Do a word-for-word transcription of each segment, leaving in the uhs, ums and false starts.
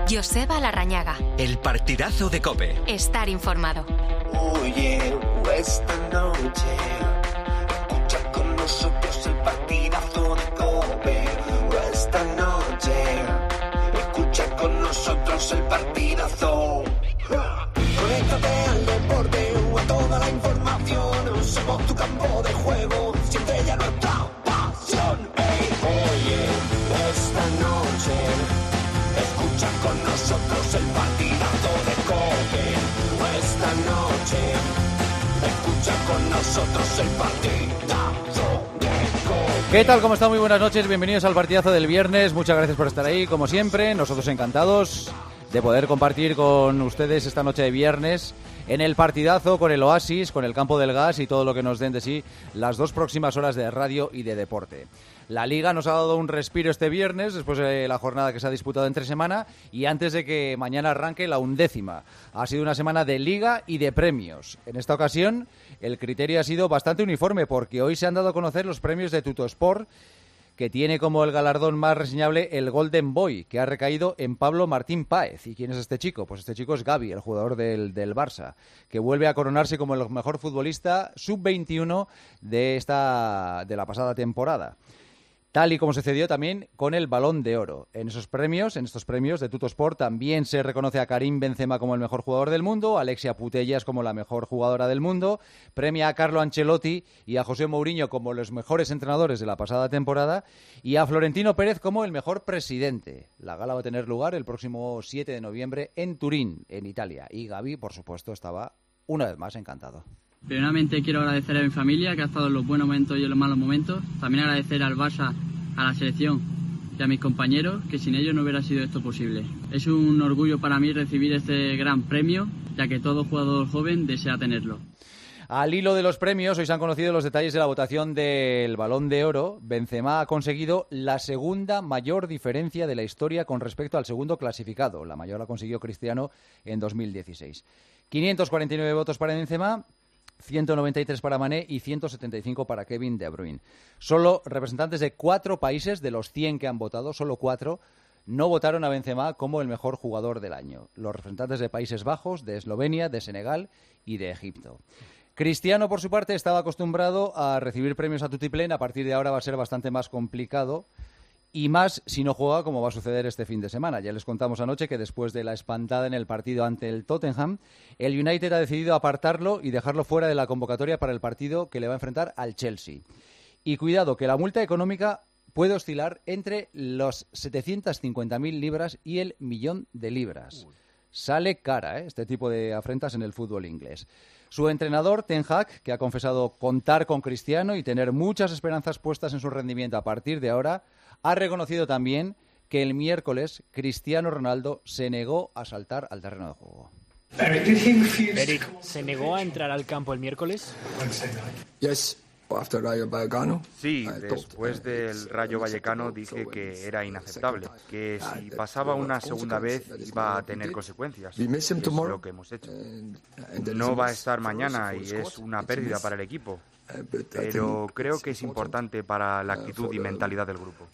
Joseba Larrañaga. El partidazo de COPE. Estar informado. Oye, esta noche escucha con nosotros el partidazo de COPE. Esta noche escucha con nosotros el partidazo. Conéctate al deporte o a toda la información. Somos tu campo de juego, siempre ya nuestra pasión. Hey, oye, esta noche escucha con nosotros el partidazo de COPE. Esta noche escucha con nosotros el partidazo de COPE. ¿Qué tal? ¿Cómo están? Muy buenas noches, bienvenidos al partidazo del viernes. Muchas gracias por estar ahí, como siempre. Nosotros encantados de poder compartir con ustedes esta noche de viernes en el partidazo, con el Oasis, con el Campo del Gas y todo lo que nos den de sí las dos próximas horas de radio y de deporte. La Liga nos ha dado un respiro este viernes, después de la jornada que se ha disputado entre semana y antes de que mañana arranque la undécima. Ha sido una semana de Liga y de premios. En esta ocasión, el criterio ha sido bastante uniforme porque hoy se han dado a conocer los premios de Tuttosport, que tiene como el galardón más reseñable el Golden Boy, que ha recaído en Pablo Martín Páez. ¿Y quién es este chico? Pues este chico es Gavi, el jugador del, del Barça, que vuelve a coronarse como el mejor futbolista sub veintiuno de, esta, de la pasada temporada. Tal y como sucedió también con el Balón de Oro. En esos premios, en estos premios de Tuttosport, también se reconoce a Karim Benzema como el mejor jugador del mundo, a Alexia Putellas como la mejor jugadora del mundo, premia a Carlo Ancelotti y a José Mourinho como los mejores entrenadores de la pasada temporada y a Florentino Pérez como el mejor presidente. La gala va a tener lugar el próximo siete de noviembre en Turín, en Italia. Y Gavi, por supuesto, estaba una vez más encantado. Primeramente quiero agradecer a mi familia, que ha estado en los buenos momentos y en los malos momentos. También agradecer al Barça, a la selección y a mis compañeros, que sin ellos no hubiera sido esto posible. Es un orgullo para mí recibir este gran premio, ya que todo jugador joven desea tenerlo. Al hilo de los premios, hoy se han conocido los detalles de la votación del Balón de Oro. Benzema ha conseguido la segunda mayor diferencia de la historia con respecto al segundo clasificado. La mayor la consiguió Cristiano en dos mil dieciséis. quinientos cuarenta y nueve votos para Benzema, ciento noventa y tres para Mané y ciento setenta y cinco para Kevin De Bruyne. Solo representantes de cuatro países, de los cien que han votado, solo cuatro no votaron a Benzema como el mejor jugador del año. Los representantes de Países Bajos, de Eslovenia, de Senegal y de Egipto. Cristiano, por su parte, estaba acostumbrado a recibir premios a tutiplén. A partir de ahora va a ser bastante más complicado. Y más si no juega, como va a suceder este fin de semana. Ya les contamos anoche que después de la espantada en el partido ante el Tottenham, el United ha decidido apartarlo y dejarlo fuera de la convocatoria para el partido que le va a enfrentar al Chelsea. Y cuidado, que la multa económica puede oscilar entre los setecientas cincuenta mil libras y el millón de libras. Sale cara, ¿eh? Este tipo de afrentas en el fútbol inglés. Su entrenador, Ten Hag, que ha confesado contar con Cristiano y tener muchas esperanzas puestas en su rendimiento a partir de ahora, ha reconocido también que el miércoles Cristiano Ronaldo se negó a saltar al terreno de juego. Eric, ¿se negó a entrar al campo el miércoles? Sí, después del Rayo Vallecano dije que era inaceptable, que si pasaba una segunda vez iba a tener consecuencias. Es lo que hemos hecho. No va a estar mañana y es una pérdida para el equipo, pero creo que es importante para la actitud y mentalidad del grupo.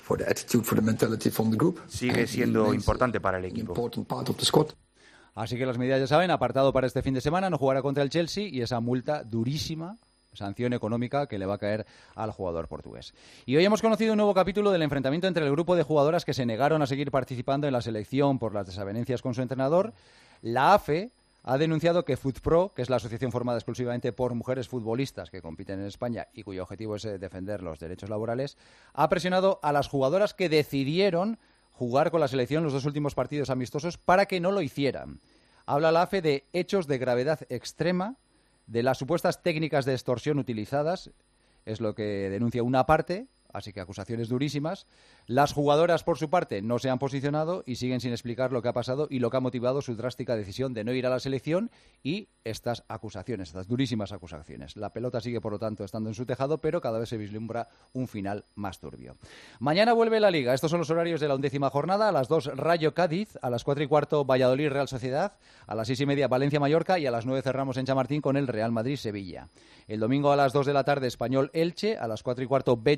Sigue siendo importante para el equipo. Así que las medidas ya saben, apartado para este fin de semana, no jugará contra el Chelsea y esa multa durísima, sanción económica que le va a caer al jugador portugués. Y hoy hemos conocido un nuevo capítulo del enfrentamiento entre el grupo de jugadoras que se negaron a seguir participando en la selección por las desavenencias con su entrenador. La A F E ha denunciado que FUTPRO, que es la asociación formada exclusivamente por mujeres futbolistas que compiten en España y cuyo objetivo es defender los derechos laborales, ha presionado a las jugadoras que decidieron jugar con la selección los dos últimos partidos amistosos para que no lo hicieran. Habla la A F E de hechos de gravedad extrema, de las supuestas técnicas de extorsión utilizadas, es lo que denuncia una parte, así que acusaciones durísimas. Las jugadoras, por su parte, no se han posicionado y siguen sin explicar lo que ha pasado y lo que ha motivado su drástica decisión de no ir a la selección y estas acusaciones, estas durísimas acusaciones. La pelota sigue, por lo tanto, estando en su tejado, pero cada vez se vislumbra un final más turbio. Mañana vuelve la Liga. Estos son los horarios de la undécima jornada. A las dos, Rayo Cádiz. A las cuatro y cuarto, Valladolid Real Sociedad. A las seis y media, Valencia Mallorca. Y a las nueve cerramos en Chamartín con el Real Madrid Sevilla. El domingo a las dos de la tarde, Español Elche. A las cuatro y cuarto, Betis Atlético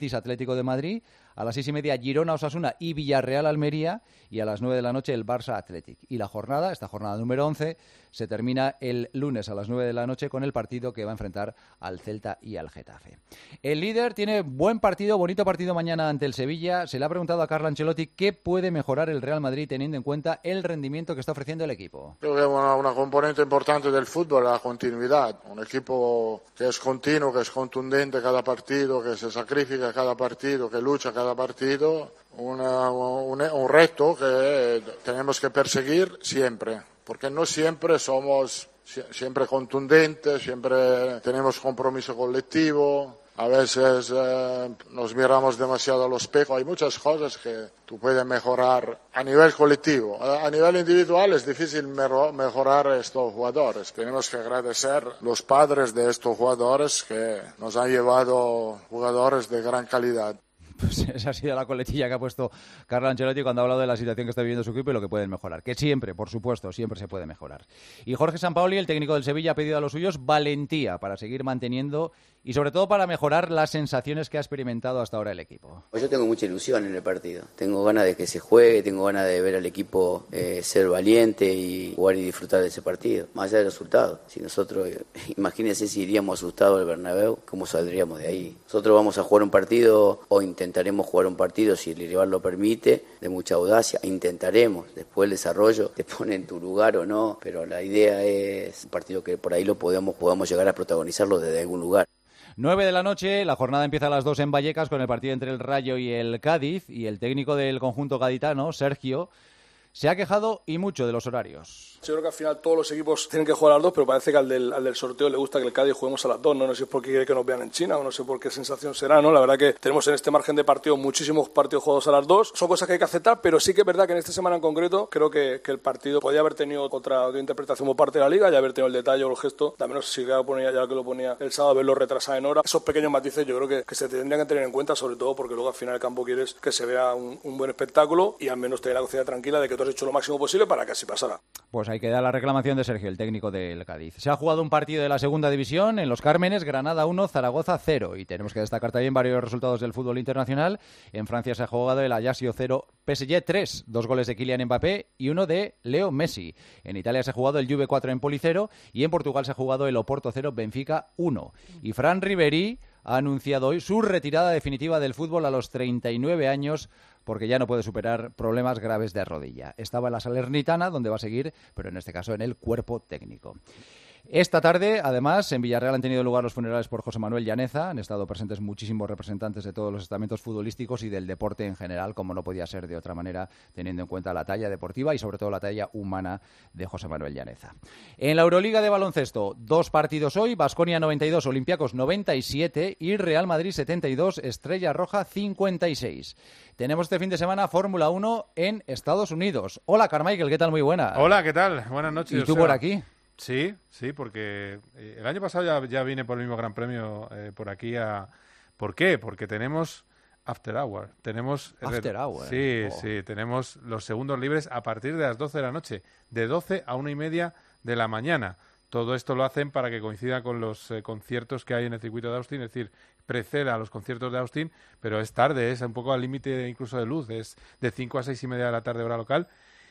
Atlético de Madrid. A las seis y media, Girona, Osasuna y Villarreal, Almería. Y a las nueve de la noche, el Barça Athletic. Y la jornada, esta jornada número once, se termina el lunes a las nueve de la noche con el partido que va a enfrentar al Celta y al Getafe. El líder tiene buen partido, bonito partido mañana ante el Sevilla. Se le ha preguntado a Carlo Ancelotti qué puede mejorar el Real Madrid teniendo en cuenta el rendimiento que está ofreciendo el equipo. Creo que es una, una componente importante del fútbol, la continuidad. Un equipo que es continuo, que es contundente cada partido, que se sacrifica cada partido, que lucha cada partido. Una, un, un reto que tenemos que perseguir siempre, porque no siempre somos siempre contundentes, siempre tenemos compromiso colectivo. A veces eh, nos miramos demasiado al espejo. Hay muchas cosas que tú puedes mejorar a nivel colectivo. A, a nivel individual es difícil mero, mejorar estos jugadores. Tenemos que agradecer a los padres de estos jugadores que nos han llevado jugadores de gran calidad. Pues esa ha sido la coletilla que ha puesto Carlo Ancelotti cuando ha hablado de la situación que está viviendo su equipo y lo que pueden mejorar. Que siempre, por supuesto, siempre se puede mejorar. Y Jorge Sampaoli, el técnico del Sevilla, ha pedido a los suyos valentía para seguir manteniendo y sobre todo para mejorar las sensaciones que ha experimentado hasta ahora el equipo. Yo tengo mucha ilusión en el partido. Tengo ganas de que se juegue, tengo ganas de ver al equipo eh, ser valiente y jugar y disfrutar de ese partido, más allá del resultado. Si nosotros, eh, imagínense si iríamos asustados al Bernabéu, ¿cómo saldríamos de ahí? Nosotros vamos a jugar un partido o intentaremos jugar un partido, si el rival lo permite, de mucha audacia, intentaremos. Después el desarrollo te pone en tu lugar o no, pero la idea es un partido que por ahí lo podemos, podamos llegar a protagonizarlo desde algún lugar. nueve de la noche, la jornada empieza a las dos en Vallecas con el partido entre el Rayo y el Cádiz, y el técnico del conjunto gaditano, Sergio, se ha quejado y mucho de los horarios. Yo creo que al final todos los equipos tienen que jugar a las dos, pero parece que al del, al del sorteo le gusta que el Cádiz juguemos a las dos, ¿no? No sé si es porque quiere que nos vean en China o no sé por qué sensación será, ¿no? La verdad que tenemos en este margen de partido muchísimos partidos jugados a las dos. Son cosas que hay que aceptar, pero sí que es verdad que en esta semana en concreto creo que, que el partido podía haber tenido otra, otra interpretación por parte de la Liga y haber tenido el detalle o el gesto. También no sé si ya, ponía, ya que lo ponía el sábado, verlo retrasado en hora. Esos pequeños matices yo creo que, que se tendrían que tener en cuenta, sobre todo porque luego al final el campo quieres que se vea un, un buen espectáculo y al menos tener la conciencia tranquila de que tú has hecho lo máximo posible para que así pasara. Pues ahí queda la reclamación de Sergio, el técnico del Cádiz. Se ha jugado un partido de la segunda división en Los Cármenes, Granada uno, Zaragoza cero. Y tenemos que destacar también varios resultados del fútbol internacional. En Francia se ha jugado el Ajaccio cero, P S G tres, dos goles de Kylian Mbappé y uno de Leo Messi. En Italia se ha jugado el Juve cuatro, Empoli cero, y en Portugal se ha jugado el Oporto cero, Benfica uno. Y Fran Ribéry ha anunciado hoy su retirada definitiva del fútbol a los treinta y nueve años, porque ya no puede superar problemas graves de rodilla. Estaba en la Salernitana, donde va a seguir, pero en este caso en el cuerpo técnico. Esta tarde, además, en Villarreal han tenido lugar los funerales por José Manuel Llaneza. Han estado presentes muchísimos representantes de todos los estamentos futbolísticos y del deporte en general, como no podía ser de otra manera, teniendo en cuenta la talla deportiva y sobre todo la talla humana de José Manuel Llaneza. En la Euroliga de baloncesto, dos partidos hoy: Baskonia noventa y dos, Olympiacos noventa y siete y Real Madrid setenta y dos, Estrella Roja cincuenta y seis. Tenemos este fin de semana Fórmula uno en Estados Unidos. Hola, Carmichael, ¿qué tal? Muy buena. Hola, ¿qué tal? Buenas noches. ¿Y tú por aquí? Sí, sí, porque el año pasado ya, ya vine por el mismo Gran Premio eh, por aquí a... ¿Por qué? Porque tenemos After Hour. Tenemos... After Hour. Sí, oh. sí, tenemos los segundos libres a partir de las doce de la noche, de doce a una y media de la mañana. Todo esto lo hacen para que coincida con los eh, conciertos que hay en el circuito de Austin, es decir, preceda a los conciertos de Austin, pero es tarde, es un poco al límite incluso de luz, es de cinco a seis y media de la tarde hora local.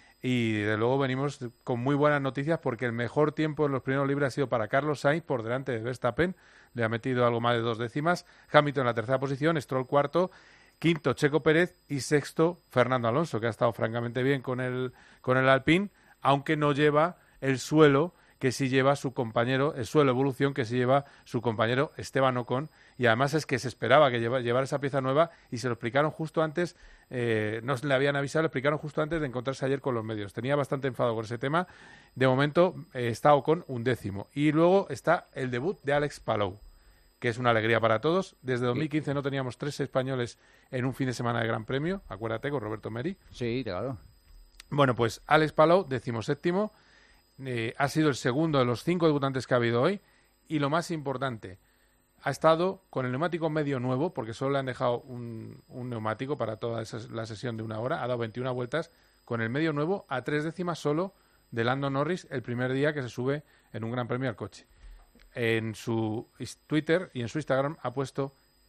Y de luego venimos con muy buenas noticias porque el mejor tiempo en los primeros libres ha sido para Carlos Sainz por delante de Verstappen, le ha metido algo más de dos décimas, Hamilton en la tercera posición, Stroll cuarto, quinto Checo Pérez y sexto Fernando Alonso, que ha estado francamente bien con el, con el Alpine, aunque no lleva el suelo que sí lleva su compañero, el suelo evolución que sí lleva su compañero Esteban Ocon, y además es que se esperaba que lleva, llevara esa pieza nueva y se lo explicaron justo antes, eh, no le habían avisado, lo explicaron justo antes de encontrarse ayer con los medios. Tenía bastante enfado con ese tema. De momento eh, está Ocon un décimo. Y luego está el debut de Alex Palou, que es una alegría para todos. Desde dos mil quince no teníamos tres españoles en un fin de semana de Gran Premio, acuérdate, con Roberto Meri. Sí, claro. Bueno, pues Alex Palou, decimoséptimo, eh, ha sido el segundo de los cinco debutantes que ha habido hoy, y lo más importante, ha estado con el neumático medio nuevo, porque solo le han dejado un, un neumático para toda esa, la sesión de una hora, ha dado veintiuna vueltas con el medio nuevo a tres décimas solo de Lando Norris el primer día que se sube en un Gran Premio al coche. En su Twitter y en su Instagram ha puesto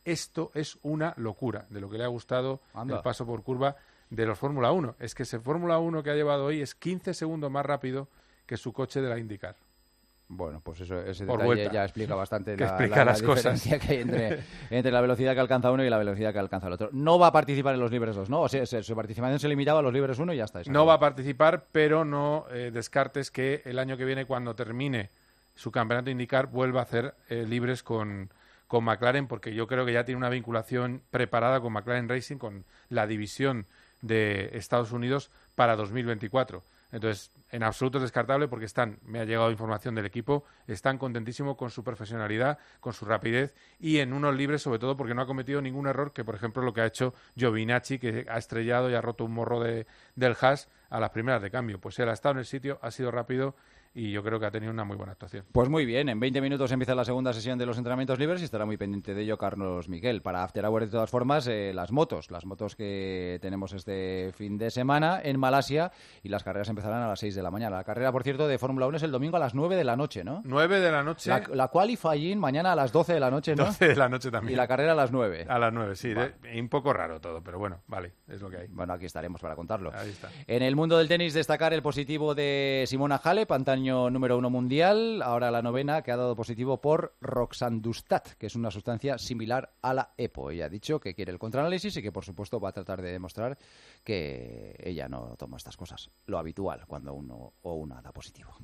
esto es una locura, de lo que le ha gustado Anda. el paso por curva de los Fórmula uno. Es que ese Fórmula uno que ha llevado hoy es quince segundos más rápido que su coche de la IndyCar. Bueno, pues eso, ese Por detalle vuelta. ya explica bastante la, explica la, la las diferencia cosas. que hay entre, entre la velocidad que alcanza uno y la velocidad que alcanza el otro. No va a participar en los libres dos, ¿no? O sea, se- su participación se limitaba a los libres uno y ya está. eso. No va a participar, pero no eh, descartes que el año que viene, cuando termine su campeonato IndyCar, vuelva a hacer eh, libres con, con McLaren, porque yo creo que ya tiene una vinculación preparada con McLaren Racing, con la división de Estados Unidos para dos mil veinticuatro. Entonces, en absoluto es descartable porque están, me ha llegado información del equipo, están contentísimos con su profesionalidad, con su rapidez y en unos libres, sobre todo porque no ha cometido ningún error, que por ejemplo lo que ha hecho Giovinazzi, que ha estrellado y ha roto un morro de, del Haas a las primeras de cambio. Pues él ha estado en el sitio, ha sido rápido y yo creo que ha tenido una muy buena actuación. Pues muy bien, en veinte minutos empieza la segunda sesión de los entrenamientos libres y estará muy pendiente de ello Carlos Miguel. Para After Hours, de todas formas, eh, las motos, las motos que tenemos este fin de semana en Malasia y las carreras empezarán a las seis de la mañana. La carrera, por cierto, de Fórmula uno es el domingo a las nueve de la noche, ¿no? nueve de la noche. La, la qualifying mañana a las doce de la noche, ¿no? doce de la noche también. Y la carrera a las nueve. A las nueve, sí. Vale. De, un poco raro todo, pero bueno, vale, es lo que hay. Bueno, aquí estaremos para contarlo. Ahí está. En el mundo del tenis, destacar el positivo de Simona Halep, antaño número uno mundial, ahora la novena, que ha dado positivo por roxandustat, que es una sustancia similar a la EPO. Ella ha dicho que quiere el contraanálisis y que, por supuesto, va a tratar de demostrar que ella no toma estas cosas, lo habitual cuando uno o una da positivo.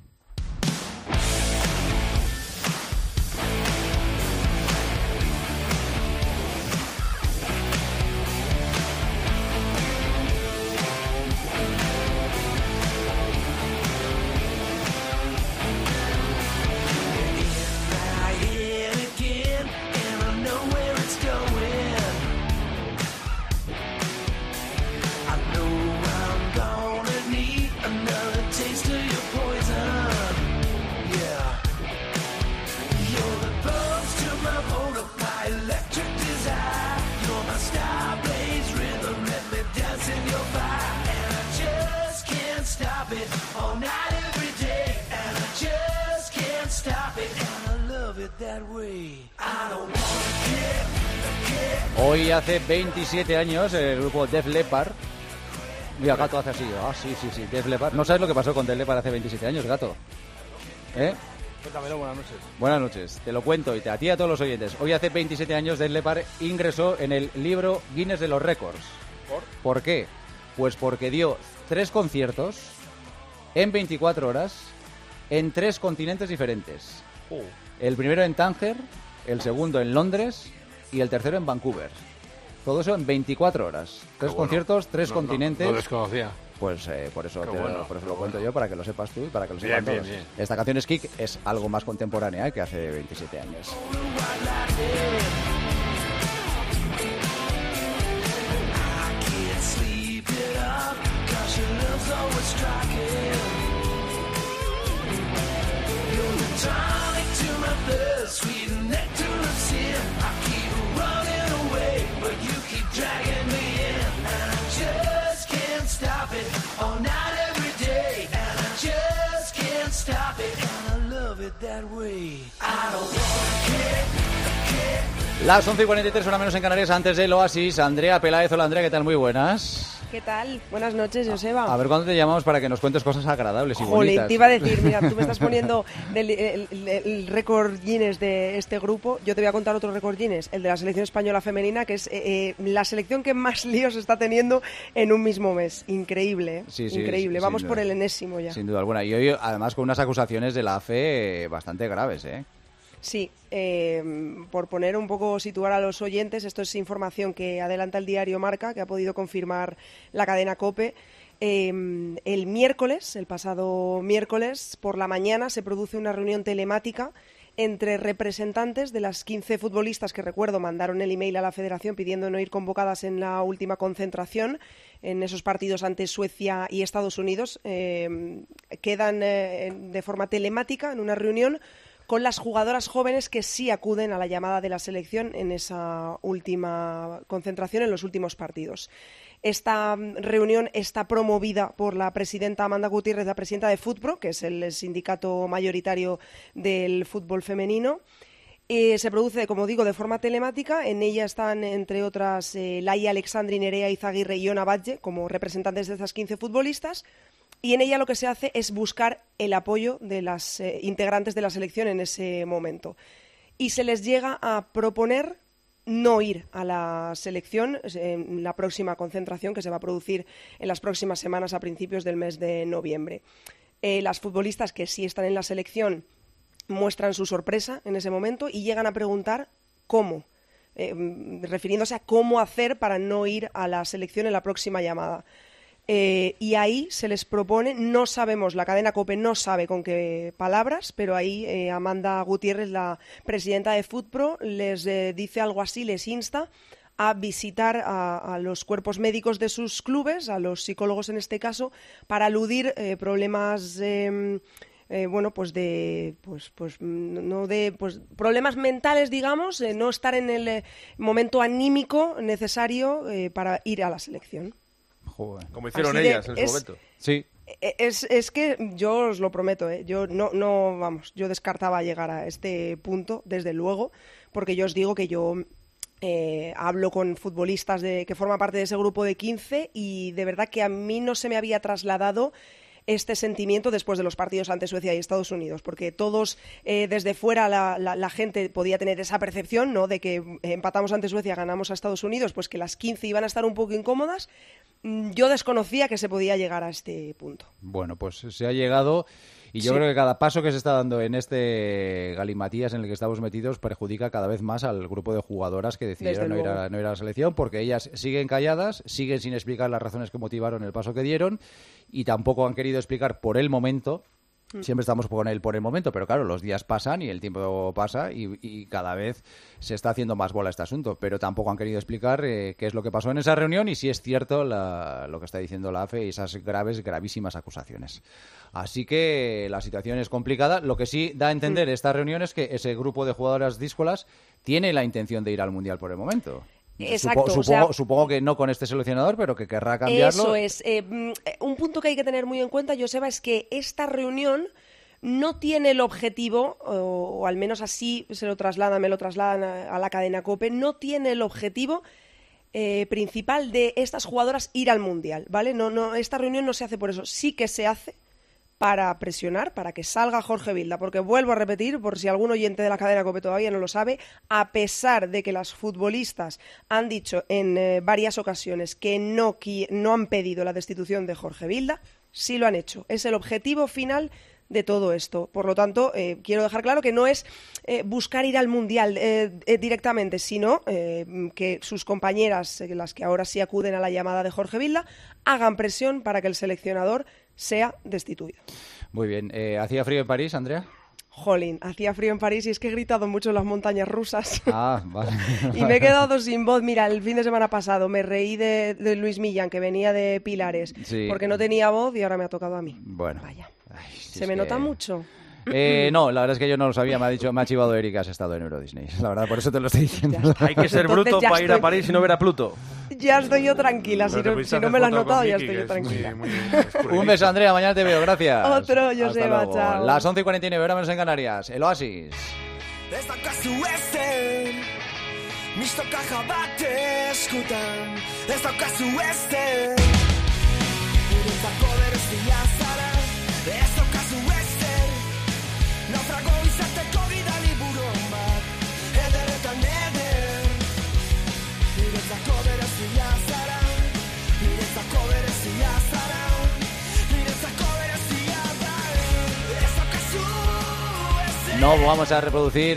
Hoy hace veintisiete años el grupo Def Leppard. Mira, Gato hace así. Ah, sí, sí, sí, Def Leppard. ¿No sabes lo que pasó con Def Leppard hace veintisiete años, Gato? ¿Eh? Cuéntamelo, buenas noches. Buenas noches, te lo cuento y te, a ti y a todos los oyentes. Hoy hace veintisiete años Def Leppard ingresó en el libro Guinness de los Récords. ¿Por? ¿Por qué? Pues porque dio tres conciertos en veinticuatro horas en tres continentes diferentes. Uh. El primero en Tánger, el segundo en Londres y el tercero en Vancouver. Todo eso en veinticuatro horas. Tres bueno. conciertos, tres No, continentes. No, no desconocía. Pues eh, por eso, Qué te, bueno, por eso qué lo cuento bueno. yo, para que lo sepas tú y para que lo Bien, sepan bien, todos. bien. Esta canción es Kick, es algo más contemporánea eh, que hace veintisiete años. Las once y cuarenta y tres, hora menos en Canarias, antes del Oasis. Andrea Peláez, hola Andrea, ¿qué tal? Muy buenas. ¿Qué tal? Buenas noches, Joseba. A ver cuándo te llamamos para que nos cuentes cosas agradables y Jolín, bonitas. te iba a decir, mira, tú me estás poniendo el, el- el- el récord Guinness de este grupo. Yo te voy a contar otro récord Guinness, el de la selección española femenina, que es eh, eh, la selección que más líos está teniendo en un mismo mes. Increíble, ¿eh? Sí, sí, Increíble. sí, Vamos sin por duda. el enésimo ya. Sin duda alguna. Y hoy, además, con unas acusaciones de la A F E eh, bastante graves, ¿eh? Sí, eh, por poner un poco, situar a los oyentes, esto es información que adelanta el diario Marca, que ha podido confirmar la cadena COPE. Eh, el miércoles, el pasado miércoles, por la mañana, se produce una reunión telemática entre representantes de las quince futbolistas que, recuerdo, mandaron el email a la Federación pidiendo no ir convocadas en la última concentración, en esos partidos ante Suecia y Estados Unidos. Eh, quedan eh, de forma telemática en una reunión con las jugadoras jóvenes que sí acuden a la llamada de la selección en esa última concentración, en los últimos partidos. Esta reunión está promovida por la presidenta Amanda Gutiérrez, la presidenta de FUTPRO, que es el sindicato mayoritario del fútbol femenino. Eh, se produce, como digo, de forma telemática. En ella están, entre otras, eh, Laia Alexandri, Nerea Izaguirre y Iona Batlle como representantes de estas quince futbolistas. Y en ella lo que se hace es buscar el apoyo de las eh, integrantes de la selección en ese momento. Y se les llega a proponer no ir a la selección en la próxima concentración que se va a producir en las próximas semanas a principios del mes de noviembre. Eh, las futbolistas que sí están en la selección muestran su sorpresa en ese momento y llegan a preguntar cómo, eh, refiriéndose a cómo hacer para no ir a la selección en la próxima llamada. Eh, y ahí se les propone, no sabemos, la cadena COPE no sabe con qué palabras, pero ahí eh, Amanda Gutiérrez, la presidenta de FUTPRO, les eh, dice algo así, les insta a visitar a, a los cuerpos médicos de sus clubes, a los psicólogos en este caso, para aludir eh, problemas... Eh, Eh, bueno, pues de, pues, pues no de, pues problemas mentales, digamos, eh, no estar en el eh, momento anímico necesario eh, para ir a la selección. Joder. Como hicieron Así de- ellas en su es- momento. Sí. Es, es que yo os lo prometo, ¿eh? yo no, no, vamos, yo descartaba llegar a este punto, desde luego, porque yo os digo que yo eh, hablo con futbolistas de, que forman parte de ese grupo de quince y de verdad que a mí no se me había trasladado este sentimiento después de los partidos ante Suecia y Estados Unidos, porque todos eh, desde fuera la, la, la gente podía tener esa percepción, ¿no?, de que eh, empatamos ante Suecia, ganamos a Estados Unidos, pues que las quince iban a estar un poco incómodas. Mm, Yo desconocía que se podía llegar a este punto. Bueno, pues se ha llegado y yo Sí. creo que cada paso que se está dando en este galimatías en el que estamos metidos perjudica cada vez más al grupo de jugadoras que decidieron no ir, a, no ir a la selección, porque ellas siguen calladas, siguen sin explicar las razones que motivaron el paso que dieron y tampoco han querido explicar por el momento. Siempre estamos con él por el momento, pero claro, los días pasan y el tiempo pasa y, y cada vez se está haciendo más bola este asunto, pero tampoco han querido explicar eh, qué es lo que pasó en esa reunión y si es cierto la- lo que está diciendo la A F E y esas graves, gravísimas acusaciones. Así que la situación es complicada. Lo que sí da a entender esta reunión es que ese grupo de jugadoras díscolas tiene la intención de ir al Mundial por el momento. Exacto, Supo- o sea- supongo, supongo que no con este seleccionador, pero que querrá cambiarlo. Eso es. Eh, mm, eh, un punto que hay que tener muy en cuenta, Joseba, es que esta reunión no tiene el objetivo, o, o al menos así se lo trasladan, me lo trasladan a, a la cadena COPE, no tiene el objetivo eh, principal de estas jugadoras ir al Mundial, ¿vale? No, no, esta reunión no se hace por eso. Sí que se hace para presionar, para que salga Jorge Vilda, porque vuelvo a repetir, por si algún oyente de la cadena COPE todavía no lo sabe, a pesar de que las futbolistas han dicho en eh, varias ocasiones que no, qui- no han pedido la destitución de Jorge Vilda, sí lo han hecho. Es el objetivo final de todo esto. Por lo tanto, eh, quiero dejar claro que no es eh, buscar ir al Mundial eh, eh, directamente, sino eh, que sus compañeras, eh, las que ahora sí acuden a la llamada de Jorge Vilda, hagan presión para que el seleccionador sea destituido. Muy bien. Eh, ¿Hacía frío en París, Andrea? Jolín, hacía frío en París y es que he gritado mucho en las montañas rusas. Ah, vale. Y me he quedado sin voz. Mira, el fin de semana pasado me reí de, de Luis Millán, que venía de Pilares, Sí. porque no tenía voz y ahora me ha tocado a mí. Bueno. Vaya. Ay, si Se es me que- nota mucho. Eh, no, la verdad es que yo no lo sabía. Me ha dicho, me ha chivado Erika, has estado en Euro Disney. La verdad, por eso te lo estoy diciendo. Hay que ser Entonces bruto ya para ir a estoy- París y no ver a Pluto. Ya estoy yo tranquila. Si Pero te no, pudiste si no hacer me lo has foto con notado, ya Miki, estoy que yo es tranquila. muy- muy escurridizo. Un beso, Andrea. Mañana te veo. Gracias. Otro, Hasta Joseba, luego. chao. Las once y cuarenta y nueve, hora menos en Canarias. El Oasis. Ez daukazu ezen, misto kaja bat eskutan. Ez daukazu ezen, niretzako berezia zara. Ez daukazu ezen, naufrago izateko gidali buron bat. Ederretan eder, niretzako berezia zara. Niretzako berezia zara. Niretzako berezia da. Ez daukazu ezen. No vamos a reproducir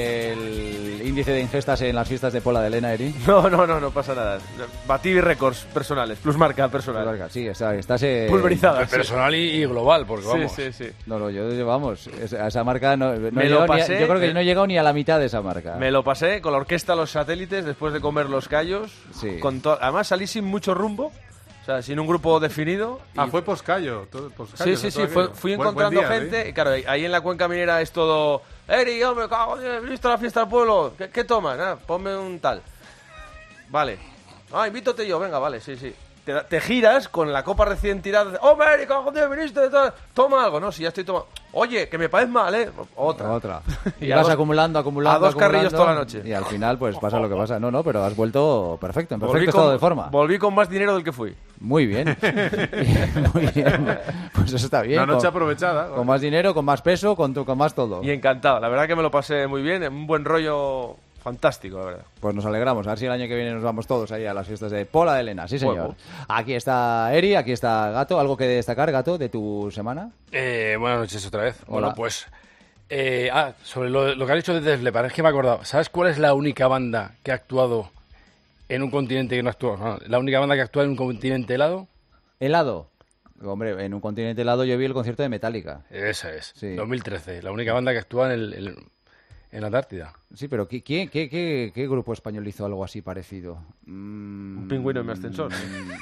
el índice de ingestas en las fiestas de Pola de Elena, Eri. No, no, no, no pasa nada. Batí récords personales, plus marca personal. Sí, está, estás eh, Pulverizada. sí. Personal y, y global, porque Sí, vamos. sí, sí. No, no, yo, yo, vamos, es- a esa marca no, no he Me llegado lo ni a- pasé, yo creo que eh. no he llegado ni a la mitad de esa marca. Me lo pasé con la orquesta Los Satélites después de comer los callos. Sí. Con to- Además salí sin mucho rumbo, o sea, sin un grupo definido. Ah, y- fue poscallo. todo- poscallo, Sí, sí, todo sí, fue- aquello. fui Buen- encontrando buen día, gente. ¿eh? Y claro, ahí en la cuenca minera es todo. Eri, hombre, cago, ¿has visto la fiesta del pueblo? ¿Qué, qué tomas? Nada, ponme un tal. Vale. Ah, invítate yo, venga, vale, sí, sí. Te, te giras con la copa recién tirada. ¡Hombre, Eri, cago, tío, viniste! Tal. Toma algo, no, si ya estoy tomando. Oye, que me parece mal, ¿eh? Otra. Otra. Y, Y vas dos- acumulando, acumulando, a dos carrillos acumulando, toda la noche. Y al final, pues pasa lo que pasa. No, no, pero has vuelto perfecto, en perfecto Volví estado con- de forma. Volví con más dinero del que fui. Muy bien. Muy bien. Pues eso está bien. Una noche con, aprovechada. Con más dinero, con más peso, con, tu- con más todo. Y encantado. La verdad que me lo pasé muy bien. Un buen rollo fantástico, la verdad. Pues nos alegramos. A ver si el año que viene nos vamos todos ahí a las fiestas de Pola de Elena. Sí, señor. Bueno. Aquí está Eri, aquí está Gato. ¿Algo que destacar, Gato, de tu semana? Eh, buenas noches otra vez. Hola. Bueno, pues... eh, ah, sobre lo, lo que has dicho de Def Leppard, es que me he acordado. ¿Sabes cuál es la única banda que ha actuado en un continente que no actúa? No, la única banda que actúa en un continente helado. ¿Helado? Hombre, en un continente helado yo vi el concierto de Metallica. Esa es, Sí. dos mil trece. La única banda que actúa en, el, el- en la Antártida. Sí, pero ¿qué, qué, qué, qué, qué grupo español hizo algo así parecido? Mm, Un pingüino en mi ascensor.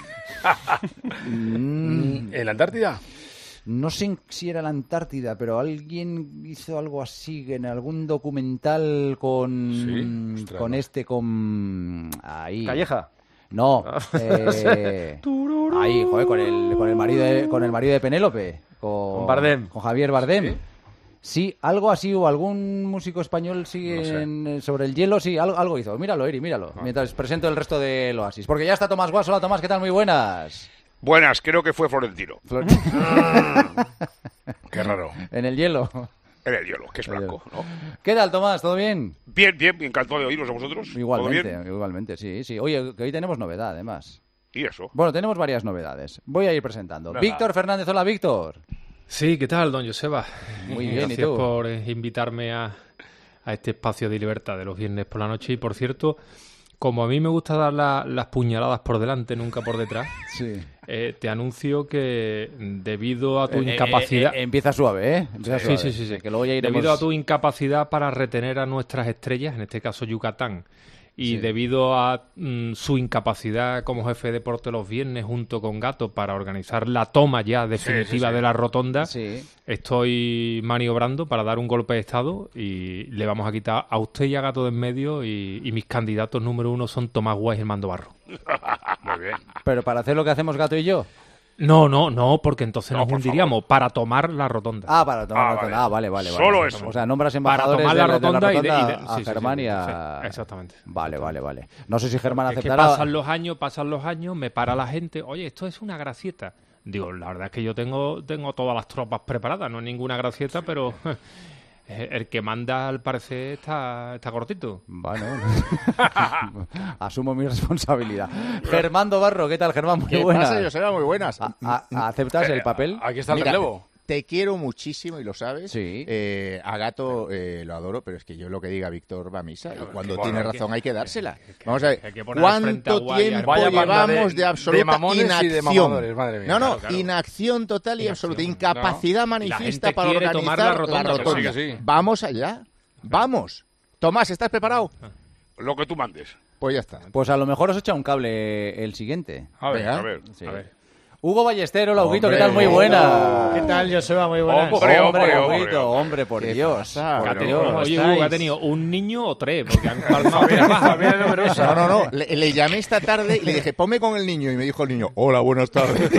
mm, ¿En la Antártida? No sé si era la Antártida, pero alguien hizo algo así en algún documental con Sí, ostras, con no. este con ahí. Calleja. No, Ah. eh, ahí, joder, con el con el marido de, con el marido de Penélope, con, Con Bardem. con Javier Bardem. ¿Sí? Sí, algo así o algún músico español sigue No sé. en- eh, sobre el hielo, sí, algo, algo hizo. Míralo, Eri, míralo. Mientras presento el resto del Oasis. Porque ya está Tomás Guas. Hola, Tomás, ¿qué tal? Muy buenas. Buenas, creo que fue Florentino. Flor- Qué raro. en el hielo. En el hielo, que es blanco, ¿no? ¿Qué tal, Tomás? ¿Todo bien? Bien, bien, encantado de oíros a vosotros. ¿Todo Igualmente, bien? igualmente, sí, sí. Oye, que hoy tenemos novedad, además. ¿Y eso? Bueno, tenemos varias novedades. Voy a ir presentando. Venga. Víctor Fernández, hola, Víctor. Sí, ¿qué tal, don Joseba? Muy bien, ¿y Gracias tú? por eh, invitarme a, a este espacio de libertad de los viernes por la noche. Y, por cierto, como a mí me gusta dar la- las puñaladas por delante, nunca por detrás, Sí. eh, te anuncio que debido a tu Eh, eh, incapacidad... eh, empieza suave, ¿eh? Empieza Sí, suave. sí, sí, sí. Que luego ya iremos... Debido a tu incapacidad para retener a nuestras estrellas, en este caso Yucatán, y Sí. debido a mm, su incapacidad como jefe de deporte los viernes junto con Gato para organizar la toma ya definitiva sí. de la rotonda, Sí. estoy maniobrando para dar un golpe de estado y le vamos a quitar a usted y a Gato de en medio y, y mis candidatos número uno son Tomás Guay y Armando Barro. Muy bien. Pero para hacer lo que hacemos Gato y yo. No, no, no, porque entonces No, nos por hundiríamos para tomar la rotonda. Ah, para tomar Ah, la vale. rotonda. Ah, vale, vale, vale. Solo Vale. eso. O sea, nombras Para embajadores tomar la de, de rotonda y de- y rotonda de- a sí, sí, Germán sí, y a... sí, exactamente. Vale, vale, vale. No sé si Germán Es que aceptará... pasan los años, pasan los años, me para la gente, oye, esto es una gracieta. Digo, la verdad es que yo tengo, tengo todas las tropas preparadas, no es ninguna gracieta, pero el que manda al parecer está, está cortito. Bueno, asumo mi responsabilidad. Germando Barro, ¿qué tal, Germán? Muy ¿Qué buenas. pasa, Joseba? Muy buenas. A- a- ¿Aceptas el papel? Aquí está el Mira, relevo. te quiero muchísimo y lo sabes. Sí. Eh, a Gato eh, lo adoro, pero es que yo lo que diga Víctor va a misa. Y cuando bueno, tiene hay que- razón hay que dársela. que- Vamos a ver, hay que poner al frente a ¿cuánto Guay y tiempo Vaya banda llevamos de- de, absoluta de mamones y de inacción? mamadores, madre mía. no, no, Claro, claro. inacción total y Inacción, absoluta. Incapacidad Y la manifiesta gente para quiere organizar tomar la rotonda, que sí, que sí. Vamos allá, vamos. Tomás, ¿estás preparado? Lo que tú mandes. Pues ya está. Pues a lo mejor os echa un cable el siguiente. A ver, Venga. A ver. Sí. A ver. Hugo Ballester, hola, Huguito, ¿qué Hombre, tal? Muy buena. ¿Qué tal, Joseba? Muy buenas. Hombre, hombre, hombre, hombre, Huguito, hombre. hombre, por ¿Qué Dios. pasa? Por Pero, Dios. ¿cómo Oye, estáis? Hugo, ¿ha tenido un niño o tres? Porque han palmado tres bajas. No, no, no. Le, le llamé esta tarde y le dije, ponme con el niño. Y me dijo el niño, hola, buenas tardes.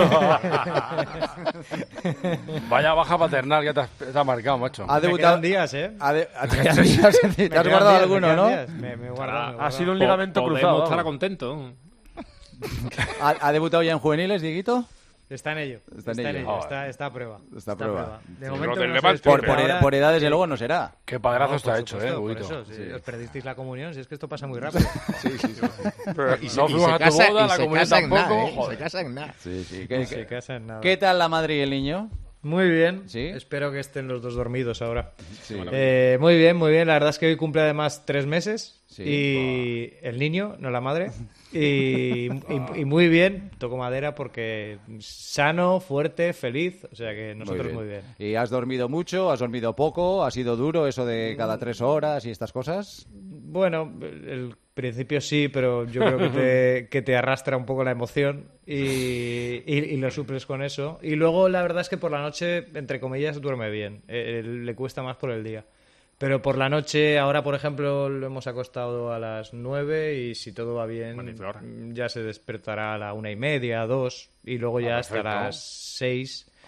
Vaya baja paternal que te has, te has marcado, macho. Ha Me debutado... quedan días, ¿eh? ha de- ha- ¿Te Me has quedan guardado días, alguno, me no? quedan días. Me, me he guardado, me he Ha guardado. sido un ligamento Podemos cruzado. estar vamos. contentos. ¿Ha, ha debutado ya en juveniles, Dieguito? Está en ello. Está Está, en en ello. ello. Joder. Está, está a prueba. Está a prueba. De Sí, momento lo del no Levante, se Por, despierta. por, ed- Ahora- por edades, de sí. luego, no será. Qué padrazo No, está por hecho, supuesto, eh, por Huguito. eso, sí. Sí. Os perdisteis la comunión, si es que esto pasa muy rápido. Sí, sí, sí. Y se, No y fuimos se a tu casa, boda, y la se comunión casa en tampoco, nada, ¿eh? joder. Se casa en nada. Sí, sí. No ¿Qué, se qué- casa en nada. qué tal la madre y el niño? Muy bien. ¿Sí? Espero que estén los dos dormidos ahora. Sí. Eh, muy bien, muy bien. La verdad es que hoy cumple además tres meses. Sí. Y el niño, no la madre. Y, y- y muy bien, toco madera porque sano, fuerte, feliz. O sea que nosotros muy bien. ¿Y has dormido mucho? ¿Has dormido poco? ¿Ha sido duro eso de cada tres horas y estas cosas? Bueno, el principio sí, pero yo creo que te, que te arrastra un poco la emoción y, y- y lo suples con eso. Y luego la verdad es que por la noche, entre comillas, duerme bien. Eh, le cuesta más por el día. Pero por la noche, ahora por ejemplo, lo hemos acostado a las nueve y si todo va bien, Magnífica hora. ya se despertará a la una y media, dos, y luego ya Ah, hasta perfecto. las seis.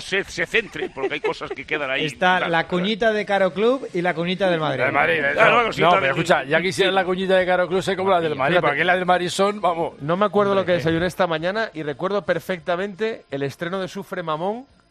se, se centre, porque hay cosas que quedan ahí. Está la cuñita de Caro Club y la cuñita del Madrid. Del Madrid, Ah, no, bueno, sí, no, está pero bien. escucha, ya quisiera la cuñita de Caro Club ser como la del Madrid, Fíjate. porque la del Madrid son, vamos. No me acuerdo lo que desayuné esta mañana y recuerdo perfectamente el estreno de Sufre Mamón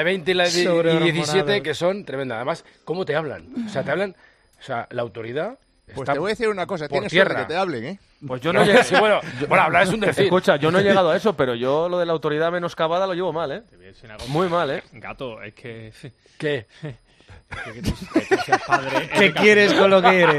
de veinte y la de Sobrehormonados. diecisiete, que son tremendas. Además, ¿cómo te hablan? O sea, te hablan... O sea, la autoridad... Pues está te voy a decir una cosa, por tienes tierra. suerte que te hablen, ¿eh? Pues yo no llegué... Sí, bueno, bueno, hablar es un decir. Escucha, yo no he llegado a eso, pero yo lo de la autoridad menoscabada lo llevo mal, ¿eh? Te voy a decir una cosa. Muy mal, ¿eh? Gato, es que... ¿Qué? Que tú- que tú seas padre, ¿Qué es que- quieres con lo que eres?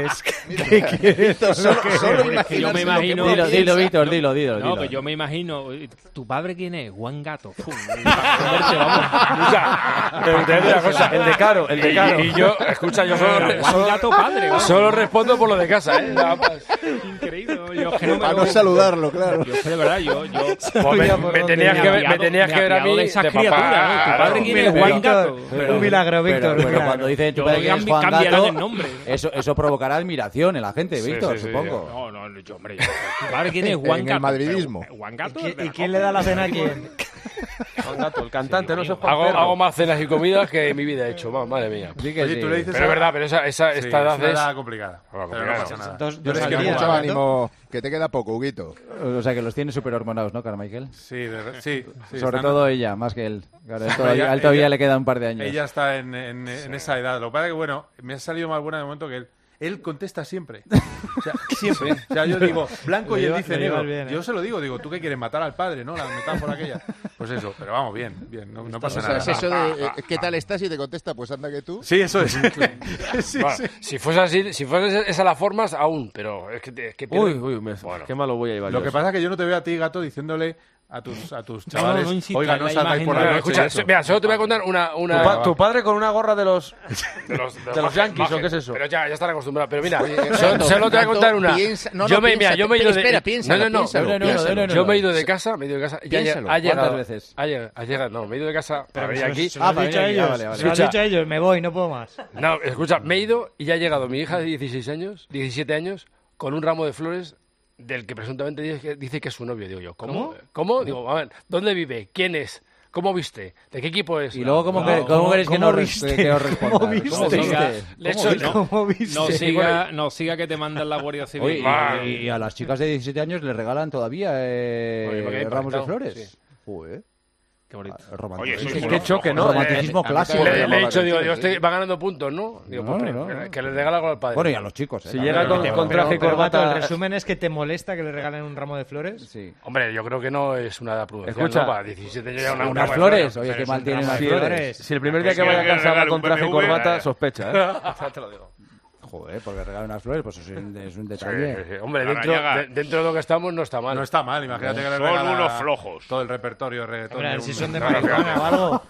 Solo, solo Es que yo me imaginarse imagino... lo que Dilo, piensa. dilo, Víctor, dilo, dilo. No, dilo. que yo me imagino... ¿Tu padre quién es? Juan Gato. Pum, verte, vamos. Escucha, pero te digo una cosa, el de Caro, el de Caro. Y, y yo, escucha, yo solo, Juan solo, Gato padre, vamos. solo respondo por lo de casa, ¿eh? Nada más. Increíble. Yo, es que no me Para lo- no saludarlo, claro. Yo, de verdad, yo... yo Pues me, me tenías que ver, me tenías que ver a mí de esas de papá. criaturas, ¿no? Tu padre quién es Pero, Juan Gato. Víctor, un milagro, Víctor. Pero, un pero milagro. cuando dicen tu Yo padre voy que a es Juan cambiarán Gato, el nombre. eso, eso provocará admiración en la gente, Sí, Víctor, sí, sí, supongo. No, no, yo, hombre, yo, tu padre quién es Juan En Gato. el madridismo. Pero, Juan Gato. ¿Y, es de y la quién Copa. le da la cena a quién? Juan Gato, el cantante, no sé Juan Hago, Perro. hago más cenas y comidas que en mi vida he hecho, ma- madre mía. Sí que Oye, sí. tú le dices Pero es a- verdad, pero esa, esa, Sí, esta edad es una es... edad complicada. Bueno, Pero no complicado. pasa nada. Dos- Yo dos les al quiero día. mucho. Mucho ánimo, que te queda poco, Huguito. O sea, que los tiene súper hormonados, ¿no, Carmichael? Sí, de- sí, sí, Sobre están- todo ella, más que él. Claro, él Ella- todavía, a él todavía ella- le queda un par de años. Ella está en, en, en esa edad. Lo que pasa es que, bueno, me ha salido más buena de momento que él. Él contesta siempre. O sea, siempre. O sea, yo digo blanco Lo y él lleva- dice lo negro. llevas bien, ¿eh? Yo se lo digo, digo, ¿tú qué quieres matar al padre, no? La metáfora aquella. Pues eso, pero vamos, bien, bien, no, no pasa O sea, nada. es eso de eh, ¿qué tal estás? Y te contesta, pues anda que tú. Sí, eso es. Sí, Bueno, sí. Si fuese así, si fuese esa la formas, aún, pero es que, es que pierde- Uy, uy, me, Bueno. qué malo voy a llevar Lo yo que eso. pasa es que yo no te veo a ti, gato, diciéndole a tus, a tus No, chavales, no insista, oiga, no la salgáis imagen por de- la Mira, noche. escucha, eso. so- mira, solo te voy a contar una... Tu, una pa- tu padre con una gorra de los... de los, de los Yankees, majes, ¿o qué es eso? Pero ya, ya están acostumbrados. Pero mira, Oye, solo, Gato, solo te voy a Gato, contar una. piensa- no, no, yo me, mira, piénsate, yo me he ido de... espera, piénsalo, no, no, no, piénsalo, no, no, piénsalo. no, no, yo me he ido de casa, me he ido de casa. Ya, ya, Piénsalo. ha llegado, ¿Cuántas veces? Ha llegado, ha llegado, no, me he ido de casa para venir se- aquí. Se lo Ah, has para dicho a venir aquí. ellos. Ah, vale, vale. Se lo has Escucha. dicho a ellos, me voy, no puedo más. No, escucha, me he ido y ya ha llegado mi hija de dieciséis años, diecisiete años, con un ramo de flores del que presuntamente dice que, dice que es su novio. Digo yo, ¿cómo? ¿Cómo? ¿Cómo? Digo, a ver, ¿dónde vive? ¿Quién es? ¿Cómo viste? ¿De qué equipo es? Y luego, ¿cómo, No, quere- no, cómo queréis que, ¿cómo no viste? que os responda? ¿Cómo viste? ¿Cómo Siga- viste? Le ¿Cómo echo- viste? ¿Cómo viste? No siga, no siga que te mandan la Guardia Civil. Oye, Va. y, y a las chicas de diecisiete años les regalan todavía eh, Oye, porque hay ramos de pactado, flores. sí. Joder. Qué bonito. El romanticismo. Oye, sois Qué unos choque, flojos. ¿no? Romanticismo Eh, clásico. Le, de le he la dicho, digo, canción, Dios, sí. te- va ganando puntos, ¿no? Digo, No, pues, pre- no, no. que le regala algo al padre. Bueno, y a los chicos. ¿eh? Si También. llega con, Pero- con traje y Pero, Gato, corbata... el resumen es que te molesta que le regalen un ramo de flores. Sí. Hombre, yo creo que no es una edad prudencial, Escucha, ¿no? Para diecisiete años ya una, Unas una flores. buena- Oye, qué es mal un tienen drama. las Si, flores. si el primer día Pues que si vaya a alguien casa va regala con un traje y B M W, corbata, eh. sospecha, ¿eh? Ya te lo digo. Joder, porque regalan unas flores, pues eso es un, es un Sí, detalle. sí, sí. Hombre, La dentro Rayaga. de, dentro de lo que estamos no está mal. No está mal, imagínate que le Son regala unos flojos. todo el repertorio de reggaetón. Hombre, a ver de si un- son de Claro, marihuana o algo.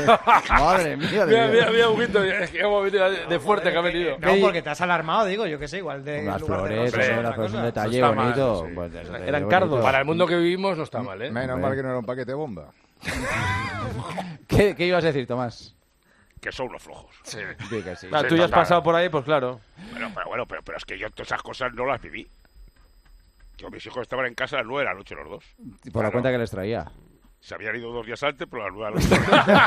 Madre mía, de Mira, Dios. mira, mira, Huguito, es que hemos venido de fuerte que ha venido. No, porque te has alarmado, digo, yo qué sé, igual de. Unas en lugar de flores, rosas, eso, otra unas flores, un cosa. detalle No está mal, bonito. sí. Pues, detalle Eran bonito. cardos. Para el mundo que vivimos no está mal, ¿eh? Menos mal que no era un paquete bomba. ¿Qué, ¿Qué ibas a decir, Tomás? Que son unos flojos. Sí. Sí, que sí. Ah, tú ya has pasado por ahí, pues claro. Pero, pero bueno, pero, pero es que yo todas esas cosas no las viví. Yo, mis hijos estaban en casa a las nueve de la noche los dos. Por la cuenta que les traía. Se habían ido dos días antes, pero a las nueve de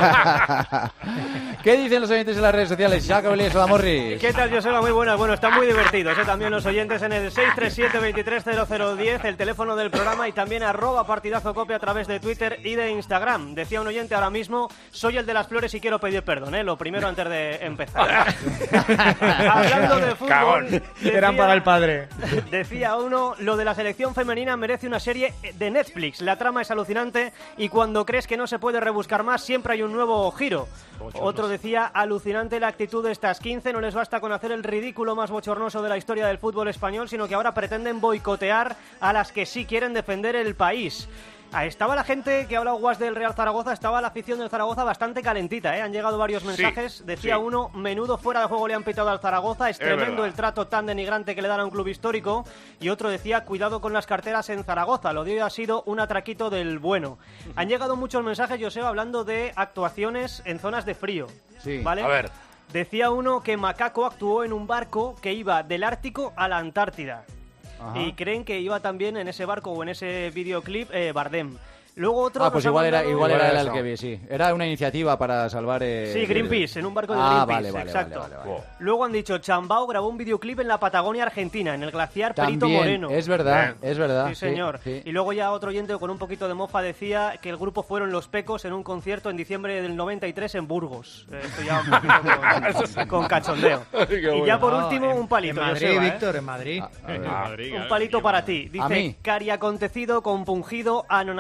la noche. ¿Qué dicen los oyentes en las redes sociales? Jaco Belías Morris. ¿Qué tal, Joseba? Muy buenas. Bueno, están muy divertidos, ¿eh? También los oyentes en el seis tres siete, veintitrés cero cero uno cero, el teléfono del programa, y también arroba partidazo cope a través de Twitter y de Instagram. Decía un oyente ahora mismo, soy el de las flores y quiero pedir perdón, ¿eh? Lo primero antes de empezar. Hablando de fútbol... Cagón. decía- Eran para el padre. Decía uno, lo de la selección femenina merece una serie de Netflix. La trama es alucinante y cuando crees que no se puede rebuscar más, siempre hay un nuevo giro. Otro decía, alucinante la actitud de estas quince, no les basta con hacer el ridículo más bochornoso de la historia del fútbol español, sino que ahora pretenden boicotear a las que sí quieren defender el país. Ah, estaba la gente que habla guas del Real Zaragoza, estaba la afición del Zaragoza bastante calentita, ¿eh? Han llegado varios mensajes. Sí, Decía sí. uno, menudo fuera de juego le han pitado al Zaragoza, es, Es tremendo verdad. el trato tan denigrante que le dan a un club histórico. Y otro decía, cuidado con las carteras en Zaragoza, lo de hoy ha sido un atraquito del bueno. Han llegado muchos mensajes, Joseba, hablando de actuaciones en zonas de frío. Sí. ¿Vale? A ver. Decía uno que Macaco actuó en un barco que iba del Ártico a la Antártida. Ajá. Y creen que iba también en ese barco o en ese videoclip eh, Bardem. Luego otro Ah, pues nos ha igual era, mandado- igual era él eso. el que vi, sí. Era una iniciativa para salvar... Eh, Sí, Greenpeace, en un barco de ah, Greenpeace, vale, vale, exacto. vale, vale, vale. Luego han dicho, Chambao grabó un videoclip en la Patagonia Argentina, en el glaciar Perito También, Moreno. es verdad, es verdad. Sí, señor. sí. Y luego ya otro oyente con un poquito de mofa decía que el grupo fueron Los Pecos en un concierto en diciembre del noventa y tres en Burgos. Eh, Esto ya un poquito con, con cachondeo. Qué Y ya bueno. por No, último, en- un palito. En Madrid, Joseba, ¿eh? Víctor, en Madrid. A ver. Un palito para ti. ¿A mí? Dice, cari acontecido, compungido, anonadado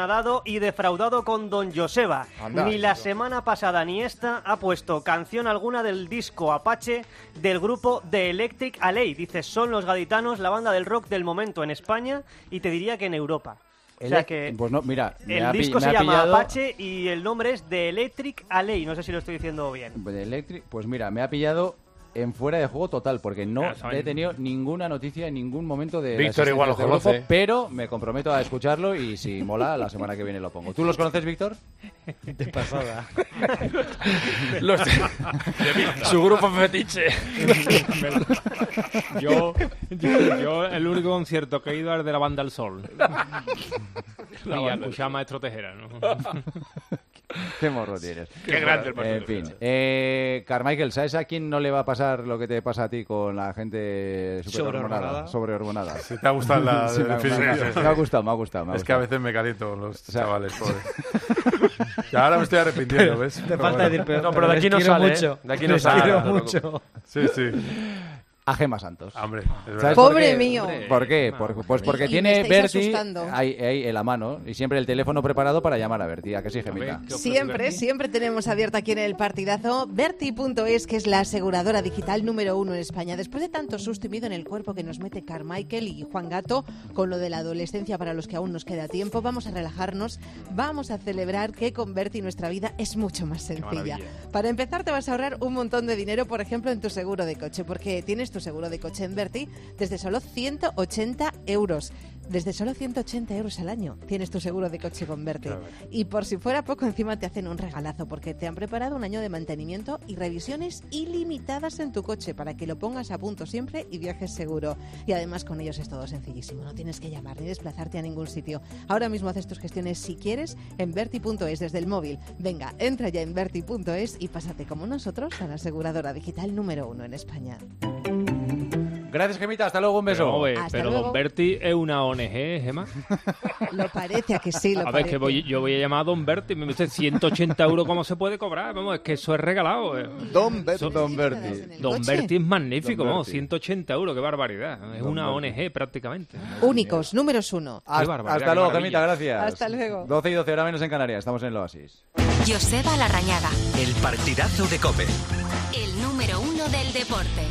y defraudado con Don Joseba. Anda, ni la tío. semana pasada ni esta ha puesto canción alguna del disco Apache del grupo The Electric Alley. Dice, son los gaditanos la banda del rock del momento en España y te diría que en Europa. O sea que Pues no, mira, me el ha pi- disco me se ha llama pillado- Apache y el nombre es The Electric Alley. No sé si lo estoy diciendo bien. De Electric, pues mira, me ha pillado en fuera de juego total, porque no Ya saben. he tenido ninguna noticia en ningún momento de la Víctor igual existencia lo de este grupo, conoce. pero me comprometo a escucharlo y si mola, la semana que viene lo pongo. ¿Tú los conoces, Víctor? De pasada. Los- Su grupo fetiche. Yo, yo, yo el único concierto que he ido es el de la banda El Sol. La Y a banda El escuchar a Maestro Tejera, ¿no? Qué morro tienes. Qué grande el Maestro En fin. Tejera. Eh, Carmichael, ¿sabes a quién no le va a pasar lo que te pasa a ti con la gente Sobrehormonada. superhormonada? Sobrehormonada. Si te ha gustado la Sí, me, ha- me ha- definición. me ha gustado, me ha gustado. me ha Es que a gustado. veces me caliento con los sea- chavales, pobres. Y ahora me estoy arrepintiendo, ¿ves? Te Pero falta bueno. decir, pero, No, pero de aquí no les quiero sale, ¿eh? mucho. De aquí no Les sale, quiero no te mucho. Sí, sí. A Gema Santos. Hombre, es verdad. ¿Sabes por Pobre qué? mío. ¿Por qué? Por- pues porque Y me tiene estáis Berti asustando. ahí, ahí en la mano y siempre el teléfono preparado para llamar a Berti. ¿A que sí, Gemita? Siempre, siempre tenemos abierto aquí en el partidazo Berti punto es, que es la aseguradora digital número uno en España. Después de tanto susto y miedo en el cuerpo que nos mete Carmichael y Juan Gato con lo de la adolescencia, para los que aún nos queda tiempo, vamos a relajarnos, vamos a celebrar que con Berti nuestra vida es mucho más sencilla. Para empezar, te vas a ahorrar un montón de dinero, por ejemplo, en tu seguro de coche, porque tienes tu seguro de coche en Berti desde solo ciento ochenta euros. Desde solo ciento ochenta euros al año tienes tu seguro de coche con Berti. Y por si fuera poco, encima te hacen un regalazo, porque te han preparado un año de mantenimiento y revisiones ilimitadas en tu coche para que lo pongas a punto siempre y viajes seguro. Y además con ellos es todo sencillísimo, no tienes que llamar ni desplazarte a ningún sitio. Ahora mismo haces tus gestiones, si quieres, en Berti punto es desde el móvil. Venga, entra ya en Berti punto es y pásate como nosotros a la aseguradora digital número uno en España. Gracias, Gemita. Hasta luego. Un beso. Pero, oye, Hasta pero luego. Don Berti es una O N G, Gemma. Lo parece, a que sí, lo A ver, parece. que voy, yo voy a llamar a Don Berti y me dice ciento ochenta euros, ¿cómo se puede cobrar? Vamos, es que eso es regalado. eh. Don Berti. Eso- Don Berti. Don coche? Berti es magnífico, Don vamos, Berti. ciento ochenta euros, qué barbaridad. Es Don una Berti. O N G prácticamente. Únicos, números uno. Hasta, barbaridad, hasta qué luego, maravilla. Gemita. Gracias. Hasta luego. doce y doce horas menos en Canarias. Estamos en el Oasis. Joseba Larrañaga, El partidazo de COPE. el número uno del deporte.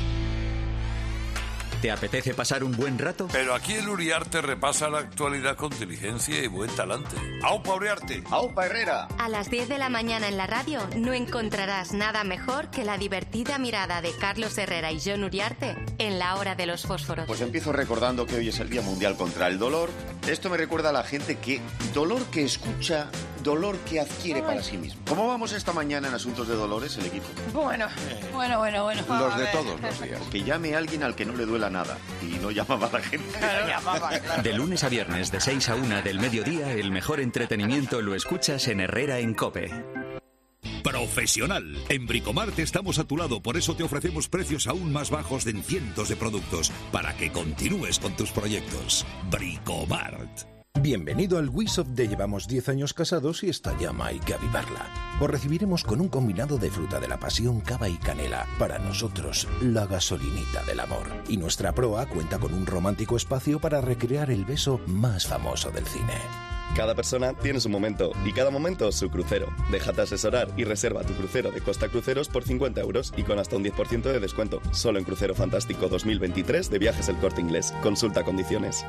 ¿Te apetece pasar un buen rato? Pero aquí el Uriarte repasa la actualidad con diligencia y buen talante. ¡Aupa Uriarte! ¡Aupa Herrera! A las diez de la mañana en la radio no encontrarás nada mejor que la divertida mirada de Carlos Herrera y John Uriarte en la hora de los fósforos. Pues empiezo recordando que hoy es el Día Mundial contra el Dolor. Esto me recuerda a la gente que dolor que escucha, dolor que adquiere para sí mismo. ¿Cómo vamos esta mañana en asuntos de dolores, el equipo? Bueno, bueno, bueno, bueno. Los A de ver. todos los días. Que llame a alguien al que no le duela nada. Y no llamaba a la gente. Claro, llamaba, claro. De lunes a viernes, de seis a una del mediodía, el mejor entretenimiento lo escuchas en Herrera en COPE. Profesional. En Bricomart estamos a tu lado, por eso te ofrecemos precios aún más bajos en cientos de productos, para que continúes con tus proyectos. Bricomart. Bienvenido al Wisoft de Llevamos diez años casados y esta llama hay que avivarla. Os recibiremos con un combinado de fruta de la pasión, cava y canela. Para nosotros, la gasolinita del amor. Y nuestra proa cuenta con un romántico espacio para recrear el beso más famoso del cine. Cada persona tiene su momento y cada momento su crucero. Déjate asesorar y reserva tu crucero de Costa Cruceros por cincuenta euros y con hasta un diez por ciento de descuento. Solo en Crucero Fantástico dos mil veintitrés de Viajes El Corte Inglés. Consulta condiciones.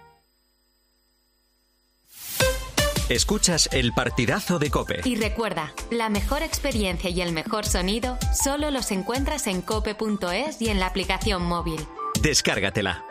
Escuchas el partidazo de COPE. Y recuerda, la mejor experiencia y el mejor sonido solo los encuentras en cope punto es y en la aplicación móvil. Descárgatela.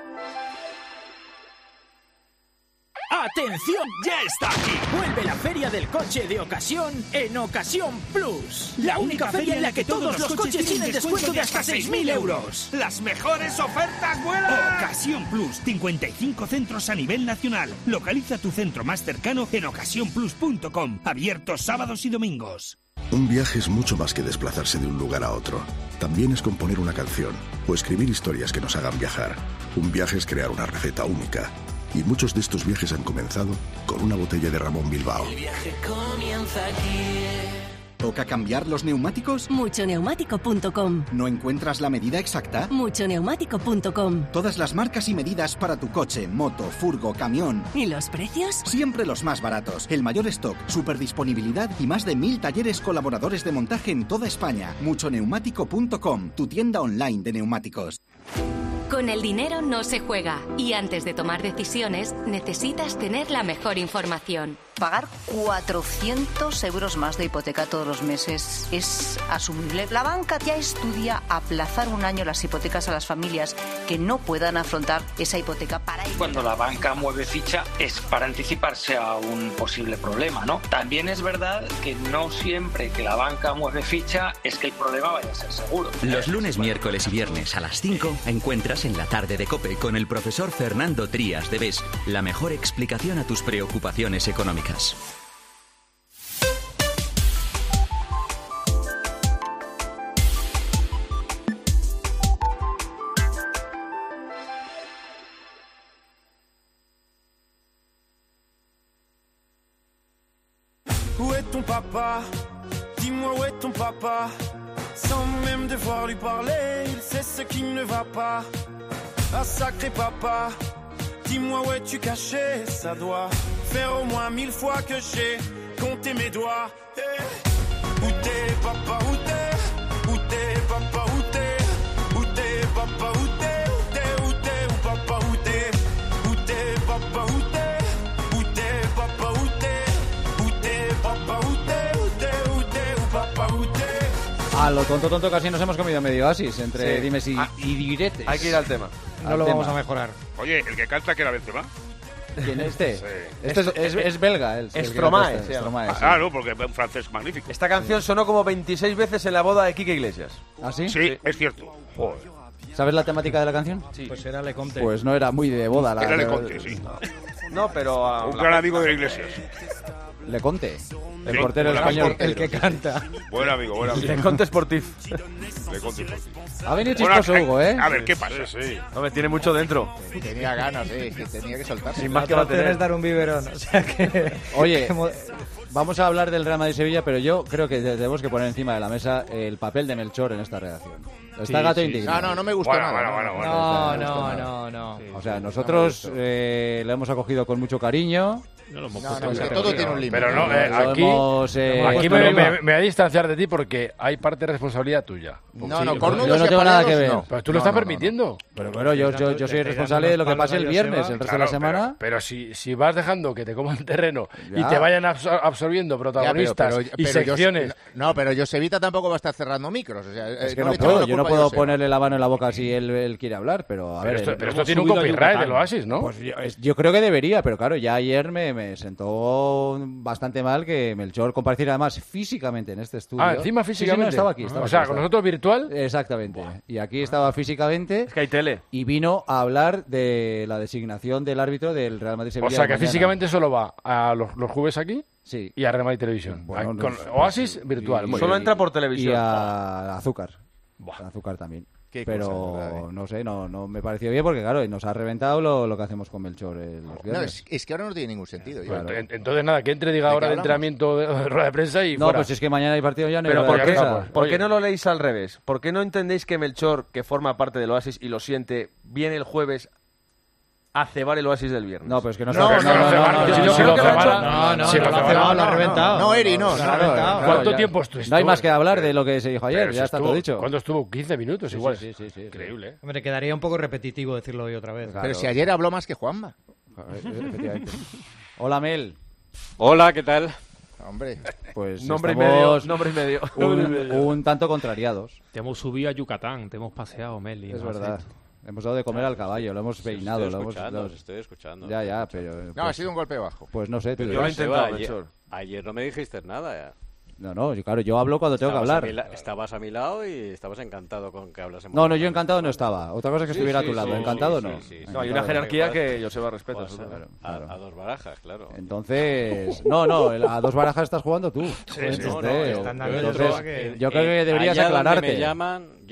¡Atención! ¡Ya está aquí! Vuelve la Feria del Coche de Ocasión en Ocasión Plus. La única feria en la que todos los coches tienen descuento de hasta seis mil euros. ¡Las mejores ofertas vuelan! Ocasión Plus, cincuenta y cinco centros a nivel nacional. Localiza tu centro más cercano en ocasión plus punto com. Abiertos sábados y domingos. Un viaje es mucho más que desplazarse de un lugar a otro. También es componer una canción o escribir historias que nos hagan viajar. Un viaje es crear una receta única. Y muchos de estos viajes han comenzado con una botella de Ramón Bilbao. El viaje comienza aquí. ¿Toca cambiar los neumáticos? mucho neumático punto com. ¿No encuentras la medida exacta? mucho neumático punto com. Todas las marcas y medidas para tu coche, moto, furgo, camión. ¿Y los precios? Siempre los más baratos. El mayor stock, superdisponibilidad y más de mil talleres colaboradores de montaje en toda España. mucho neumático punto com, tu tienda online de neumáticos. Con el dinero no se juega y antes de tomar decisiones necesitas tener la mejor información. Pagar cuatrocientos euros más de hipoteca todos los meses es asumible. La banca ya estudia aplazar un año las hipotecas a las familias que no puedan afrontar esa hipoteca para ello. Cuando la banca mueve ficha es para anticiparse a un posible problema, ¿no? También es verdad que no siempre que la banca mueve ficha es que el problema vaya a ser seguro. Los lunes, miércoles y viernes a las cinco encuentras en la tarde de COPE con el profesor Fernando Trías de B E S la mejor explicación a tus preocupaciones económicas. Où est ton papa? Dis-moi où est ton papa? Sans même devoir lui parler, il sait ce qui ne va pas. Ah sacré papa, dis-moi où es-tu caché? Ça doit faire au moins mille fois que j'ai compté mes doigts. Hey. Où t'es papa, où t'es? Où t'es papa, où t'es? Où t'es papa, où t'es? Où t'es, où t'es, où papa, où t'es? Où t'es papa, où t'es? Où t'es papa, où t'es? Où t'es papa, où t'es? Où t'es, où t'es, où papa, où t'es? A lo tonto, tonto, casi nos hemos comido medio oasis entre Sí. dimes y, Ah, y diretes. Hay que ir al tema. No Al lo tema. vamos a mejorar. Oye, el que canta que era Benzema. ¿Quién es este? Sí. Este es, es, es belga. El, el Stromae, que canta, se llama. Stromae, sí. Ah, no, porque es un francés magnífico. Esta canción sonó como veintiséis veces en la boda de Quique Iglesias. ¿Ah, sí? Sí, es cierto. Joder. ¿Sabes la temática de la canción? Sí. Pues era Le Comte. Pues no era muy de boda. La, Era Le Conte, sí. No, pero... a Un la- gran amigo de la Iglesias. Le Conte. El Sí, portero el español. portero, El que sí. canta. Buen amigo, buen amigo. Le Conte Sportif. Le Conte Sportif. Ha venido Bueno, chistoso Hugo, ¿eh? A ver, ¿qué pasa? Sí. No, me tiene mucho dentro. Tenía ganas, eh, que tenía que soltarse. Sin La más que va a otra opción tener. es dar un biberón. O sea que... Oye, que mo- vamos a hablar del Real Madrid-Sevilla, pero yo creo que tenemos que poner encima de la mesa el papel de Melchor en esta redacción. Está Sí, Gato sí, indignado. No, no, no me gustó Bueno, nada. bueno, no, bueno, No, no, no, no, no, no. O sea, nosotros eh, lo hemos acogido con mucho cariño. No lo hemos No, puesto no, en es que categoría. todo tiene un límite. Pero no, eh, Lo aquí, hemos, eh, aquí puesto me, arriba. me- me voy a distanciar de ti porque hay parte de responsabilidad tuya. No, no, Sí, cornudos yo no y tengo nada que apaleados, ver. no. Pero tú lo No, estás no, no, permitiendo. Pero bueno, yo, yo, yo soy Le responsable de lo que dando pase el palos a viernes, Joseba. el resto de la Claro, semana. Pero si, si vas dejando que te coman terreno y Ya. te vayan absor- absorbiendo Ya, pero- protagonistas pero- y pero secciones... Yo, no, pero Josevita tampoco va a estar cerrando micros. O sea, Es eh, que no le echamos puedo, la yo no culpa a puedo Joseba. ponerle la mano en la boca si él, él quiere hablar, pero a Pero ver. esto, el- pero esto hemos tiene un subido a copyright Yucatán. del Oasis, ¿no? Pues yo, es- yo creo que debería, pero claro, ya ayer me, me sentó bastante mal que Melchor compareciera además físicamente en este estudio. Ah, encima Sí, sí, físicamente. no, estaba aquí. Estaba o sea, aquí, con estaba. nosotros virtual. Exactamente. Y aquí estaba físicamente Es que hay tele. y vino a hablar de la designación del árbitro del Real Madrid-Sevilla. O sea, de que mañana. físicamente solo va a los, los jueves aquí Sí. y a Real Madrid Televisión. Bueno, Ah, no con sé, Oasis sí, virtual. y- Muy Solo bien. entra por Y televisión. a Azúcar. Buah. A Azúcar también. Qué Pero cosas, ¿verdad, eh? no sé, no, no me pareció bien porque claro, nos ha reventado lo, lo que hacemos con Melchor eh, los No, viernes. es, es que ahora no tiene ningún sentido. Pues ya. ent- Entonces, nada, que entre, diga ¿De ahora qué de hablamos? entrenamiento de, de rueda de prensa y No, fuera. pues es que mañana hay partido ya no hay Pero rueda ¿por de qué, prensa. ¿por qué Oye. no lo leéis al revés? ¿Por qué no entendéis que Melchor, que forma parte del Oasis y lo siente, viene el jueves a cebar el Oasis del viernes? No, pero es que no, No, se- no, no, cebar, no, yo- no, yo no, creo no, que lo ha hecho- No, no, Sí, no, lo lo ha ha cebado, cebado, lo no, ha no, reventado. No, Eri, no. Claro, no, claro, ¿Cuánto ya- tiempo estuvo? No hay más que hablar de lo que se dijo ayer, Pero ya si está estuvo- todo dicho. ¿Cuándo estuvo? quince minutos Sí, igual. sí, sí, sí, sí. Increíble, ¿eh? Hombre, quedaría un poco repetitivo decirlo hoy otra vez. Pero si ayer habló más que Juanma. Efectivamente. Hola, Mel. Hola, ¿qué tal? Hombre, Pues Nombre y estamos medio, nombre y medio. un, un tanto contrariados. Te hemos subido a Yucatán, te hemos paseado, Meli. Es no verdad. haces- Hemos dado de comer al caballo, lo hemos peinado. Estoy Lo hemos, escuchando, lo- os estoy escuchando. Ya, ya, pero... no, pues- ha sido un golpe bajo. Pues no sé, tú Pero Yo lo he dirás. Joseba, intentado, ayer, Melchor. ayer no me dijiste nada. Ya. No, no, yo, claro, yo hablo cuando tengo que Estabas a hablar. mi la- estabas a mi lado y estabas encantado con que hablásemos. No, no, yo encantado no estaba. Otra cosa es que Sí, estuviera sí, a tu lado. sí, Encantado sí, no. sí, sí. No, hay Encantado una no. jerarquía igual. que Joseba respeta. Pues, eso. Claro, a, claro. a dos barajas, claro. Entonces, no, no, el- a dos barajas estás jugando tú. sí, Entonces, no, no, están dando entonces, prueba que- yo creo que Eh, deberías allá donde aclararte. me llaman,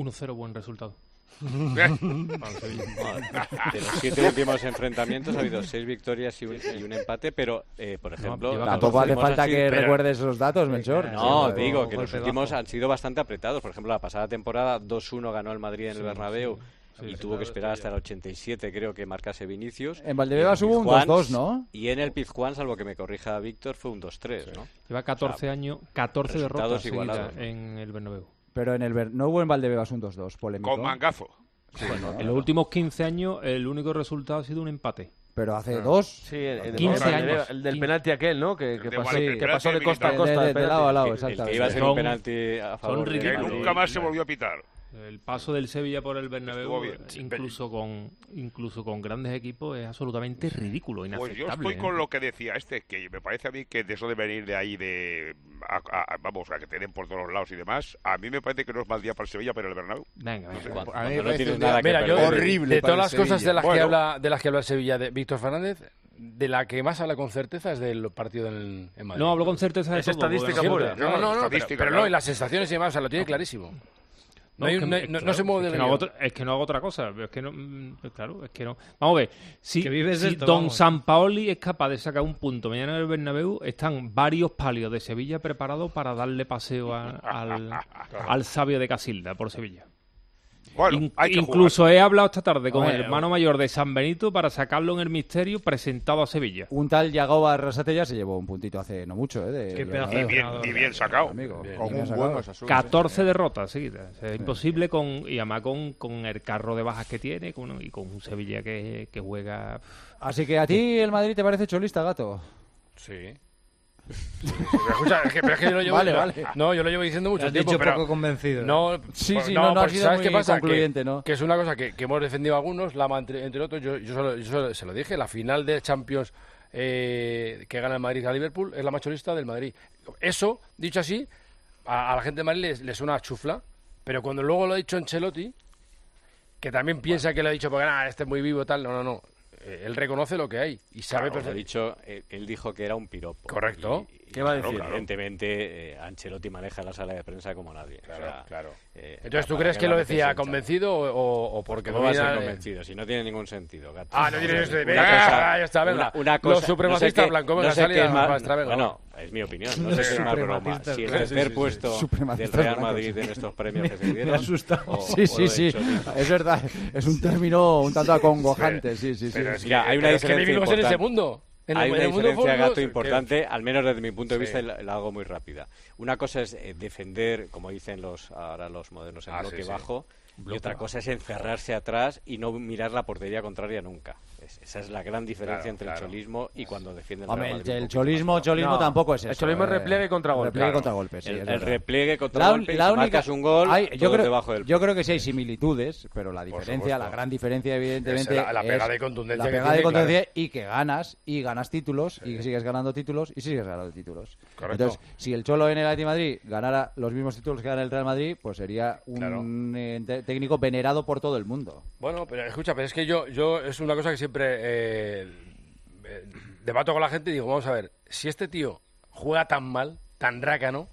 uno cero, buen resultado. De los siete últimos enfrentamientos ha habido seis victorias y un, y un empate, pero, eh, por ejemplo... No, tampoco hace falta que sido... recuerdes esos datos, Melchor. No, no digo que los últimos bajo. han sido bastante apretados. Por ejemplo, la pasada temporada dos uno ganó el Madrid en sí, el Bernabéu. Sí. Sí, y tuvo que esperar hasta el ochenta y siete, creo que marcase Vinicius. En Valdebebas hubo un dos dos, ¿no? Y en el Pizjuán, salvo que me corrija Víctor, fue un dos tres, sí. ¿no? Lleva catorce o sea, años, catorce derrotas igualados, ¿no? en el Bernabéu. Pero en el Ber... no hubo en Valdebebas un dos dos, polémico. Con mangazo. Sí, bueno, en los últimos quince años el único resultado ha sido un empate. Pero hace no. dos, sí, el, quince el, años. El del penalti aquel, ¿no? Que, que, pasó, sí, que pasó de costa a costa. De, de, de lado a lado, el, el que iba a ser un penalti a favor de que nunca más se volvió a pitar. El paso del Sevilla por el Bernabéu, incluso con incluso con grandes equipos, es absolutamente ridículo, inaceptable. Pues yo estoy ¿eh? con lo que decía este, que me parece a mí que de eso de venir de ahí, de a, a, vamos, a que te den por todos los lados y demás, a mí me parece que no es mal día para el Sevilla, pero el Bernabéu. Venga, venga. No sé, cuando, a mí no tienes nada mira, que yo, horrible de todas las Sevilla. cosas de las, bueno. que habla, de las que habla el Sevilla de Víctor Fernández, de la que más habla con certeza es del partido en, en Madrid. No, hablo con certeza de es todo. estadística pura. No, no, no, no estadística, pero, pero claro. no, y las sensaciones y demás, o sea, lo tiene clarísimo. No, hay, es que, no, es, no, claro, no se mueve es de que, no otra, es que no hago otra cosa. Es que no, claro, es que no. Vamos a ver, si, si esto, Don vamos. Sampaoli es capaz de sacar un punto mañana en el Bernabéu, están varios palios de Sevilla preparados para darle paseo a, al, al sabio de Casilda por Sevilla. Bueno, In, hay que incluso jugar. he hablado esta tarde con Oye, el hermano mayor de San Benito para sacarlo en el misterio presentado a Sevilla. Un tal Yagoba Arrasate se llevó un puntito hace no mucho, ¿eh? De, Qué pedazo de bien, y bien sacado. Amigo, bien, con bien un sacado. buen Osasuna, catorce sí. derrotas seguidas. O sea, es sí. imposible con y además con, con el carro de bajas que tiene con, y con un Sevilla que, que juega. Así que a ti el Madrid te parece cholista, gato. Sí. Pero escucha, es que, pero es que yo lo llevo, vale, no, vale. no, yo lo llevo diciendo mucho Has tiempo, dicho pero poco convencido. No, sí, pues, sí, no, no, no ha pues, sido ¿sabes muy qué pasa? concluyente, que, ¿no? Que es una cosa que, que hemos defendido algunos, Lama entre, entre otros, yo, yo, solo, yo solo, se lo dije, la final de Champions eh, que gana el Madrid a Liverpool es la macholista del Madrid. Eso, dicho así, a, a la gente de Madrid le, le suena a chufla, pero cuando luego lo ha dicho Ancelotti, que también piensa bueno. que lo ha dicho porque ah, este es muy vivo tal, no, no, no. Él reconoce lo que hay y sabe claro, perfectamente. Dicho, él, él dijo que era un piropo. Correcto. Y, y, ¿Qué va a claro, decir? Evidentemente, eh, Ancelotti maneja la sala de prensa como nadie. Claro, o sea, claro. Eh, Entonces, ¿tú crees que lo decía convencido o, o, o porque no no va a ser viene- convencido? Si no tiene ningún sentido, gato. Ah, no tiene ningún sentido. Una Venga, cosa- ah, ya está, venga. Una, una cosa, Los supremacistas no sé qué- blancos, no venga, sé salid qué a es la más- palestra, venga. Bueno, es mi opinión. No sé qué es más broma. Si el Sí, sí, tercer sí, puesto sí. del Supremacistas Real blancos. Madrid en estos premios que se Me dieron. ha asustado. o- sí, o sí, lo sí. de Choli. Es verdad. Es un término un tanto acongojante. Sí, sí, sí. Pero es que hay una Pero es que diferencia vivimos en ese importante. mundo. En el- Hay en una el mundo diferencia, fútbol, gato, que- importante, al menos desde mi punto de Sí. vista, y la, la hago muy rápida. Una cosa es eh, defender, como dicen los ahora los modernos, en Ah, bloque sí, sí. bajo, Bloque y otra bajo. cosa es encerrarse atrás y no mirar la portería contraria nunca. Es- esa es la gran diferencia Claro, entre claro. el cholismo y cuando defiende el Hombre, Real el, Madrid un el poquito cholismo, más. cholismo No, tampoco es eso. el cholismo es eh. repliegue y contragolpe. Repliegue y Claro. contragolpe, sí. el, es el verdad. repliegue contra La, golpe, y la si única, marcas un gol, hay- yo, todo creo, debajo del yo creo que sí hay similitudes, pero la diferencia, supuesto. la gran diferencia, evidentemente, Es la- la pegada es y contundencia la que pegada y tiene, contundencia y que ganas, y ganas títulos, y que sigues ganando títulos, y sigues ganando títulos. Correcto. Entonces, si el Cholo en el Atlético de Madrid ganara los mismos títulos que gana el Real Madrid, pues sería un Claro. eh, te- técnico venerado por todo el mundo. Bueno, pero escucha, pero es que yo, yo es una cosa que siempre eh, eh, debato con la gente y digo, vamos a ver, si este tío juega tan mal, tan rácano,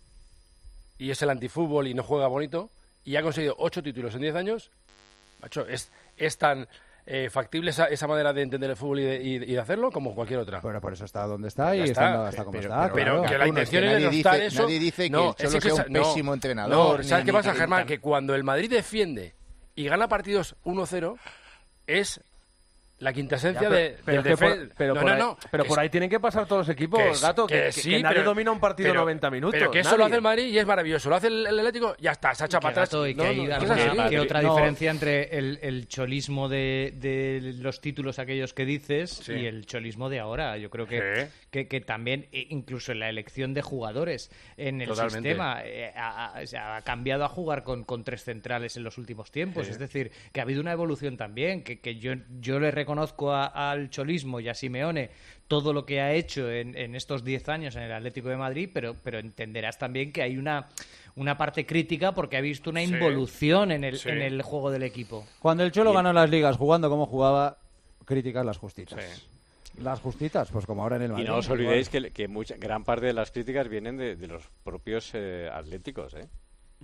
y es el antifútbol y no juega bonito, y ha conseguido ocho títulos en diez años, macho, es, es tan eh, factible esa, esa manera de entender el fútbol y de, y- y de hacerlo como cualquier otra. Bueno, por eso está donde está y Ya está, está. está como Pero- está. pero claro. que la Uno, es que intención es nadie denostar dice- eso. nadie dice que No, el Cholo es que sea un esa- no, pésimo entrenador, No, ni- ¿sabes qué ni pasa, que- Germán? Que cuando el Madrid defiende y gana partidos uno cero, es la quintasencia Ya, pero- de, pero del es que por- defen- pero no, por no, ahí- no, pero que por es- ahí tienen que pasar todos los equipos, que es- gato, que, que que- sí, que nadie pero- domina un partido pero- noventa minutos. Pero que eso nadie. lo hace el Madrid y es maravilloso. Lo hace el, el Atlético, ya está, se ha echado para atrás. Gato, y que No, hay no, alguna- es así. que otra No. diferencia entre el, el cholismo de, de los títulos aquellos que dices Sí. y el cholismo de ahora. Yo creo que, Sí. que, que también, e incluso en la elección de jugadores en el Totalmente. sistema, eh, ha, ha- o sea, ha cambiado a jugar con, con tres centrales en los últimos tiempos. Sí. Es decir, que ha habido una evolución también, que, que yo, yo le reconozco a- al cholismo y a Simeone todo lo que ha hecho en, en estos diez años en el Atlético de Madrid, pero, pero entenderás también que hay una, una parte crítica porque ha visto una Sí. involución en el, Sí. en el juego del equipo. Cuando el Cholo ganó las ligas jugando como jugaba, críticas las justitas. Sí. Las justitas, pues como ahora en el Y Madrid. no os olvidéis que, que mucha, gran parte de las críticas vienen de, de los propios eh, atléticos, ¿eh?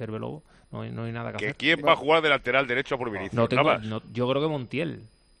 Arbeloa, no hay, no hay nada que ¿Que hacer. ¿Quién va a jugar de lateral derecho por Vinicius? No tengo, Navas. no, yo creo que Montiel.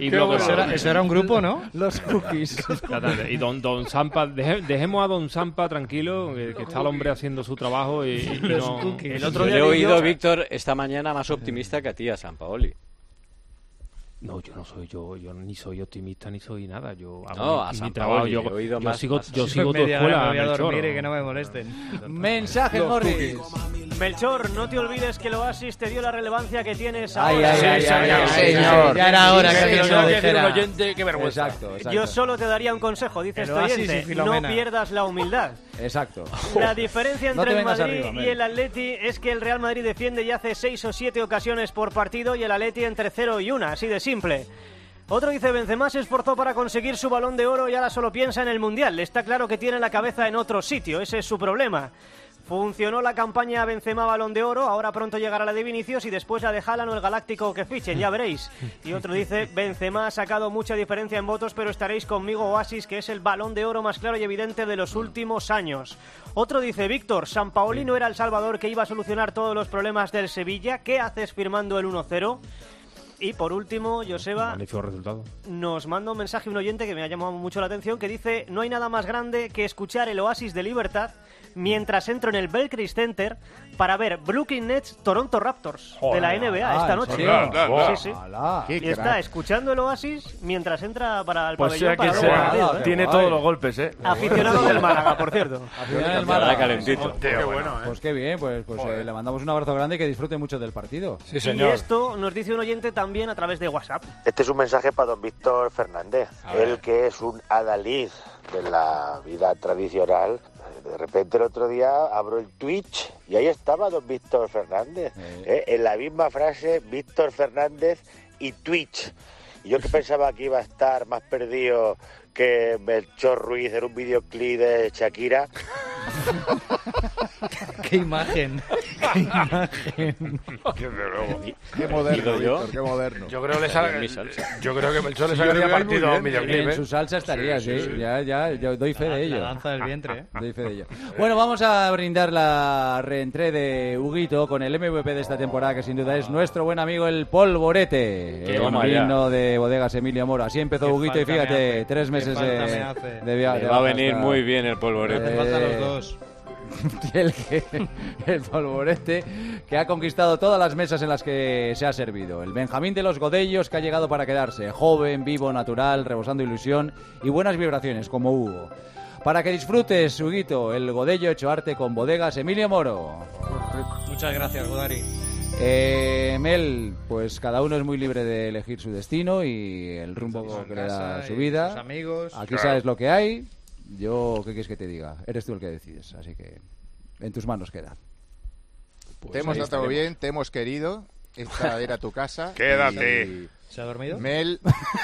Y luego eso era, eso era un grupo, ¿no? Los cookies. Y don, don Sampa, deje, dejemos a don Sampa tranquilo, que, que está el hombre haciendo su trabajo y, y no... El otro día he oído, Víctor, esta mañana más optimista que a ti, a Sampaoli. No, yo no soy, yo, yo ni soy optimista ni soy nada. Yo hago No, mi, a mi San trabajo. Paoli, Yo, he oído yo más- sigo, más- yo sigo tu Media hora escuela, me voy a Melchor. dormir y que no me molesten. Mensaje, Morris. Melchor, no te olvides que el Oasis te dio la relevancia que tienes Ay, ahora. ay, Sí, ay, señor. ay, ay, Sí, señor. Ya era hora Sí, que señor. te lo Decir dijera. un oyente, qué vergüenza. Exacto, exacto. Yo solo te daría un consejo, dice El este Oasis y oyente, Filomena. no pierdas la humildad. Exacto. La diferencia No entre te el vengas Madrid arriba, Mel. y el Atleti es que el Real Madrid defiende y hace seis o siete ocasiones por partido y el Atleti entre cero y una, así de simple. Otro dice, Benzema se esforzó para conseguir su Balón de Oro y ahora solo piensa en el Mundial. Está claro que tiene la cabeza en otro sitio, ese es su problema. Funcionó la campaña Benzema Balón de Oro, ahora pronto llegará la de Vinicius y después la de Haaland o el Galáctico que fichen, ya veréis. Y otro dice, Benzema ha sacado mucha diferencia en votos, pero estaréis conmigo, Oasis, que es el Balón de Oro más claro y evidente de los últimos años. Otro dice, Víctor, Sampaoli no era el Salvador que iba a solucionar todos los problemas del Sevilla, ¿qué haces firmando el uno cero? Y por último, Joseba, Magnífico resultado. nos manda un mensaje un oyente que me ha llamado mucho la atención, que dice, no hay nada más grande que escuchar el Oasis de Libertad mientras entro en el Belcris Center para ver Brooklyn Nets Toronto Raptors de la N B A ah, esta ¿en noche. serio? Sí, sí. Alá. Y está escuchando el Oasis mientras entra para el Pues pabellón sea para quien ver el sea, partido, ¿eh? tiene todos los golpes, ¿eh? Aficionado del Málaga, por cierto. Aficionado del Estará Málaga. calentito. Qué Qué bueno, bueno, ¿eh? Pues qué bien, pues, pues eh, le mandamos un abrazo grande y que disfrute mucho del partido. Sí, Y señor. esto nos dice un oyente también a través de WhatsApp. Este es un mensaje para don Víctor Fernández, él que es un adalid de la vida tradicional. De repente el otro día abro el Twitch y ahí estaba don Víctor Fernández, ¿eh? En la misma frase, Víctor Fernández y Twitch. Y yo que pensaba que iba a estar más perdido que Melchor Ruiz en un videoclip de Shakira. ¡Qué imagen! ¡Qué imagen! Qué moderno, ¿Digo yo? Víctor, qué moderno. Yo creo, le Estaría sal- en mi salsa. yo creo que Melchor le Sí, yo sacaría le veo ahí muy partido a un bien. videoclip. En ¿eh? su salsa estaría, sí. sí, sí. Ya, ya, yo doy fe de ello. La danza del vientre, ¿eh? Doy fe de ello. Bueno, vamos a brindar la reentré de Huguito con el M V P de esta temporada, que sin duda es nuestro buen amigo el Polvorete. Qué El toma ya. vino de bodegas Emilio Moro. Así empezó Qué Huguito y falta me fíjate, hace. tres Qué meses falta de, me hace. de via- Le de va a baja venir hasta- muy bien el polvorete. Me faltan los dos. el, que- el Polvorete que ha conquistado todas las mesas en las que se ha servido. El Benjamín de los Godellos que ha llegado para quedarse. Joven, vivo, natural, rebosando ilusión y buenas vibraciones, como Hugo. Para que disfrutes, Huguito, el Godello hecho arte con bodegas Emilio Moro. Muchas gracias, Godari. Eh, Mel, pues cada uno es muy libre de elegir su destino y el rumbo Su que le da casa su y vida. sus amigos. Aquí Claro. sabes lo que hay. Yo, ¿qué quieres que te diga? Eres tú el que decides, así que en tus manos queda. Te hemos ahí tratado estaremos. bien, te hemos querido. Esta era tu casa. Quédate. y- ¿Se ha dormido? Mel.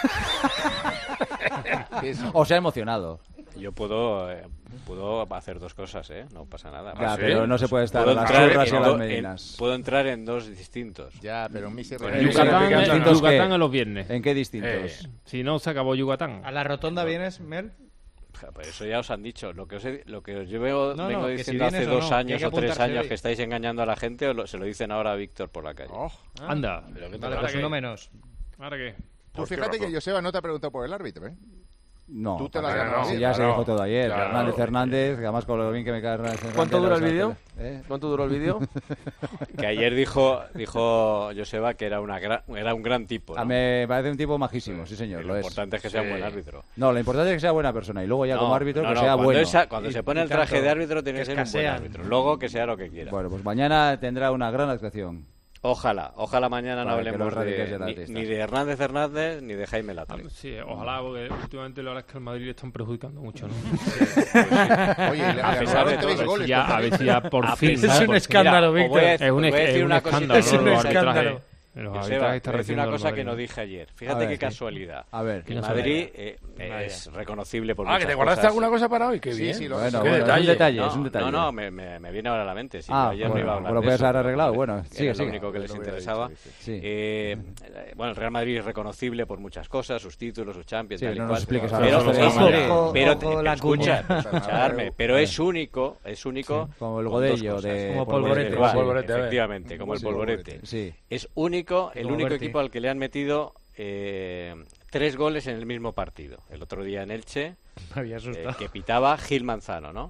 O se ha emocionado. Yo puedo, eh, puedo hacer dos cosas, ¿eh? No pasa nada. Ya, pero no se puede estar Puedo a las entrar churras en y a las do- en- medinas. puedo entrar en dos distintos. Ya, pero mi se Con En el Yucatán, Yucatán, en ¿distintos Yucatán qué? a los viernes. ¿En qué distintos? Eh, si no, se acabó Yucatán. ¿A la rotonda vienes, Mel? Ja, pues eso ya os han dicho. Lo que os, he- lo que os yo veo- No, vengo no, que si diciendo hace vienes o dos no, que hay años que o tres apuntarse años hoy. que estáis engañando a la gente, o lo- se lo dicen ahora a Víctor por la calle. Anda. Pero ¿qué te Vale, pasa? pues uno menos. ¿Ahora qué? Tú fíjate que Joseba no te ha preguntado por el árbitro, ¿eh? No, Tú te la has claro, ganado. sí, bien. ya se Claro. dijo todo ayer. Claro. Hernández Hernández, que además con lo bien que me cae Hernández Hernández. ¿Cuánto dura el o sea, vídeo? ¿eh? ¿Cuánto duró el vídeo? Que ayer dijo dijo Joseba que era una gra- era un gran tipo, ¿no? A me parece un tipo majísimo, sí señor, Y lo, lo es. importante es que sea un buen árbitro. No, lo importante es que sea buena persona y luego ya No, como árbitro no, que no, sea cuando bueno. esa- cuando se pone Y el traje tanto, de árbitro tiene que ser un buen escasean. árbitro. Luego que sea lo que quiera. Bueno, pues mañana tendrá una gran actuación. Ojalá, ojalá mañana no Para que hablemos los radicales de, de la ni, lista. ni de Hernández Hernández ni de Jaime Latre. Sí, ojalá, porque últimamente la verdad es que al Madrid le están perjudicando mucho, ¿no? Oye, le a regalaron pesar de tres todo, goles ya, contra a ver el- si ya por A fin. pesar- ¿sabes? Es un Porque- escándalo, Mira, Víctor. Es un, Os voy a es decir un una cosita escándalo. sobre los ese arbitrajes- escándalo. los Joseba, arbitrajes te voy a están decir una recibiendo cosa el que no Madrid. dije ayer. A Fíjate ver, qué sí. casualidad. A ver. El no Madrid sabía. eh, Vaya. es reconocible por Ah, que muchas te guardaste cosas. alguna cosa para hoy. Qué Sí, bien. sí, lo- Bueno, Qué bueno, es un detalle. detalle, No, es un detalle. no, no, me, me, me viene ahora a la mente. Sí, Ah, ayer no bueno, iba a hablar pues lo de puedes eso, haber pero arreglado. bueno, Bueno, era sigue, lo sigue. único que les Lo hubiera interesaba. dicho, sí, sí. Eh, bueno, el Real Madrid es reconocible por muchas cosas, sus títulos, sus Champions, Sí, tal y no nos cual. expliques pero, ahora la historia del pero- Madrid. Ojo, pero- ojo, pero la escucha, cuña. escucharme, pero es único, es único. Como el con Godello dos cosas. de Como Polvorete. Polvorete. Sí. Polvorete, a ver. Efectivamente, como el Sí, polvorete. Sí. Es único, el Como único Berti. equipo al que le han metido eh, tres goles en el mismo partido. El otro día en Elche, Me había eh, asustado. que pitaba Gil Manzano, ¿no?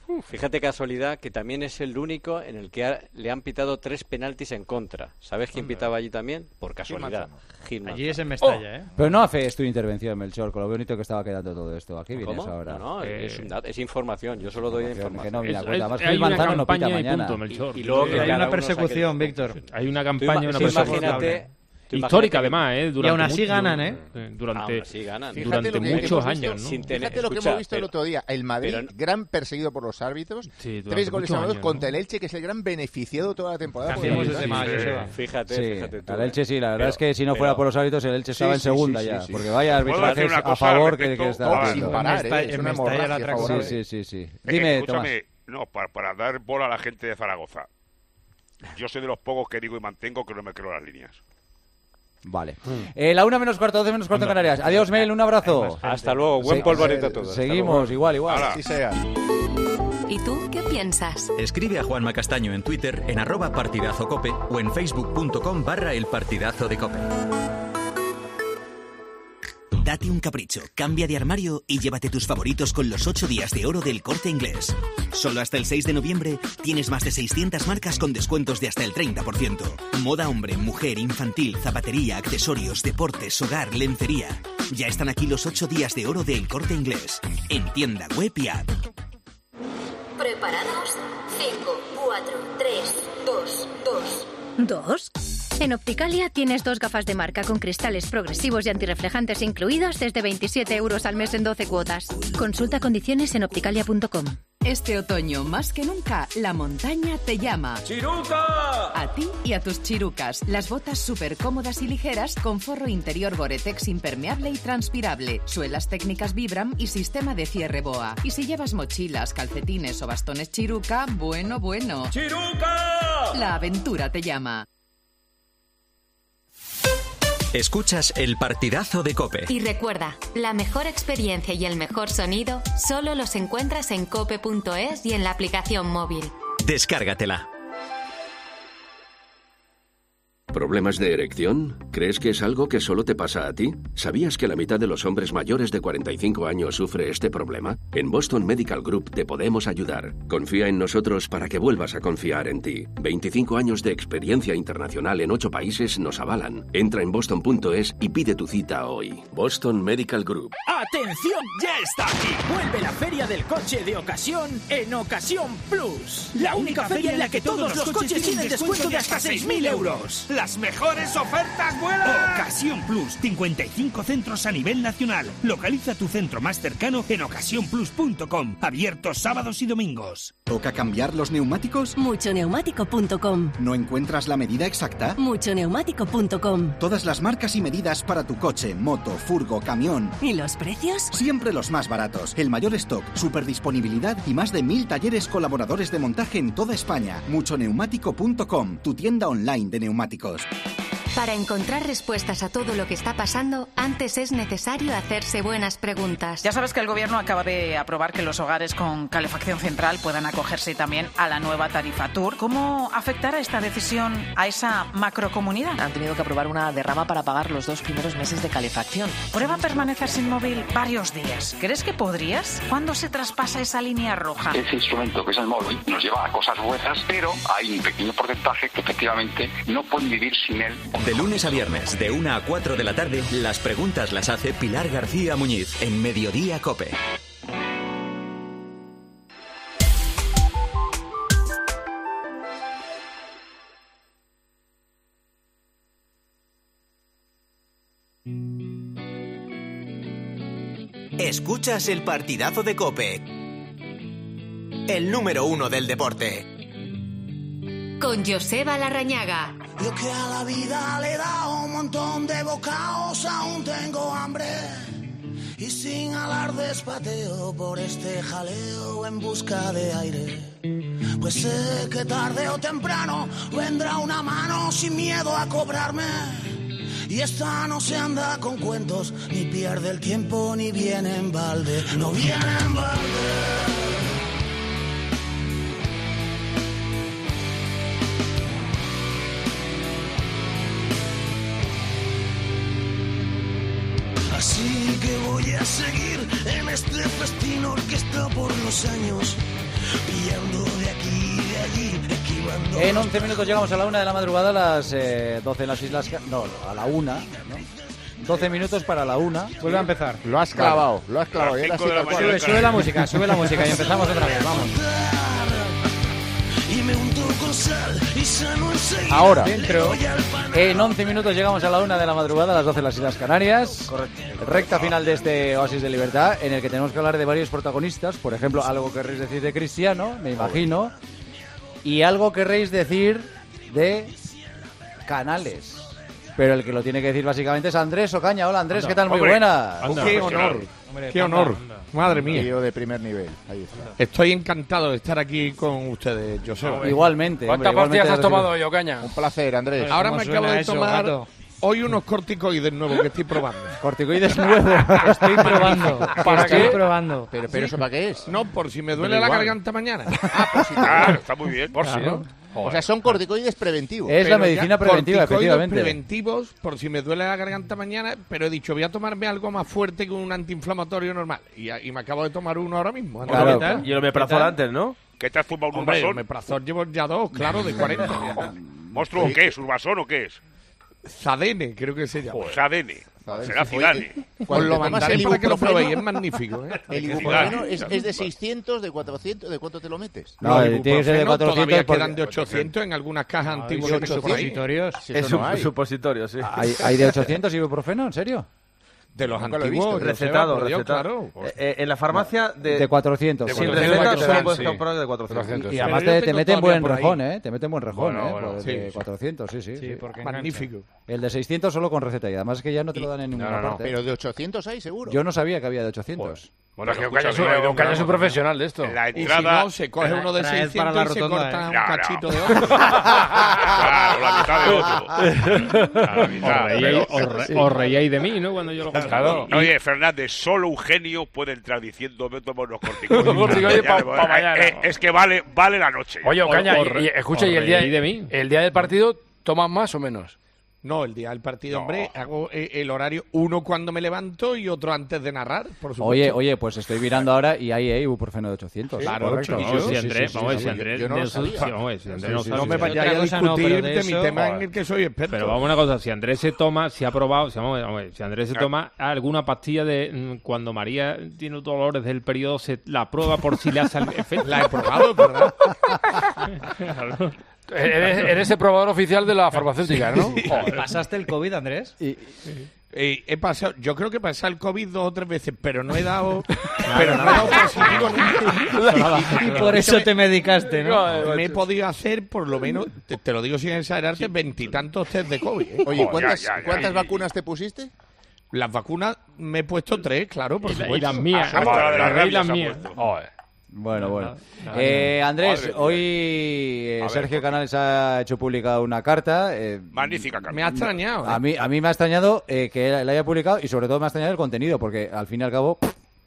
Fíjate casualidad que también es el único en el que ha, le han pitado tres penaltis en contra. ¿Sabes quién pitaba allí también? Por casualidad. Gil Manzano. Allí es en Mestalla, ¿eh? Pero no haces tu intervención, Melchor, con lo bonito que estaba quedando todo esto. ¿A qué vienes ¿Cómo? ahora? No, no, Eh, es, un dato- es información. Yo solo doy información. que no, mira, Es- cuenta, es- más hay Gil una Manzano no pita campaña y mañana. punto, Melchor. Y, y luego que hay cada una uno persecución, saque- Víctor. Hay una campaña y una Tú ima- persecución. imagínate- tú Histórica, imagínate- además, ¿eh? Durante Y aún así mucho- ganan, ¿eh? eh, Durante, Aún así ganan. Fíjate durante lo que muchos hemos visto, años, ¿no? sin tener- Fíjate lo que escucha, hemos visto el pero- otro día. El Madrid, pero- gran perseguido por los árbitros. Sí, durante tres goles muchos a dos años, contra ¿no? el Elche, que es el gran beneficiado toda la temporada. por Cambiemos el de arbitraje. tema, Joseba. Fíjate, Sí, fíjate tú. al Elche sí, la verdad Pero- es que si no pero- fuera por los árbitros, el Elche estaba Sí, en sí, segunda sí, ya. sí, sí. Porque vaya ¿Puedo decir arbitrajes una a cosa al favor que, respecto? que está Oh, haciendo. sin parar, Mestalla- ¿eh? Es en una Mestalla la hemorragia trago. favorable. Sí, sí, sí, sí. Eh, Dime, Tomás. escúchame, no, para, para dar bola a la gente de Zaragoza. Yo soy de los pocos que digo y mantengo que no me creo las líneas. Vale. Eh, la una menos cuarto, doce menos cuarto en Canarias. Adiós, Mel, un abrazo. Hasta luego. Buen Se- polvorito a todos. Hasta Seguimos, luego. igual, igual. Hala. Así sea. ¿Y tú qué piensas? Escribe a Juanma Castaño en Twitter en arroba partidazo cope o en facebook.com barra el partidazo de cope. Date un capricho, cambia de armario y llévate tus favoritos con los ocho días de oro del Corte Inglés. Solo hasta el seis de noviembre tienes más de seiscientas marcas con descuentos de hasta el treinta por ciento. Moda hombre, mujer, infantil, zapatería, accesorios, deportes, hogar, lencería. Ya están aquí los ocho días de oro del Corte Inglés. En tienda web y app. ¿Preparados? cinco, cuatro, tres, dos, dos. ¿Dos? En Opticalia tienes dos gafas de marca con cristales progresivos y antirreflejantes incluidos desde veintisiete euros al mes en doce cuotas. Consulta condiciones en opticalia punto com. Este otoño, más que nunca, la montaña te llama. ¡Chiruca! A ti y a tus chirucas. Las botas súper cómodas y ligeras con forro interior Gore-Tex impermeable y transpirable, suelas técnicas Vibram y sistema de cierre BOA. Y si llevas mochilas, calcetines o bastones Chiruca, bueno, bueno. ¡Chiruca! La aventura te llama. Escuchas el partidazo de Cope. Y recuerda, la mejor experiencia y el mejor sonido solo los encuentras en cope punto es y en la aplicación móvil. Descárgatela. ¿Problemas de erección? ¿Crees que es algo que solo te pasa a ti? ¿Sabías que la mitad de los hombres mayores de cuarenta y cinco años sufre este problema? En Boston Medical Group te podemos ayudar. Confía en nosotros para que vuelvas a confiar en ti. veinticinco años de experiencia internacional en ocho países nos avalan. Entra en boston punto es y pide tu cita hoy. Boston Medical Group. ¡Atención! ¡Ya está aquí! Vuelve la Feria del Coche de Ocasión en Ocasión Plus. La única feria en la que todos los coches tienen descuento de hasta seis mil euros. ¡Las mejores ofertas vuelan! Ocasión Plus, cincuenta y cinco centros a nivel nacional. Localiza tu centro más cercano en ocasión plus punto com. Abiertos sábados y domingos. ¿Toca cambiar los neumáticos? mucho neumático punto com. ¿No encuentras la medida exacta? mucho neumático punto com. Todas las marcas y medidas para tu coche, moto, furgo, camión. ¿Y los precios? Siempre los más baratos. El mayor stock, super disponibilidad y más de mil talleres colaboradores de montaje en toda España. mucho neumático punto com, tu tienda online de neumáticos. Para encontrar respuestas a todo lo que está pasando, antes es necesario hacerse buenas preguntas. Ya sabes que el Gobierno acaba de aprobar que los hogares con calefacción central puedan acogerse también a la nueva tarifa Tour. ¿Cómo afectará esta decisión a esa macrocomunidad? Han tenido que aprobar una derrama para pagar los dos primeros meses de calefacción. Prueba a permanecer sin móvil varios días. ¿Crees que podrías? ¿Cuándo se traspasa esa línea roja? Ese instrumento que es el móvil nos lleva a cosas buenas, pero hay un pequeño porcentaje que efectivamente no pueden vivir sin él. De lunes a viernes, de una a cuatro de la tarde, las preguntas las hace Pilar García Muñiz en Mediodía Cope. Escuchas el partidazo de Cope, el número uno del deporte. Con Joseba Larrañaga. Yo que a la vida le he dado un montón de bocados, aún tengo hambre. Y sin alardes pateo por este jaleo en busca de aire. Pues sé que tarde o temprano vendrá una mano sin miedo a cobrarme. Y esta no se anda con cuentos, ni pierde el tiempo, ni viene en balde. No viene en balde. Así que voy a seguir en este festín orquestado por los años, En once minutos llegamos a la una de la madrugada, a las eh, doce en las Islas... Ca- No, a la una, ¿no? doce minutos para la una. Vuelve a empezar. Lo has clavado, lo has clavado. Las cinco de la mañana. Sube, sube la música, sube la música y empezamos otra vez, vamos. Y me unto con sal y sano enseguida. Ahora, Dentro. en once minutos llegamos a la una de la madrugada, a las doce en las Islas Canarias. Correcto. Recta final de este Oasis de Libertad, en el que tenemos que hablar de varios protagonistas. Por ejemplo, algo querréis decir de Cristiano, me imagino. Y algo querréis decir de Canales. Pero el que lo tiene que decir básicamente es Andrés Ocaña. Hola Andrés, Anda. ¿qué tal? Muy Hombre. buenas. Anda. ¡Qué honor! Hombre, ¡Qué anda, honor! anda. Madre mía. Tío de primer nivel. Ahí está. Estoy encantado de estar aquí con ustedes, Joseba. Igualmente. ¿Cuántas hombre, igualmente pastillas has recibido. tomado hoy, Ocaña? Un placer, Andrés. Ahora ¿Cómo me acabo suena de eso, tomar gato? hoy unos corticoides nuevos que estoy probando. Corticoides nuevos. Estoy probando. ¿Para Estoy qué? probando. Pero, pero ¿eso para qué es? No, por si me Pero duele la igual. garganta mañana. Ah, por si te- Claro, está muy bien. Por si, Claro. ¿no? O sea, son corticoides preventivos. Es la Pero medicina ya, preventiva, corticoides efectivamente. preventivos por si me duele la garganta mañana, pero he dicho, voy a tomarme algo más fuerte que un antiinflamatorio normal. Y, y me acabo de tomar uno ahora mismo. Anda, Claro. ¿qué tal? Y el omeprazol antes, ¿no? ¿Qué te has fumado un Hombre, el urbasón? omeprazol llevo ya dos, claro, de cuarenta. ¿Monstruo o qué es? ¿Urbasón o qué es? Zadene, creo que se llama. Pues A D N. Joder, Será sí. Zidane. Os Cuando lo te tomas mandaré el para que lo ibuprofeno- probéis, es magnífico. ¿eh? El ibuprofeno es, es de seiscientos, de cuatrocientos, ¿de cuánto te lo metes? No, Los tiene que ser de ibuprofeno cuatrocientos todavía porque- quedan de ochocientos en algunas cajas antiguas Ay, que hay por ahí. supositorios. Si Es eso no un hay. supositorio, sí. ¿Hay, hay de ochocientos ibuprofeno? ¿En serio? De los Nunca lo he antiguos, visto. Joseba, Recetado, por Dios, recetado. claro. Eh, eh, en la farmacia de, De cuatrocientos. sin Pues. receta Sí. solo puedes Sí. comprar de cuatrocientos. Y Pero además yo te, te tengo meten todavía buen por ahí. rejón, ¿eh? Te meten buen rejón, Bueno, ¿eh? bueno, Por- sí, de sí. cuatrocientos, sí, sí. Sí, sí. porque engancha. Magnífico. El de seiscientos solo con receta y además es que ya no te lo dan en ninguna no, no, parte. Pero de ochocientos hay, seguro. Yo no sabía que había de ochocientos. Bueno, Pero que Ocaña es un- escúchame, Ocaña es un profesional de esto. La Y si entrada... no, se coge uno de Traed para la seiscientos y se rotonda, corta ¿eh? un No, no. cachito de otro. Claro, la mitad de otro. A la Os mitad. reíais- Pero- os re- os reíais de mí, ¿no? Cuando yo lo Claro. Oye, Fernández, solo un genio puede entrar diciendo me tomo unos corticoides. Unos corticoides Ya, pa- ya, pa eh, mañana. eh, Es que vale, vale la noche. Oye, Ocaña, Os- y, os- y- escucha, os ¿y el día, reíais de mí? el día del partido tomas más o menos? No, el día del partido, No. hombre, hago eh, el horario uno cuando me levanto y otro antes de narrar, por supuesto. Oye, oye, pues estoy mirando ahora y hay eh, ibuprofeno de ochocientos. Claro, correcto. ocho, Vamos, Sí, si sí, Andrés, sí, vamos, sí, si sí, Andrés, yo no lo de- sabía. sí, vamos, si Andrés Sí, no sí, sabe. no me Otra vayáis a cosa no, discutir pero de de mi eso- tema en Joder. el que soy experto. Pero vamos a una cosa, si Andrés se toma, si ha probado, si, vamos, vamos, si Andrés se toma alguna pastilla de mm, cuando María tiene dolores del periodo, se la prueba por si le hace algún efecto. La he probado, ¿verdad? Claro. Eres, eres el probador oficial de la farmacéutica, ¿no? Joder. ¿Pasaste el COVID, Andrés? Eh, he pasado, yo creo que he pasado el COVID dos o tres veces, pero no he dado, pero no he dado positivo nunca. Y por eso te medicaste, ¿no? Me he podido hacer, por lo menos, te, te lo digo sin exagerarte, veintitantos test de COVID. ¿eh? Oye, Oh, ¿cuántas, ya, ya, ya. ¿cuántas vacunas te pusiste? Las vacunas me he puesto tres, claro, por Y, la- supuesto. y las mías. Ah, madre de la las rabia y las se ha mías. puesto. Joder. Bueno, bueno. Nada, Eh, Andrés, Madre mía. hoy eh, A ver, Sergio ¿por qué? Canales ha hecho pública una carta. eh, Magnífica carta. Me ha extrañado. ¿eh? a mí, a mí me ha extrañado eh, que la haya publicado y sobre todo me ha extrañado el contenido, porque al fin y al cabo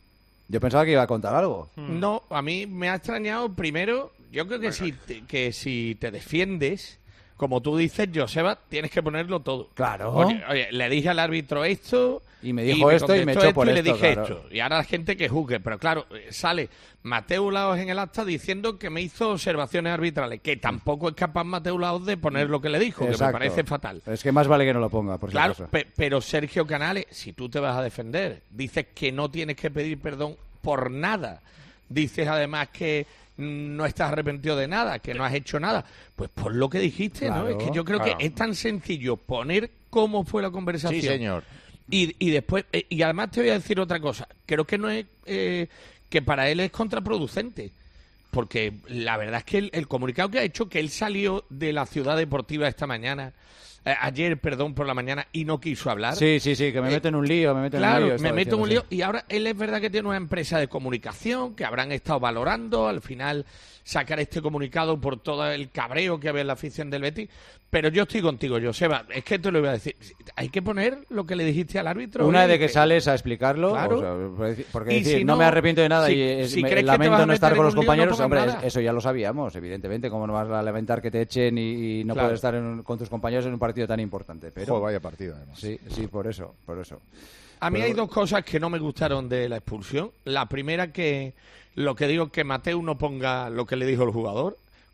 yo pensaba que iba a contar algo. No, a mí me ha extrañado primero, yo creo que si te, que si te defiendes, como tú dices, Joseba, tienes que ponerlo todo. Claro. Oye, oye, le dije al árbitro esto Y me dijo esto y me contestó echó por y le esto, dije claro. esto. Y ahora la gente que juzgue, pero claro, eh, sale Mateo Laos en el acta diciendo que me hizo observaciones arbitrales, que tampoco es capaz Mateo Laos de poner lo que le dijo, que me Exacto. parece fatal. Es que más vale que no lo ponga, por si Claro, acaso. pe- pero Sergio Canales, si tú te vas a defender, dices que no tienes que pedir perdón por nada. Dices además que mm, no estás arrepentido de nada, que no has hecho nada. Pues por lo que dijiste, Claro, ¿no? Es que yo creo claro. que es tan sencillo poner cómo fue la conversación. Sí, señor. Y, y después, eh, y además te voy a decir otra cosa. Creo que no es, eh, que para él es contraproducente. Porque la verdad es que el, el comunicado que ha hecho, que él salió de la ciudad deportiva esta mañana, eh, ayer, perdón, por la mañana, y no quiso hablar. Sí, sí, sí, que me Eh, meto en un lío, me meto en un Claro, lío. me estaba meto en un lío diciendo, y ahora él es verdad que tiene una empresa de comunicación que habrán estado valorando, al final sacar este comunicado por todo el cabreo que había en la afición del Betis, pero yo estoy contigo, Joseba, es que te lo iba a decir, hay que poner lo que le dijiste al árbitro. Una oye, de que sales a explicarlo, Claro. o sea, por decir- porque Y decir, si no, no, me arrepiento de nada si- y es- si me- crees que te vas lamento a no estar meter con en los un lío, no compañeros, pongas hombre, nada. es- eso ya lo sabíamos, evidentemente, cómo no vas a lamentar que te echen y, y no Claro. puedes estar en- con tus compañeros en un partido tan importante. Pero Joder, vaya partido, además. sí, sí, por eso, por eso. A mí Pero- hay dos cosas que no me gustaron de la expulsión. La primera, que lo que digo, que Mateu no ponga lo que le dijo el jugador.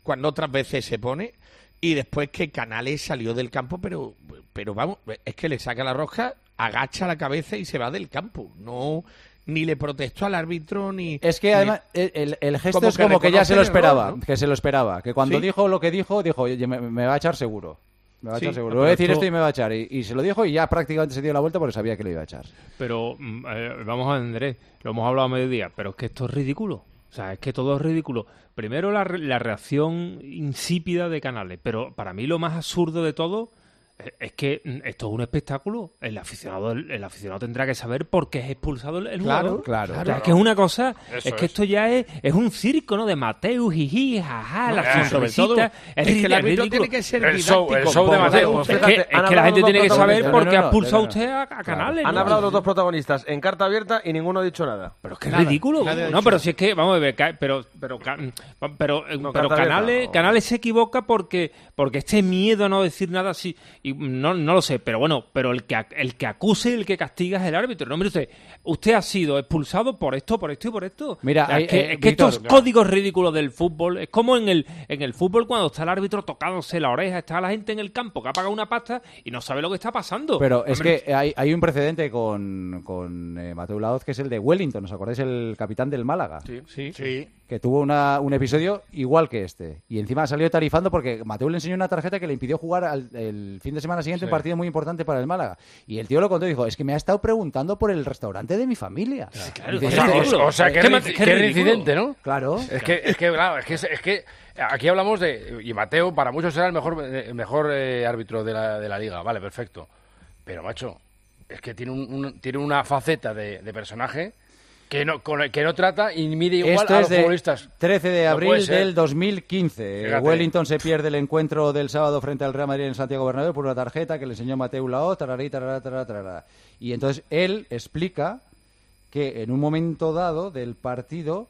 cuando otras veces se pone, y después que Canales salió del campo, pero, pero vamos, es que le saca la rosca, agacha la cabeza y se va del campo. No, ni le protestó al árbitro, ni... Es que ni, además el, el gesto como es como que ya se lo esperaba, error, ¿no? que se lo esperaba. Que cuando ¿Sí? dijo lo que dijo, dijo, oye, me, me va a echar seguro. Me va a sí, echar seguro. no, Voy a decir esto... esto y me va a echar. Y, y se lo dijo y ya prácticamente se dio la vuelta porque sabía que lo iba a echar. Pero, eh, vamos a Andrés, lo hemos hablado a mediodía, pero es que esto es ridículo. O sea, es que todo es ridículo. Primero la, la reacción insípida de Canales, pero para mí lo más absurdo de todo es que esto es un espectáculo. El aficionado el, el aficionado tendrá que saber por qué es expulsado el, el claro, jugador. Claro, o sea, claro. Es que es una cosa, Eso es que es. esto ya es, es un circo, ¿no? De Mateo, jiji, jaja, No, la eh, sobre sonrisita. todo, Es, es que el árbitro ridículo. tiene que ser El show, el didáctico. show de Mateo. Es que, es que la gente tiene que saber por qué ha expulsado no, no, usted a, a Canales. Han ¿no? hablado los dos protagonistas en carta abierta y ninguno ha dicho nada. Pero es que es Nada, ridículo. nadie ha No, dicho pero nada. si es que, vamos a ver, ca- pero pero ca- pero, eh, No, pero carta Canales, abierta, o- Canales se equivoca porque porque este miedo a no decir nada así, y no, no lo sé, pero bueno, pero el que el que acuse y el que castiga es el árbitro. No, mire usted, usted ha sido expulsado por esto, por esto y por esto. Mira, O sea, hay- es que, eh, es que Víctor, estos claro. códigos ridículos del fútbol, es como en el en el fútbol cuando está el árbitro tocándose la oreja, está la gente en el campo que ha pagado una pasta y no sabe lo que está pasando. Pero es Hombre, que hay, hay un precedente con, con eh, Mateu Laoz, que es el de Wellington, ¿os acordáis? El capitán del Málaga. Sí, Sí. Sí. Que tuvo una, un episodio igual que este. Y encima salió tarifando porque Mateu le enseñó una tarjeta que le impidió jugar al, el fin de semana siguiente un Sí. partido muy importante para el Málaga. Y el tío lo contó y dijo, es que me ha estado preguntando por el restaurante de mi familia. claro, Dice, es O sea, "Este- ridículo. o sea, que, Es que es ma- ri- que es que ridículo. reincidente, ¿no? Claro. Es que, es que, claro, es que, es que aquí hablamos de... Y Mateo, para muchos, será el mejor, el mejor eh, árbitro de la, de la liga. Vale, perfecto. Pero, macho, es que tiene, un, un- tiene una faceta de, de personaje que no, con el que no trata y mide igual Esto a es los de futbolistas. trece de No abril puede ser. del dos mil quince. Fíjate. Wellington se pierde el encuentro del sábado frente al Real Madrid en Santiago Bernabéu por una tarjeta que le enseñó Mateu Laoz, tararí, tarará, tarará, tarará. Y entonces él explica que en un momento dado del partido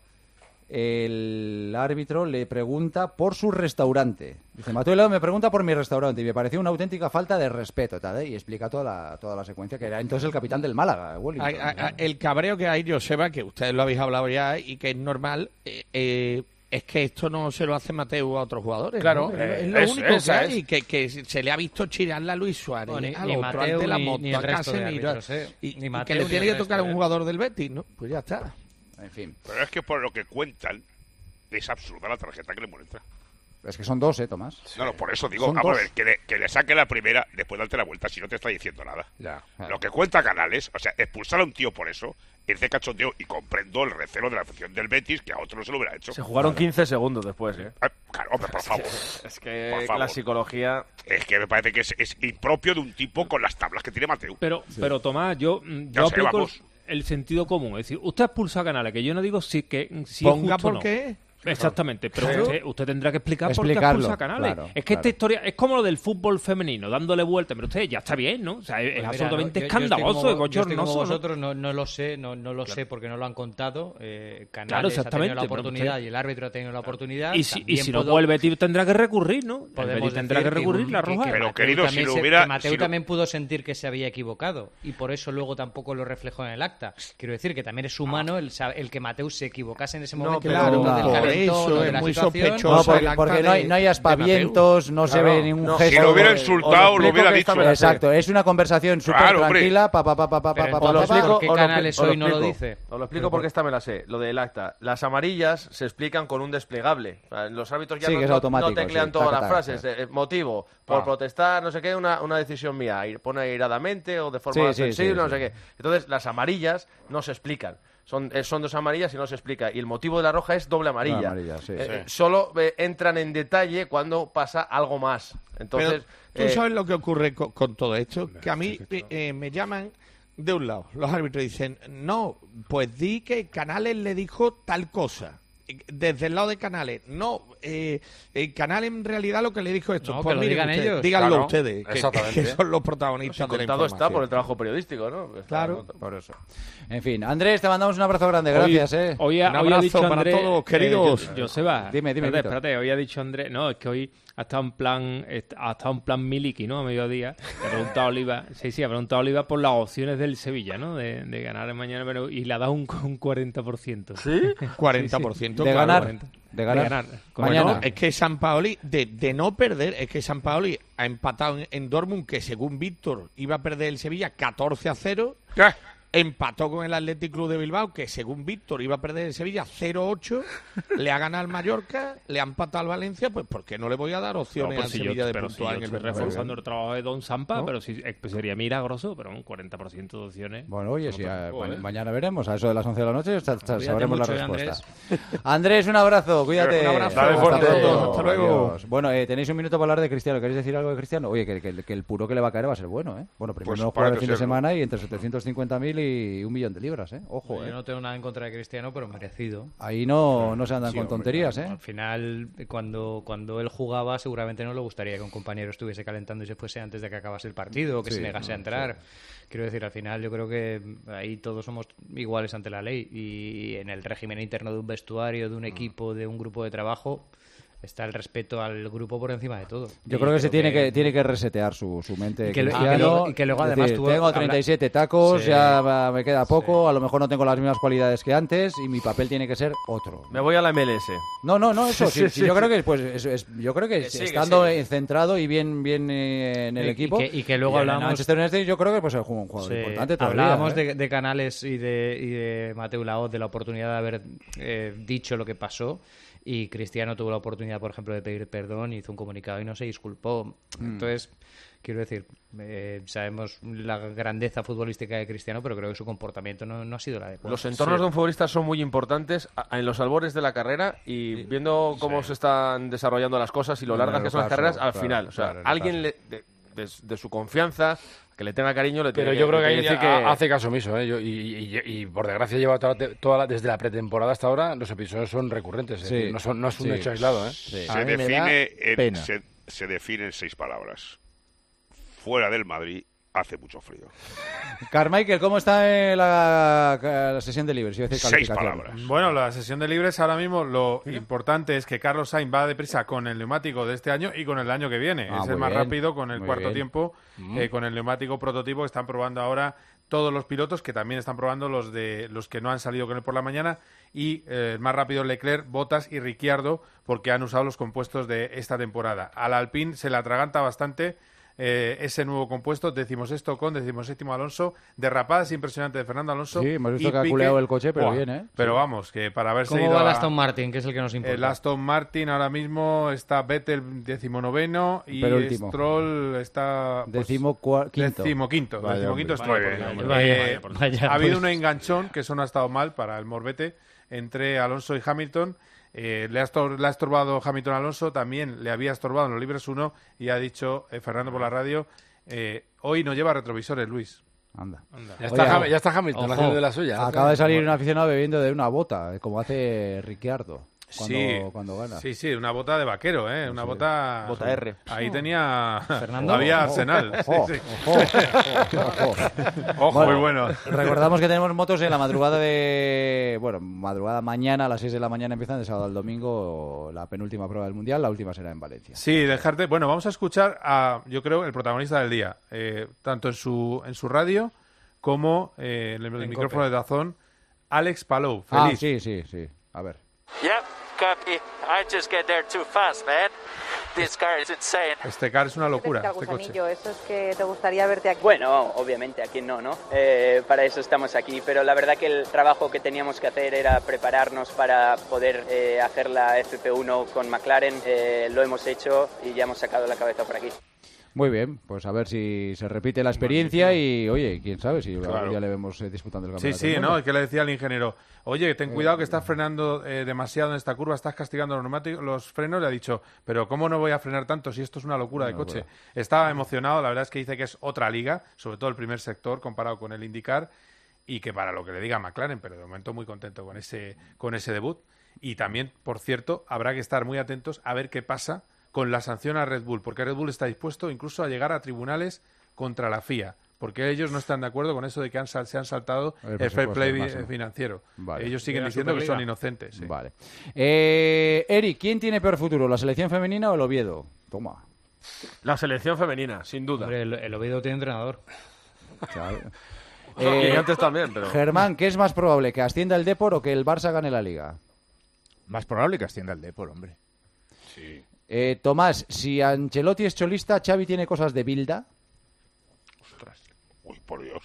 el árbitro le pregunta por su restaurante. Dice, Mateu Laoz me pregunta por mi restaurante y me pareció una auténtica falta de respeto, tal, ¿eh? Y explica toda la, toda la secuencia, que era entonces el capitán del Málaga, Wellington. Hay- hay- hay- el cabreo que hay, Joseba, que ustedes lo habéis hablado ya y que es normal, eh, eh, es que esto no se lo hace Mateo a otros jugadores. Claro, ¿no? eh, es lo es- único que esa hay, es. que, que se le ha visto chirarle a Luis Suárez, No, ni- al ni otro, Mateu al de la ni- moto, ni el a resto de Casemiro, árbitros, eh. y, Ni y Mateu que le ni tiene el que tocar a resto, un eh. jugador del Betis, ¿no? Pues ya está. En fin, Pero es que por lo que cuentan, es absurda la tarjeta que le molesta. es que son dos, ¿eh, Tomás? No, no, por eso digo, Son vamos a dos. ver, que le, que le saque la primera después de darte la vuelta si no te está diciendo nada. Ya. Lo que cuenta Canales, o sea, expulsar a un tío por eso, es de cachondeo y comprendo el recelo de la afición del Betis, que a otro no se lo hubiera hecho. Se jugaron quince segundos después, ¿eh? Ay, claro, hombre, por favor. Es que Por favor. la psicología... Es que me parece que es, es impropio de un tipo con las tablas que tiene Mateu. Pero, pero Tomás, yo, mm, Ya yo sé, aplico el, vamos. el sentido común. Es decir, usted ha expulsado a Canales, que yo no digo si, que, si Ponga es justo o por no. qué. Exactamente, pero Sí. usted, usted tendrá que explicar por qué Explicarlo, expulsa a Canales. claro, es que claro. esta historia es como lo del fútbol femenino, dándole vuelta. Pero usted ya está bien, ¿no? O sea, es, Pues es mira, absolutamente no, yo- yo estoy escandaloso, como- es yo estoy como bochornoso. ¿no? vosotros, no, no lo sé, no, no lo sé porque no lo han contado. Eh, Canales Claro, ha tenido exactamente, la pero oportunidad usted- y el árbitro ha tenido la oportunidad. Y si, y También si no puedo- vuelve, el Betis tendrá que recurrir, ¿no? El podemos Betis tendrá decir que recurrir la que- roja. que Pero, Mateu querido, si también lo se- hubiera- que Mateu si lo- también pudo sentir que se había equivocado y por eso luego tampoco lo reflejó en el acta. Quiero decir que también es humano el, sa- el que Mateu se equivocase en ese No, momento. claro, del por calentón eso o de es la muy situación. sospechoso. No, el porque, acta porque no hay, de- no hay de aspavientos, no se Claro. ve ningún No, gesto. si lo hubiera Os insultado, explico lo hubiera que dicho. esta me la sé. Exacto, es una conversación súper Claro, hombre. tranquila. Pa, pa, pa, pa, pa, Pero pa, entonces, pa, pa, explico, pa. ¿por qué os lo Canales expli- os hoy no lo explico. dice? Os lo explico porque esta me la sé. Lo del acta. Las amarillas se explican con un desplegable. O sea, los árbitros ya Sí, no, que es no- automático, no teclean sí, todas taca, las taca, frases. taca. Eh, motivo, por Ah. protestar, no sé qué, una, una decisión mía. Ir- Pone airadamente o de forma Sí, sí, sensible, sí, no sí. sé qué. Entonces, las amarillas no se explican. Son, eh, son dos amarillas y no se explica. Y el motivo de la roja es doble amarilla. Doble amarilla, sí. Eh, Sí. eh, Solo eh, entran en detalle cuando pasa algo más. Entonces, Pero, ¿tú eh, sabes lo que ocurre co- con, todo esto? Que a mí eh, eh, me llaman de un lado. Los árbitros dicen, no, pues di que Canales le dijo tal cosa. Desde el lado de Canales, no, eh, eh, Canales en realidad lo que le dijo esto, No, pues que lo miren digan ustedes, ellos. díganlo Claro, ustedes, que, exactamente. que son los protagonistas si de la contado está información. por el trabajo periodístico, ¿no? Está- Claro. Por eso. En fin, Andrés, te mandamos un abrazo grande. Hoy- Gracias, ¿eh? Hoy ha, Un hoy ha abrazo dicho para Andrés, todos, queridos. Eh, yo- Joseba, Dime, dime, espérate, Víctor. espérate, hoy ha dicho Andrés, no, es que hoy ha estado en plan, est- ha estado en plan Miliki, ¿no? A mediodía. Le ha preguntado a Oliva, sí, sí, ha preguntado a Oliva por las opciones del Sevilla, ¿no? De, de ganar el mañana, pero y le ha dado un, un cuarenta por ciento. ¿Sí? cuarenta por ciento. momento, de claro, ganar, de ganar. de ganar. Mañana. Bueno, es que Sampaoli, de, de no perder, es que Sampaoli ha empatado en, en Dortmund, que según Víctor iba a perder el Sevilla catorce a cero. ¿Qué? Empató con el Athletic Club de Bilbao, que según Víctor iba a perder el Sevilla cero ocho. Le ha ganado al Mallorca, le ha empatado al Valencia, pues ¿por qué no le voy a dar opciones No, pues al si Sevilla yo, de pero si puntuar yo en el estoy Bernabéu? reforzando el trabajo de Don Sampa, ¿No? pero si, eh, pues sería milagroso, pero un cuarenta por ciento de opciones. Bueno, oye, si a- tampoco, ma- ¿eh? mañana veremos, a eso de las once de la noche sa- sa- Cuídate sabremos mucho, la ¿eh, respuesta. Andrés? un abrazo, cuídate. Un abrazo, Hasta hasta pronto. pronto, hasta luego. Adiós. Bueno, eh, tenéis un minuto para hablar de Cristiano. ¿Queréis decir algo de Cristiano? Oye, que, que- que el puro que le va a caer va a ser bueno, ¿eh? Bueno, primero Pues no juega el parece fin de serlo. semana y entre setecientos cincuenta mil y un millón de libras, ¿eh? Ojo, Yo ¿eh? no tengo nada en contra de Cristiano, pero merecido. Ahí no, no se andan Sí, con hombre, tonterías, ¿eh? Al final, cuando, cuando él jugaba, seguramente no le gustaría que un compañero estuviese calentando y se fuese antes de que acabase el partido o que Sí, se negase a no, entrar. Quiero decir, al final yo creo que ahí todos somos iguales ante la ley y en el régimen interno de un vestuario, de un equipo, de un grupo de trabajo, está el respeto al grupo por encima de todo. Yo Y creo que se tiene que tiene que resetear su, su mente Y que lo- y que Cristiano. luego- y que luego Es además decir, tuvo- tengo habla- treinta y siete tacos, Sí. ya va- me queda poco, a lo mejor no tengo las mismas cualidades que antes y mi papel tiene que ser otro. Me voy a la M L S. No, no, no, eso. Sí, sí, sí, sí, yo sí. creo que pues es, es- yo creo que, Que sí, que estando sí. eh, centrado y bien bien eh, en el Y- y equipo que- y que luego en el hablábamos- Manchester United, yo creo que pues es un jugador Sí, importante todavía. hablábamos ¿eh? de, de Canales y de, y de Mateu Laoz, de la oportunidad de haber eh, dicho lo que pasó, y Cristiano tuvo la oportunidad, por ejemplo, de pedir perdón, hizo un comunicado y no se disculpó. Mm. Entonces, quiero decir, eh, sabemos la grandeza futbolística de Cristiano, pero creo que su comportamiento no, no ha sido el adecuado. Los entornos Sí. de un futbolista son muy importantes a- en los albores de la carrera y viendo cómo se están desarrollando las cosas y lo En largas el que son las ocaso, carreras al claro, final. O sea, claro, en el alguien le- de, de- de su confianza, que le tenga cariño, le Pero tiene yo creo que le ahí tiene ya que decir que- hace caso omiso, ¿eh? Yo- y, y- y, por desgracia lleva toda, la- toda la- desde la pretemporada hasta ahora, los episodios son recurrentes, es Sí, decir, no, son, no es un sí. hecho aislado, ¿eh? Se A mí me da define, en, pena. se, se define en seis palabras. Fuera del Madrid hace mucho frío. Carmichael, ¿cómo está eh, la, la sesión de libres? Iba a decir Seis calificación. palabras. Bueno, la sesión de libres ahora mismo lo importante es que Carlos Sainz va deprisa con el neumático de este año y con el año que viene. Ah, es el muy más bien, rápido con el muy cuarto bien. tiempo, Mm. eh, con el neumático prototipo que están probando ahora todos los pilotos, que también están probando los de los que no han salido con él por la mañana, y eh, el más rápido Leclerc, Bottas y Ricciardo, porque han usado los compuestos de esta temporada. Al Alpine se le atraganta bastante eh, ese nuevo compuesto, decimosexto con decimoséptimo Alonso, derrapadas impresionantes de Fernando Alonso. Sí, hemos visto y que ha Piqué- culeado el coche, pero Buah, bien, ¿eh? Pero Sí. vamos, que para haberse ¿Cómo ido va el a- Aston Martin, que es el que nos importa? el Aston Martin ahora mismo está Vettel decimonoveno y Penúltimo. Stroll está pues, Decimo cua- quinto. decimoquinto, Vaya decimoquinto hombre. Stroll. Vaya, Eh, vaya, vaya, por vaya, ha habido pues. un enganchón que eso no ha estado mal para el Morbete entre Alonso y Hamilton. Eh, le, ha estor- le ha estorbado Hamilton a Alonso, también le había estorbado en los libres uno y ha dicho eh, Fernando por la radio, eh, hoy no lleva retrovisores, Luis. Anda. Ya está, Oye, Ham- ya está Hamilton ojo, haciendo de la suya. Acaba de salir un aficionado bebiendo de una bota, eh, como hace Ricciardo cuando, sí, cuando gana. sí, sí, una bota de vaquero, ¿eh? Una bota... Bota R. Ahí tenía... Fernando. Había Ojo, Arsenal. ojo, Sí, sí. ojo, ojo. Ojo, muy bueno. Recordamos que tenemos motos en la madrugada de... Bueno, madrugada mañana, a las seis de la mañana empiezan, de sábado al domingo, la penúltima prueba del Mundial, la última será en Valencia. Sí, dejarte... Bueno, vamos a escuchar a, yo creo, el protagonista del día, eh, tanto en su, en su radio como eh, en el, el En micrófono Cope. de Dazón, Alex Palou. Ah, Feliz. sí, sí, sí. A ver. Yep, copy. I just get there too fast, man. This car is insane. Este car es una locura, este coche. Gusanillo, eso es que te gustaría verte aquí. Bueno, obviamente, aquí no, ¿no? Eh, para eso estamos aquí, pero la verdad que el trabajo que teníamos que hacer era prepararnos para poder eh, hacer la F P uno con McLaren. Eh, lo hemos hecho y ya hemos sacado la cabeza por aquí. Muy bien, pues a ver si se repite la experiencia y, oye, quién sabe si Claro. algún día le vemos eh, disputando el Sí, campeonato. sí, del ¿no? mundo. Es que le decía al ingeniero, oye, ten cuidado que estás frenando eh, demasiado en esta curva, estás castigando los neumáticos, los frenos. Le ha dicho, pero ¿cómo no voy a frenar tanto si esto es una locura de Una coche? locura. Estaba emocionado, la verdad es que dice que es otra liga, sobre todo el primer sector comparado con el IndyCar, y que para lo que le diga McLaren, pero de momento muy contento con ese, con ese debut. Y también, por cierto, habrá que estar muy atentos a ver qué pasa con la sanción a Red Bull, porque Red Bull está dispuesto incluso a llegar a tribunales contra la F I A, porque ellos no están de acuerdo con eso de que han sal- se han saltado El el fair presupuesto play al máximo. eh, financiero. Vale. Ellos siguen ¿De la diciendo que son Superliga? inocentes. sí. Vale. Eh, Eric, ¿quién tiene peor futuro, la selección femenina o el Oviedo? Toma. La selección femenina, sin duda. Hombre, el, el Oviedo tiene entrenador. Y antes también, pero... Germán, ¿qué es más probable, que ascienda el Depor o que el Barça gane la Liga? Más probable que ascienda el Depor, hombre. Sí. Eh, Tomás, si Ancelotti es cholista, ¿Xavi tiene cosas de Bilda? Ostras. Uy, por Dios.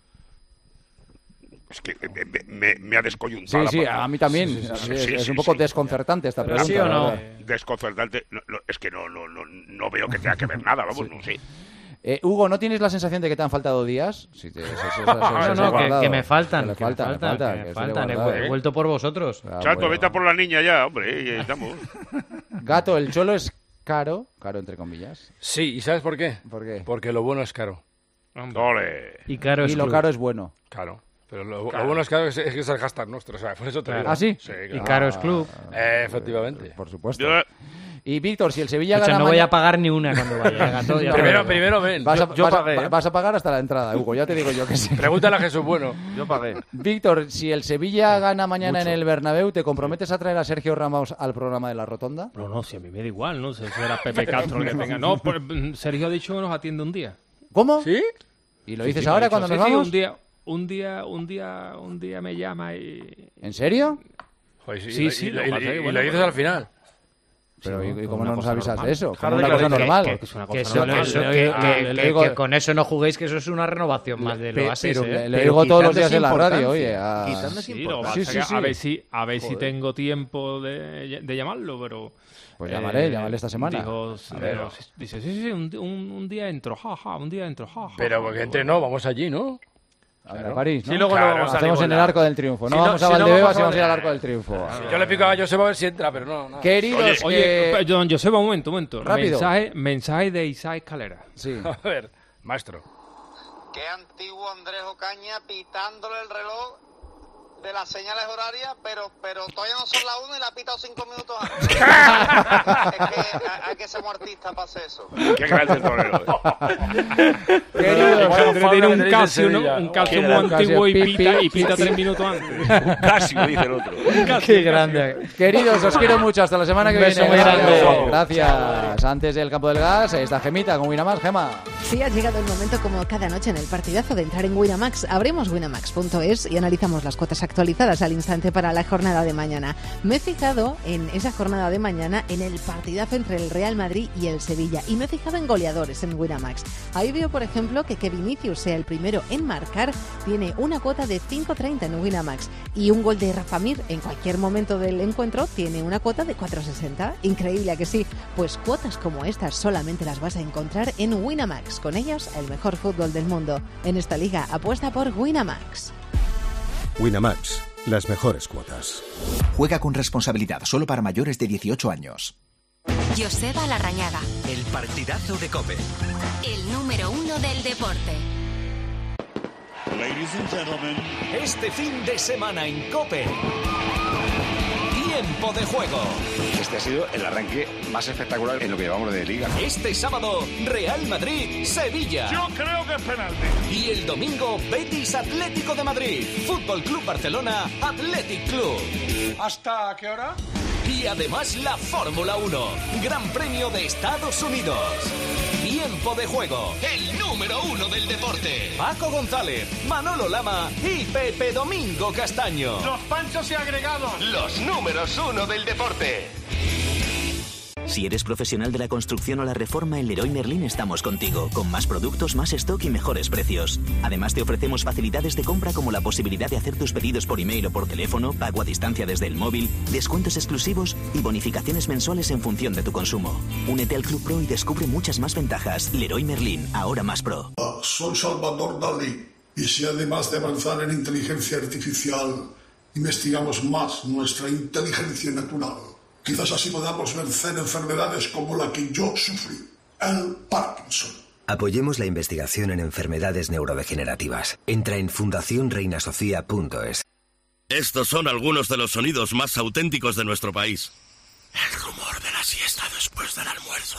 Es que me, me, me ha descoyuntado. Sí, sí, a mí también. Sí, sí, sí, es, sí, es un poco sí, desconcertante esta pregunta. ¿Sí o no? Desconcertante. No, no, es que no, no, no, no veo que tenga que ver nada, vamos, sí. no sé. Eh, Hugo, ¿no tienes la sensación de que te han faltado días? Sí, te, se, se, se, no, no, que, que me faltan. Que, que falta, me faltan, falta, que me faltan. He, he vuelto por vosotros. Ah, Chato, bueno. Vete a por la niña ya, hombre, ya estamos. Gato, el cholo es caro, caro entre comillas. Sí, ¿y sabes por qué? ¿Por qué? Porque lo bueno es caro. Ole. Y, caro es y lo club. caro es bueno. Claro. Pero lo, claro. lo bueno es que es, es que es el hashtag nuestro, o sea, por eso te digo. ¿Ah, sí? sí claro. Y caro es club. Eh, efectivamente. Por supuesto. Yo... Y Víctor, si el Sevilla Escucha, gana no mañana... voy a pagar ni una cuando vaya. Gato, primero, primero ven. Vas a, yo, yo vas, pagué, a, ¿eh? vas a pagar hasta la entrada, Hugo, ya te digo yo que sí. Pregúntale a Jesús Bueno. Yo pagué. Víctor, si el Sevilla gana mañana Mucho. en el Bernabéu, ¿te comprometes a traer a Sergio Ramos al programa de la Rotonda? No, no, si a mí me da igual, no sé si era Pepe Castro el que tenga. No, pues, Sergio ha dicho que nos atiende un día. ¿Cómo? ¿Sí? ¿Y lo sí, dices sí, ahora dicho, cuando sí, nos sí, vamos? un día, un día, un día, un día me llama y... ¿En serio? Joder, sí, sí, y, sí, y, lo y, y, pasa, y bueno, lo dices bueno. al final. Pero sí, ¿y cómo no nos cosa avisas normal. de eso? Claro, Como una claro, cosa que- normal. que es una cosa Que, eso- normal. eso- Le- que- le- que- le que- digo- que con eso no juguéis, que eso es una renovación más de Pe- lo Oasis, pero ¿eh? le, le Pero digo todos los días quitándose en la radio, importancia. oye. A... Quitándose Sí, lo que importancia. pasa Sí, sí, es que a sí. ver si, a ver si Joder. tengo tiempo de, de llamarlo, pero... Pues llamaré, llamaré esta semana. Dijo, A pero, ver. dice, sí, sí, sí, un, un, un día entro, jaja, un día entro, jaja. Pero porque entre no, vamos allí, ¿no? A ver, a París, ¿no? Sí, luego no Claro, vamos a hacemos en ningún el Arco lado. del Triunfo. No Si no- vamos a si no Valdebebas, vamos a vamos a ir al Valde- Arco del Triunfo. Yo le pico a Joseba a ver si entra, pero no. no. Queridos, Oye, que- oye, don Joseba, un momento, un momento. Rápido. Mensaje, mensaje de Isaac Escalera. Sí. A ver, maestro. Qué antiguo Andrés Ocaña pitándole el reloj de las señales horarias, pero pero todavía no son las una y la ha pitado cinco minutos antes. Es que hay que ser artista para hacer eso. Qué grande el torero. Queridos, Andrés tiene un Tenéis Casio, en ¿no? Sevilla. Un Casio Qué muy grande. antiguo y Casio, pita, pi, y pita pi, tres pi. minutos antes. Un Casio, dice el otro. Qué grande. Queridos, os quiero mucho. Hasta la semana que Un beso viene. muy Gracias. grande. Gracias. Antes del campo del gas, está Gemita con Winamax. Gema. Sí, ha llegado el momento, como cada noche en el partidazo, de entrar en Winamax. Abrimos winamax punto es y analizamos las cuotas actualizadas al instante para la jornada de mañana. Me he fijado en esa jornada de mañana en el partidazo entre el Real Madrid y el Sevilla. Y me he fijado en goleadores en Winamax. Ahí veo, por ejemplo, que que Vinicius sea el primero en marcar. Tiene una cuota de cinco treinta en Winamax. Y un gol de Rafa Mir en cualquier momento del encuentro tiene una cuota de cuatro sesenta. Increíble, ¿a que sí? Pues cuotas como estas solamente las vas a encontrar en Winamax. Con ellas, el mejor fútbol del mundo. En esta liga, apuesta por Winamax. Winamax, las mejores cuotas. Juega con responsabilidad, solo para mayores de dieciocho años. Joseba Larrañaga, El partidazo de COPE. el número uno del deporte. Ladies and gentlemen, Este fin de semana en COPE. Tiempo de juego. Este ha sido el arranque más espectacular en lo que llevamos de liga. Este sábado, Real Madrid, Sevilla. yo creo que es penalti. Y el domingo, Betis Atlético de Madrid. Fútbol Club Barcelona, Athletic Club. ¿Hasta qué hora? Y además la Fórmula uno. Gran Premio de Estados Unidos. Tiempo de juego. El número uno del deporte. Paco González, Manolo Lama y Pepe Domingo Castaño. Los panchos y agregados. Los números uno del deporte. Si eres profesional de la construcción o la reforma, en Leroy Merlin estamos contigo, con más productos, más stock y mejores precios. Además, te ofrecemos facilidades de compra como la posibilidad de hacer tus pedidos por email o por teléfono, pago a distancia desde el móvil, descuentos exclusivos y bonificaciones mensuales en función de tu consumo. Únete al Club Pro y descubre muchas más ventajas. Leroy Merlin, ahora más pro. Soy Salvador Dalí, y si además de avanzar en inteligencia artificial, investigamos más nuestra inteligencia natural, quizás así podamos vencer enfermedades como la que yo sufrí, el Parkinson. Apoyemos la investigación en enfermedades neurodegenerativas. Entra en fundación reina sofía punto es. Estos son algunos de los sonidos más auténticos de nuestro país. El rumor de la siesta después del almuerzo.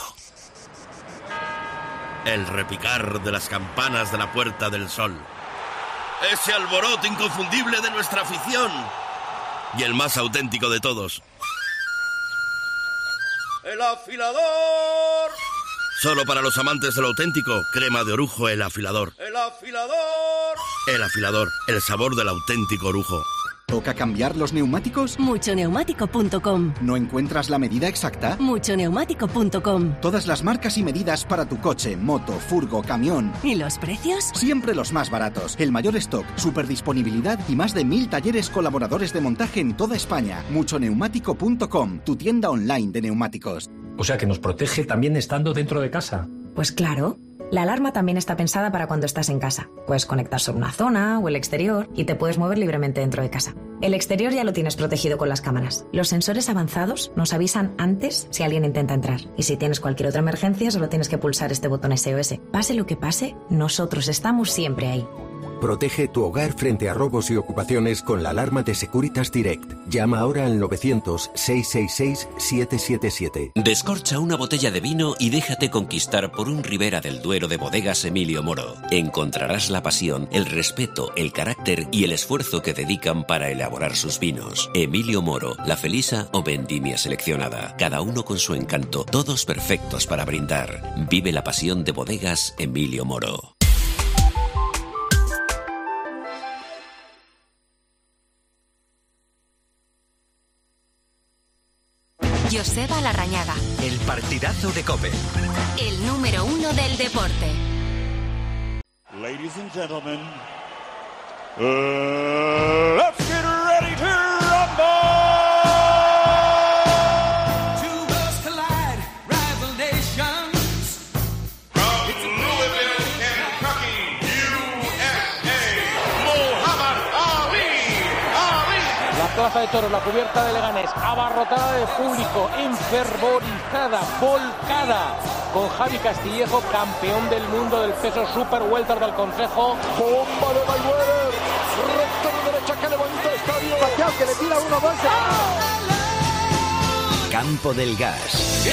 El repicar de las campanas de la Puerta del Sol. Ese alboroto inconfundible de nuestra afición. Y el más auténtico de todos. ¡El afilador! Solo para los amantes de lo auténtico, crema de orujo El Afilador. ¡El afilador! El Afilador, el sabor del auténtico orujo. ¿Toca cambiar los neumáticos? mucho neumático punto com. ¿No encuentras la medida exacta? mucho neumático punto com. Todas las marcas y medidas para tu coche, moto, furgo, camión. ¿Y los precios? Siempre los más baratos. El mayor stock, superdisponibilidad y más de mil talleres colaboradores de montaje en toda España. mucho neumático punto com, tu tienda online de neumáticos. O sea que nos protege también estando dentro de casa. Pues claro. La alarma también está pensada para cuando estás en casa. Puedes conectar sobre una zona o el exterior y te puedes mover libremente dentro de casa. El exterior ya lo tienes protegido con las cámaras. Los sensores avanzados nos avisan antes si alguien intenta entrar. Y si tienes cualquier otra emergencia, solo tienes que pulsar este botón S O S. Pase lo que pase, nosotros estamos siempre ahí. Protege tu hogar frente a robos y ocupaciones con la alarma de Securitas Direct. Llama ahora al novecientos, seiscientos sesenta y seis, setecientos setenta y siete. Descorcha una botella de vino y déjate conquistar por un Ribera del Duero de Bodegas Emilio Moro. Encontrarás la pasión, el respeto, el carácter y el esfuerzo que dedican para elaborar sus vinos. Emilio Moro, La Felisa o Vendimia Seleccionada. Cada uno con su encanto, todos perfectos para brindar. Vive la pasión de Bodegas Emilio Moro. Joseba Larrañaga. El partidazo de COPE. El número uno del deporte. Ladies and gentlemen, uh, let's get ready to rumble! Two worlds collide, rival nations. From Louisville, Kentucky, U S A, Muhammad Ali. Ali. La plaza de toros, la cubierta de Leganés, abarrotada de público, enfervorizada, volcada, con Javi Castillejo, campeón del mundo del peso super welter del Consejo. Bomba de Mayweather, recta de derecha que levanta el estadio. Pacquiao que le tira uno más. Campo del Gas.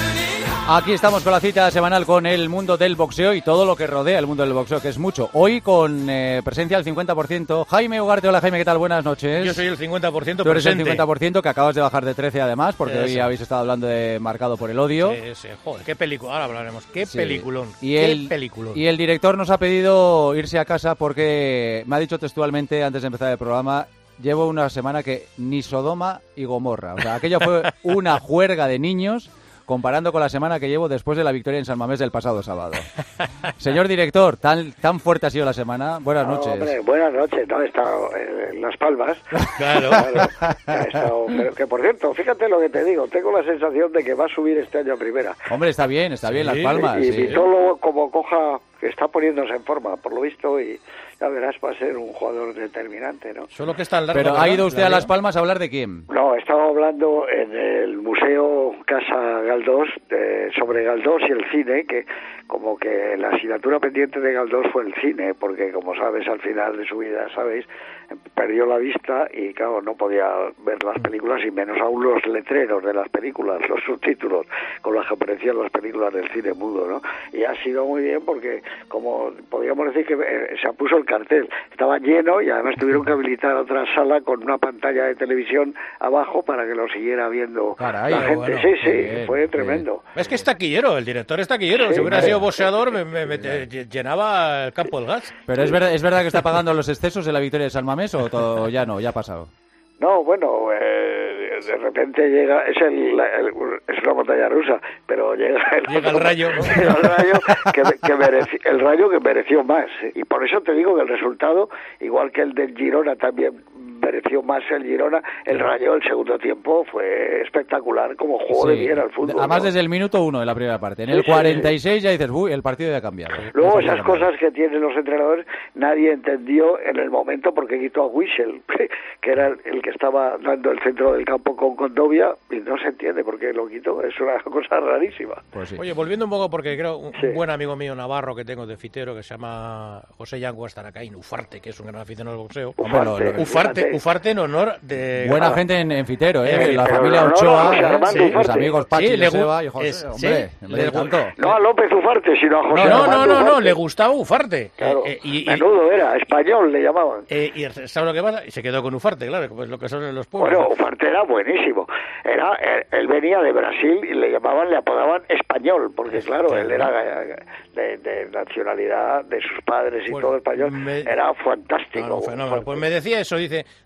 Aquí estamos con la cita semanal con el mundo del boxeo y todo lo que rodea el mundo del boxeo, que es mucho. Hoy con eh, presencia del cincuenta por ciento. Jaime Ugarte, hola Jaime, ¿qué tal? Buenas noches. Yo soy el cincuenta por ciento Tú eres presente. el cincuenta por ciento, que acabas de bajar de trece además, porque Eso. hoy habéis estado hablando de Marcado por el Odio. Sí, sí, joder, qué película, ahora hablaremos. Qué Sí. peliculón, Y qué el, peliculón. y el director nos ha pedido irse a casa porque me ha dicho textualmente antes de empezar el programa: llevo una semana que ni Sodoma y Gomorra. O sea, aquello fue una juerga de niños comparando con la semana que llevo después de la victoria en San Mamés del pasado sábado. Señor director, tan tan fuerte ha sido la semana. Buenas No, noches. hombre, buenas noches. No, he estado en Las Palmas. Claro. He estado- pero que por cierto, fíjate lo que te digo. Tengo la sensación de que va a subir este año a primera. Hombre, está bien, está bien, Las Palmas. Y sí. Vitolo, como coja, que está poniéndose en forma, por lo visto, y ya verás, va a ser un jugador determinante, ¿no? Solo que está en largo. Pero ¿verdad? ¿ha ido usted La a Las liga. Palmas a hablar de quién? No, estaba hablando en el Museo Casa Galdós de- sobre Galdós y el cine, que como que la asignatura pendiente de Galdós fue el cine, porque como sabes, al final de su vida, ¿sabéis? Perdió la vista y claro, no podía ver las películas y menos aún los letreros de las películas, los subtítulos, con los que aparecían las películas del cine mudo, ¿no? Y ha sido muy bien porque, como podríamos decir que eh, se puso el cartel, estaba lleno y además tuvieron que habilitar otra sala con una pantalla de televisión abajo para que lo siguiera viendo Caray, la gente. bueno, sí, sí, bien, fue bien. tremendo. Es que es taquillero, el director es taquillero. Sí, si hubiera claro. sido boxeador, me, me- me- llenaba el campo del gas. Pero es verdad, es verdad que está pagando los excesos de la victoria de San Mamés o todo, ya no, ya ha pasado. No, bueno, eh, de repente llega, es el, la- el- es una montaña rusa, pero llega el, Llega el rayo, ¿no? llega el rayo que, que mereci- el rayo que mereció más, y por eso te digo que el resultado, igual que el del Girona también mereció más el Girona, el Rayo el segundo tiempo fue espectacular, como jugó de Sí. bien al fútbol. Además ¿no? desde el minuto uno de la primera parte. En el Sí, sí, cuarenta y seis ya dices, uy, el partido ya ha cambiado. Luego Ya ha esas cambiado. cosas que tienen los entrenadores nadie entendió en el momento porque quitó a Wiesel, que era el, el que estaba dando el centro del campo con Condovia, y no se entiende por qué lo quitó, es una cosa rarísima. Pues Oye, volviendo un poco, porque creo un, Sí. un buen amigo mío navarro que tengo de fitero que se llama José Yango Astaracaín, Ufarte, que es un gran aficionado al boxeo. Hombre, lo- lo- Ufarte, Ufarte en honor de... Buena gente en, en Fitero, ¿eh? Eh, la pero familia no, no, Ochoa, José ¿eh? Armando Sí, mis Ufarte. amigos Pachi, Sí, le gu- Joseba y José, es- hombre, sí, hombre, le gu- tanto. No a López Ufarte, sino a José No, no, Armando no, no, Ufarte. le gustaba Ufarte. Claro, Eh, eh, y, y- menudo era, español le llamaban. eh, y ¿sabes lo que pasa? Y se quedó con Ufarte, claro, pues lo que son los pueblos. Bueno, ¿no? Ufarte era buenísimo. Era, él, él venía de Brasil y le llamaban, le apodaban español, porque claro, él era de, de nacionalidad de sus padres y Bueno, todo español. me- Era fantástico. No, no, fenómeno. Pues me decía eso, dice,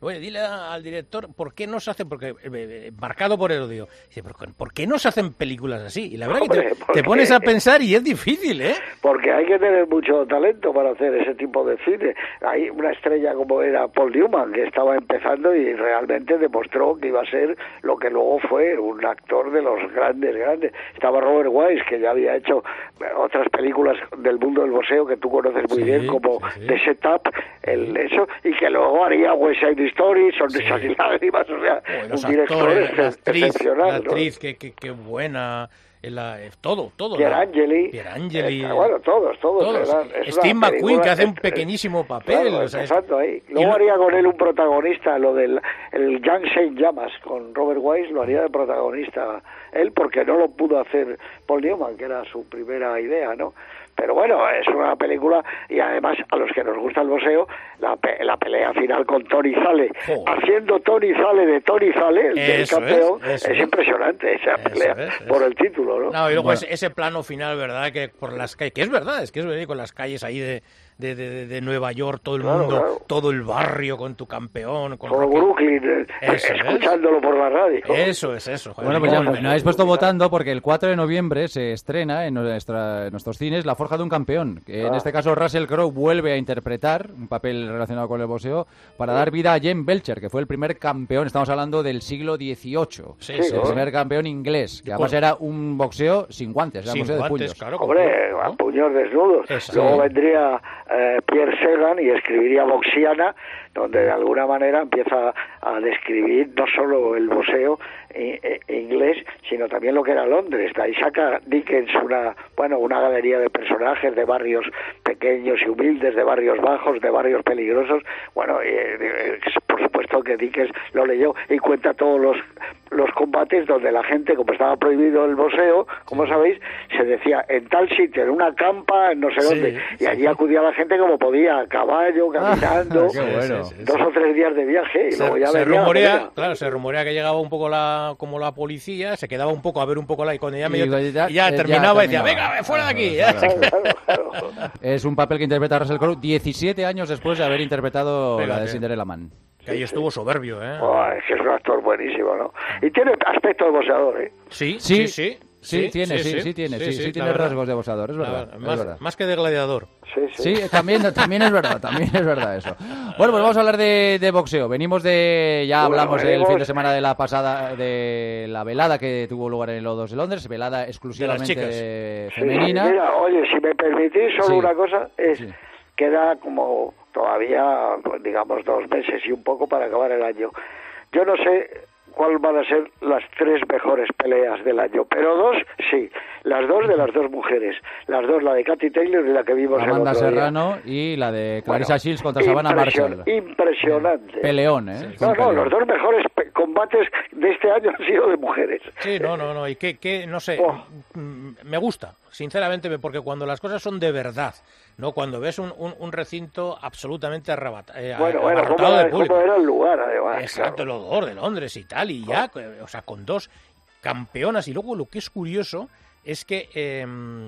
oye, dile al director, ¿por qué no se hacen? Porque, eh, marcado por el odio. Dice, ¿por qué no se hacen películas así? Y la verdad Hombre, que te, te pones a pensar y es difícil, ¿eh? Porque hay que tener mucho talento para hacer ese tipo de cine. Hay una estrella como era Paul Newman, que estaba empezando y realmente demostró que iba a ser lo que luego fue, un actor de los grandes, grandes. Estaba Robert Wise, que ya había hecho otras películas del mundo del boxeo que tú conoces muy sí, bien, como sí, sí. The Setup, el, eso, y que luego haría West Side Story, Sonrisas sí. y lágrimas, o sea, bueno, un director actores, la actriz, excepcional. La actriz, ¿no? que, que, que buena... La, todo, todo. Pierangeli. Pierangeli. Eh, bueno, todos, todos. todos. Eran, es Steve McQueen, que hace un es, pequeñísimo papel. Claro, o sea, exacto, ahí. Luego lo... haría con él un protagonista, lo del el Young Saint Llamas, con Robert Wise, lo haría de protagonista él, porque no lo pudo hacer Paul Newman, que era su primera idea, ¿no? Pero bueno, es una película, y además a los que nos gusta el boxeo, la, pe la pelea final con Tony Zale, oh. haciendo Tony Zale de Tony Zale, el del campeón, es, es impresionante esa eso pelea es, es. por el título, ¿no? No, y luego bueno. ese, ese plano final, ¿verdad? Que por las calles, que es verdad, es que es verdad, con las calles ahí de... De, de, de Nueva York, todo el claro, mundo, claro. todo el barrio con tu campeón. Con todo Brooklyn, eso escuchándolo es. por la radio. Eso es eso. Joder, bueno, pues ya me habéis puesto votando porque el cuatro de noviembre se estrena en, nuestra, en nuestros cines La Forja de un Campeón, que ah. en este caso Russell Crowe vuelve a interpretar un papel relacionado con el boxeo para dar vida a Jen Belcher, que fue el primer campeón, estamos hablando del siglo dieciocho, sí, el sí, primer ¿no? campeón inglés, que además era un boxeo sin guantes, era sin boxeo guantes, de puños. Claro, Hombre, a ¿no? puños desnudos. Eso. Luego sí. vendría... Eh, Pierre Sagan y escribiría Boxiana, donde de alguna manera empieza a describir no solo el boxeo e, e, inglés, sino también lo que era Londres. De ahí saca Dickens una, bueno, una galería de personajes de barrios pequeños y humildes, de barrios bajos, de barrios peligrosos. Bueno, eh, por supuesto que Dickens lo leyó y cuenta todos los los combates donde la gente, como estaba prohibido el boxeo, como sabéis, se decía en tal sitio, en una campa, en no sé sí, dónde, y allí sí. acudía la gente como podía, a caballo, caminando, ah, bueno. sí, sí, sí. dos o tres días de viaje, y se, luego ya se venía, rumorea, venía. claro, se rumorea que llegaba un poco la, como la policía, se quedaba un poco a ver un poco la, y cuando ya, medio, y ya, ya, terminaba, ya terminaba y decía, venga, fuera de aquí. Claro, claro, claro, claro. Es un papel que interpreta Russell Crowe diecisiete años después de haber interpretado Fíjate. la de Cinderella Man. Que ahí estuvo soberbio, ¿eh? Oh, es que es un actor buenísimo, ¿no? Y tiene aspecto de boxeador, ¿eh? Sí, sí, sí, sí. Sí, sí, tiene, sí, sí, sí tiene, sí, sí, sí, sí tiene rasgos de boxeador, es verdad, verdad, es más, verdad. Más que de gladiador. Sí, sí. Sí, también, también es verdad, también es verdad eso. Bueno, pues vamos a hablar de, de boxeo. Venimos de, ya bueno, hablamos venimos... del fin de semana de la pasada, de la velada que tuvo lugar en el O dos de Londres, velada exclusivamente de femenina. Sí, mira, oye, si me permitís, solo sí. una cosa, es sí. queda como todavía, digamos, dos meses y un poco para acabar el año. Yo no sé cuál van a ser las tres mejores peleas del año, pero dos, sí, las dos de las dos mujeres, las dos, la de Katy Taylor y la que vimos Amanda el otro Serrano día. y la de Clarissa bueno, Shields contra Savannah Marshall. Impresionante. Peleón, ¿eh? No, no, peleón. Los dos mejores combates de este año han sido de mujeres. Sí, no, no, no, y que, que no sé, oh. me gusta, sinceramente, porque cuando las cosas son de verdad, no cuando ves un, un, un recinto absolutamente arrebatado, eh, bueno, bueno, ¿cómo era, ¿cómo era el lugar, además? Exacto, claro. El odor de Londres y tal, y ya, o sea, con dos campeonas, y luego lo que es curioso es que eh,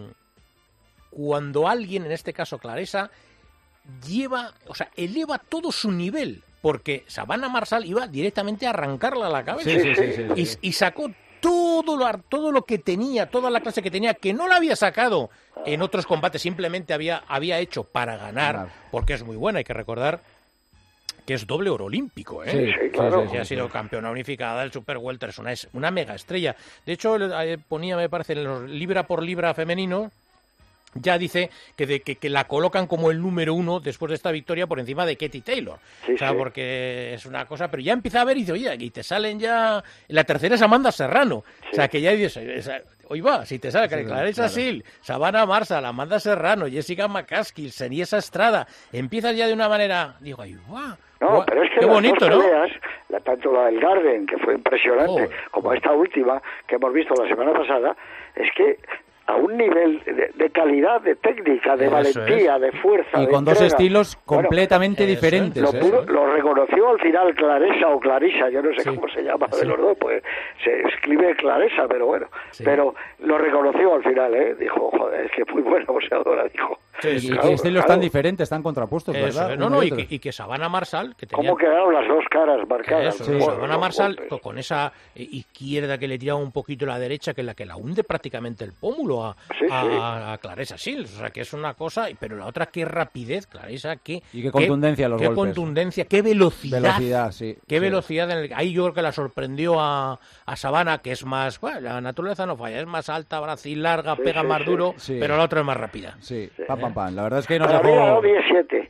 cuando alguien, en este caso Clarissa, lleva, o sea, eleva todo su nivel, porque Savannah Marshall iba directamente a arrancarla a la cabeza, sí, sí, sí, sí, y, sí. y sacó todo lo, todo lo que tenía, toda la clase que tenía, que no la había sacado en otros combates, simplemente había, había hecho para ganar, claro. porque es muy buena, hay que recordar que es doble oro olímpico, ¿eh? Sí, sí, claro. Sí, sí, sí, ha sido campeona unificada del Super Welter, es una, es una mega estrella. De hecho, ponía, me parece, en los libra por libra femenino, ya dice que, de, que, que la colocan como el número uno después de esta victoria por encima de Katy Taylor. Sí, o sea, sí. porque es una cosa, pero ya empieza a ver y dice, oye, y te salen ya... La tercera es Amanda Serrano. Sí. O sea, que ya dices, oye, va, si te sale sí, Clarissa Shields, claro. Savannah Marshall, Amanda Serrano, Jessica McCaskill, Seniesa Estrada, empiezas ya de una manera, digo, ay, guau. No, pero es que qué las bonito, dos ¿no? peleas, la, tanto la del Garden, que fue impresionante, oh, como esta última que hemos visto la semana pasada, es que a un nivel de, de calidad, de técnica, de Eso valentía, es. de fuerza. Y de con entrega. dos estilos completamente bueno, diferentes. Lo, ¿eh? pudo, lo reconoció al final Clarissa o Clarissa, yo no sé sí. cómo se llama de sí. los dos, pues se escribe Clarissa, pero bueno. Sí. Pero lo reconoció al final, ¿eh? Dijo, joder, es que muy buena boxeadora, dijo. Sí, y claro, que estilos claro. tan diferentes, tan contrapuestos, Eso, ¿verdad? No, no, y que, y que Savannah Marshall... Que tenía... ¿Cómo quedaron las dos caras marcadas? Eso, sí. Savannah Marshall, golpes. Con esa izquierda que le tira un poquito a la derecha, que es la que la hunde prácticamente el pómulo a, sí, a, sí. a Claressa Shields. O sea, que es una cosa... Pero la otra, qué rapidez, Claressa, qué... Y qué contundencia qué, los qué golpes. Qué contundencia, qué velocidad. Velocidad, sí. Qué sí. velocidad. En el... Ahí yo creo que la sorprendió a, a Savannah, que es más... Bueno, la naturaleza no falla, es más alta, brasil larga, sí, pega sí, más sí. duro, Sí. pero la otra es más rápida. Sí, sí. Pam, pam, pam. La verdad es que nos Para dejó... mí ganó diez siete.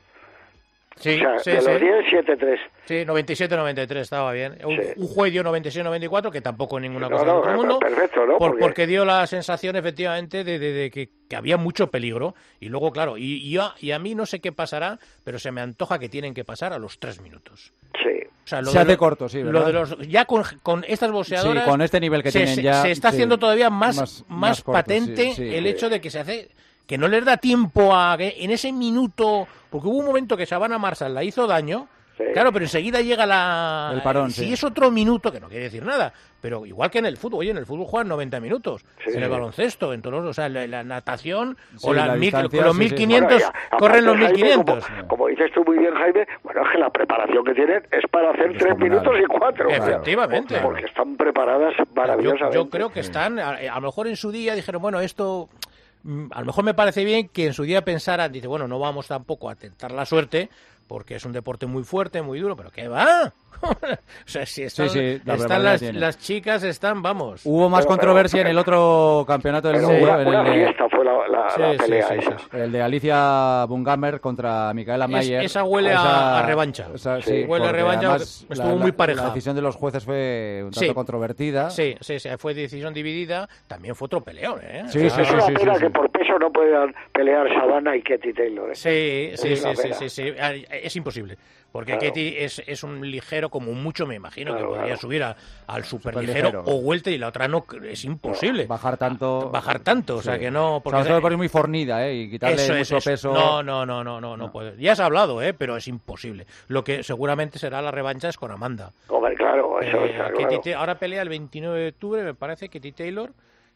Sí, o sea, sí, de sí. los diez, siete tres. Sí, noventa y siete noventa y tres, estaba bien. Un, sí. un juez dio noventa y seis noventa y cuatro, que tampoco ninguna no, cosa no, del otro mundo. Perfecto, ¿no? Por, porque... porque dio la sensación, efectivamente, de, de, de que, que había mucho peligro. Y luego, claro, y, y, a, y a mí no sé qué pasará, pero se me antoja que tienen que pasar a los tres minutos. Sí. O sea, lo se de hace lo, corto, sí, ¿verdad? Lo de los, ya con, con estas boxeadoras... Sí, con este nivel que se, tienen ya... Se está sí, haciendo todavía más, más, más, más corto, patente sí, sí, el sí. hecho de que se hace... Que no les da tiempo a... que en ese minuto... Porque hubo un momento que Savannah Marshall la hizo daño... Sí. Claro, pero enseguida llega la... El parón, si sí. es otro minuto, que no quiere decir nada, pero igual que en el fútbol, oye, en el fútbol juegan noventa minutos, sí, en el sí. baloncesto, en todos los, o sea, la, la natación, sí, o la la mil, distancia, con los sí, mil quinientos, sí. Bueno, corren los Jaime, mil quinientos. Como, como dices tú muy bien, Jaime, bueno, es que la preparación que tienen es para hacer es tres minutos y cuatro. Efectivamente. Claro, porque están preparadas maravillosamente. Yo, yo creo que están, a, a lo mejor en su día dijeron, bueno, esto... A lo mejor me parece bien que en su día pensaran, dice, bueno, no vamos tampoco a tentar la suerte, porque es un deporte muy fuerte, muy duro, pero ¿qué va? O sea, si están, sí, sí, la están las, las chicas, están, vamos. Hubo más pero, controversia pero, en el otro campeonato del pero mundo. Una, en una el de, fiesta fue la, la, sí, la sí, pelea sí, esa. sí. el de Alicia Bungamer contra Micaela Mayer. Es, esa huele esa, a, a revancha. Esa, sí, sí, huele a revancha, estuvo la, muy pareja. La decisión de los jueces fue un tanto sí. controvertida. Sí, sí, sí, fue decisión dividida. También fue otro peleón, ¿eh? Sí, o sea, sí, sí, es una sí, pena sí, que sí. por peso no puedan pelear Savannah y Katie Taylor. ¿eh? Sí, sí, es sí, sí, pena. sí, sí. Es imposible. Porque claro. Katie es, es un ligero, como mucho me imagino, claro, que podría claro. subir a, al superligero Superligero. o vuelta y la otra no, es imposible. Bajar tanto. Bajar tanto, o sea sí. que no. Porque o sea, es muy fornida, ¿eh? Y quitarle eso mucho es, peso. No, no, no, no, no, no puede. Ya has hablado, ¿eh? Pero es imposible. Lo que seguramente será la revancha es con Amanda. Hombre, claro, eso Eh, está Katie claro. Ta- ahora pelea el veintinueve de octubre, me parece, Katie Taylor.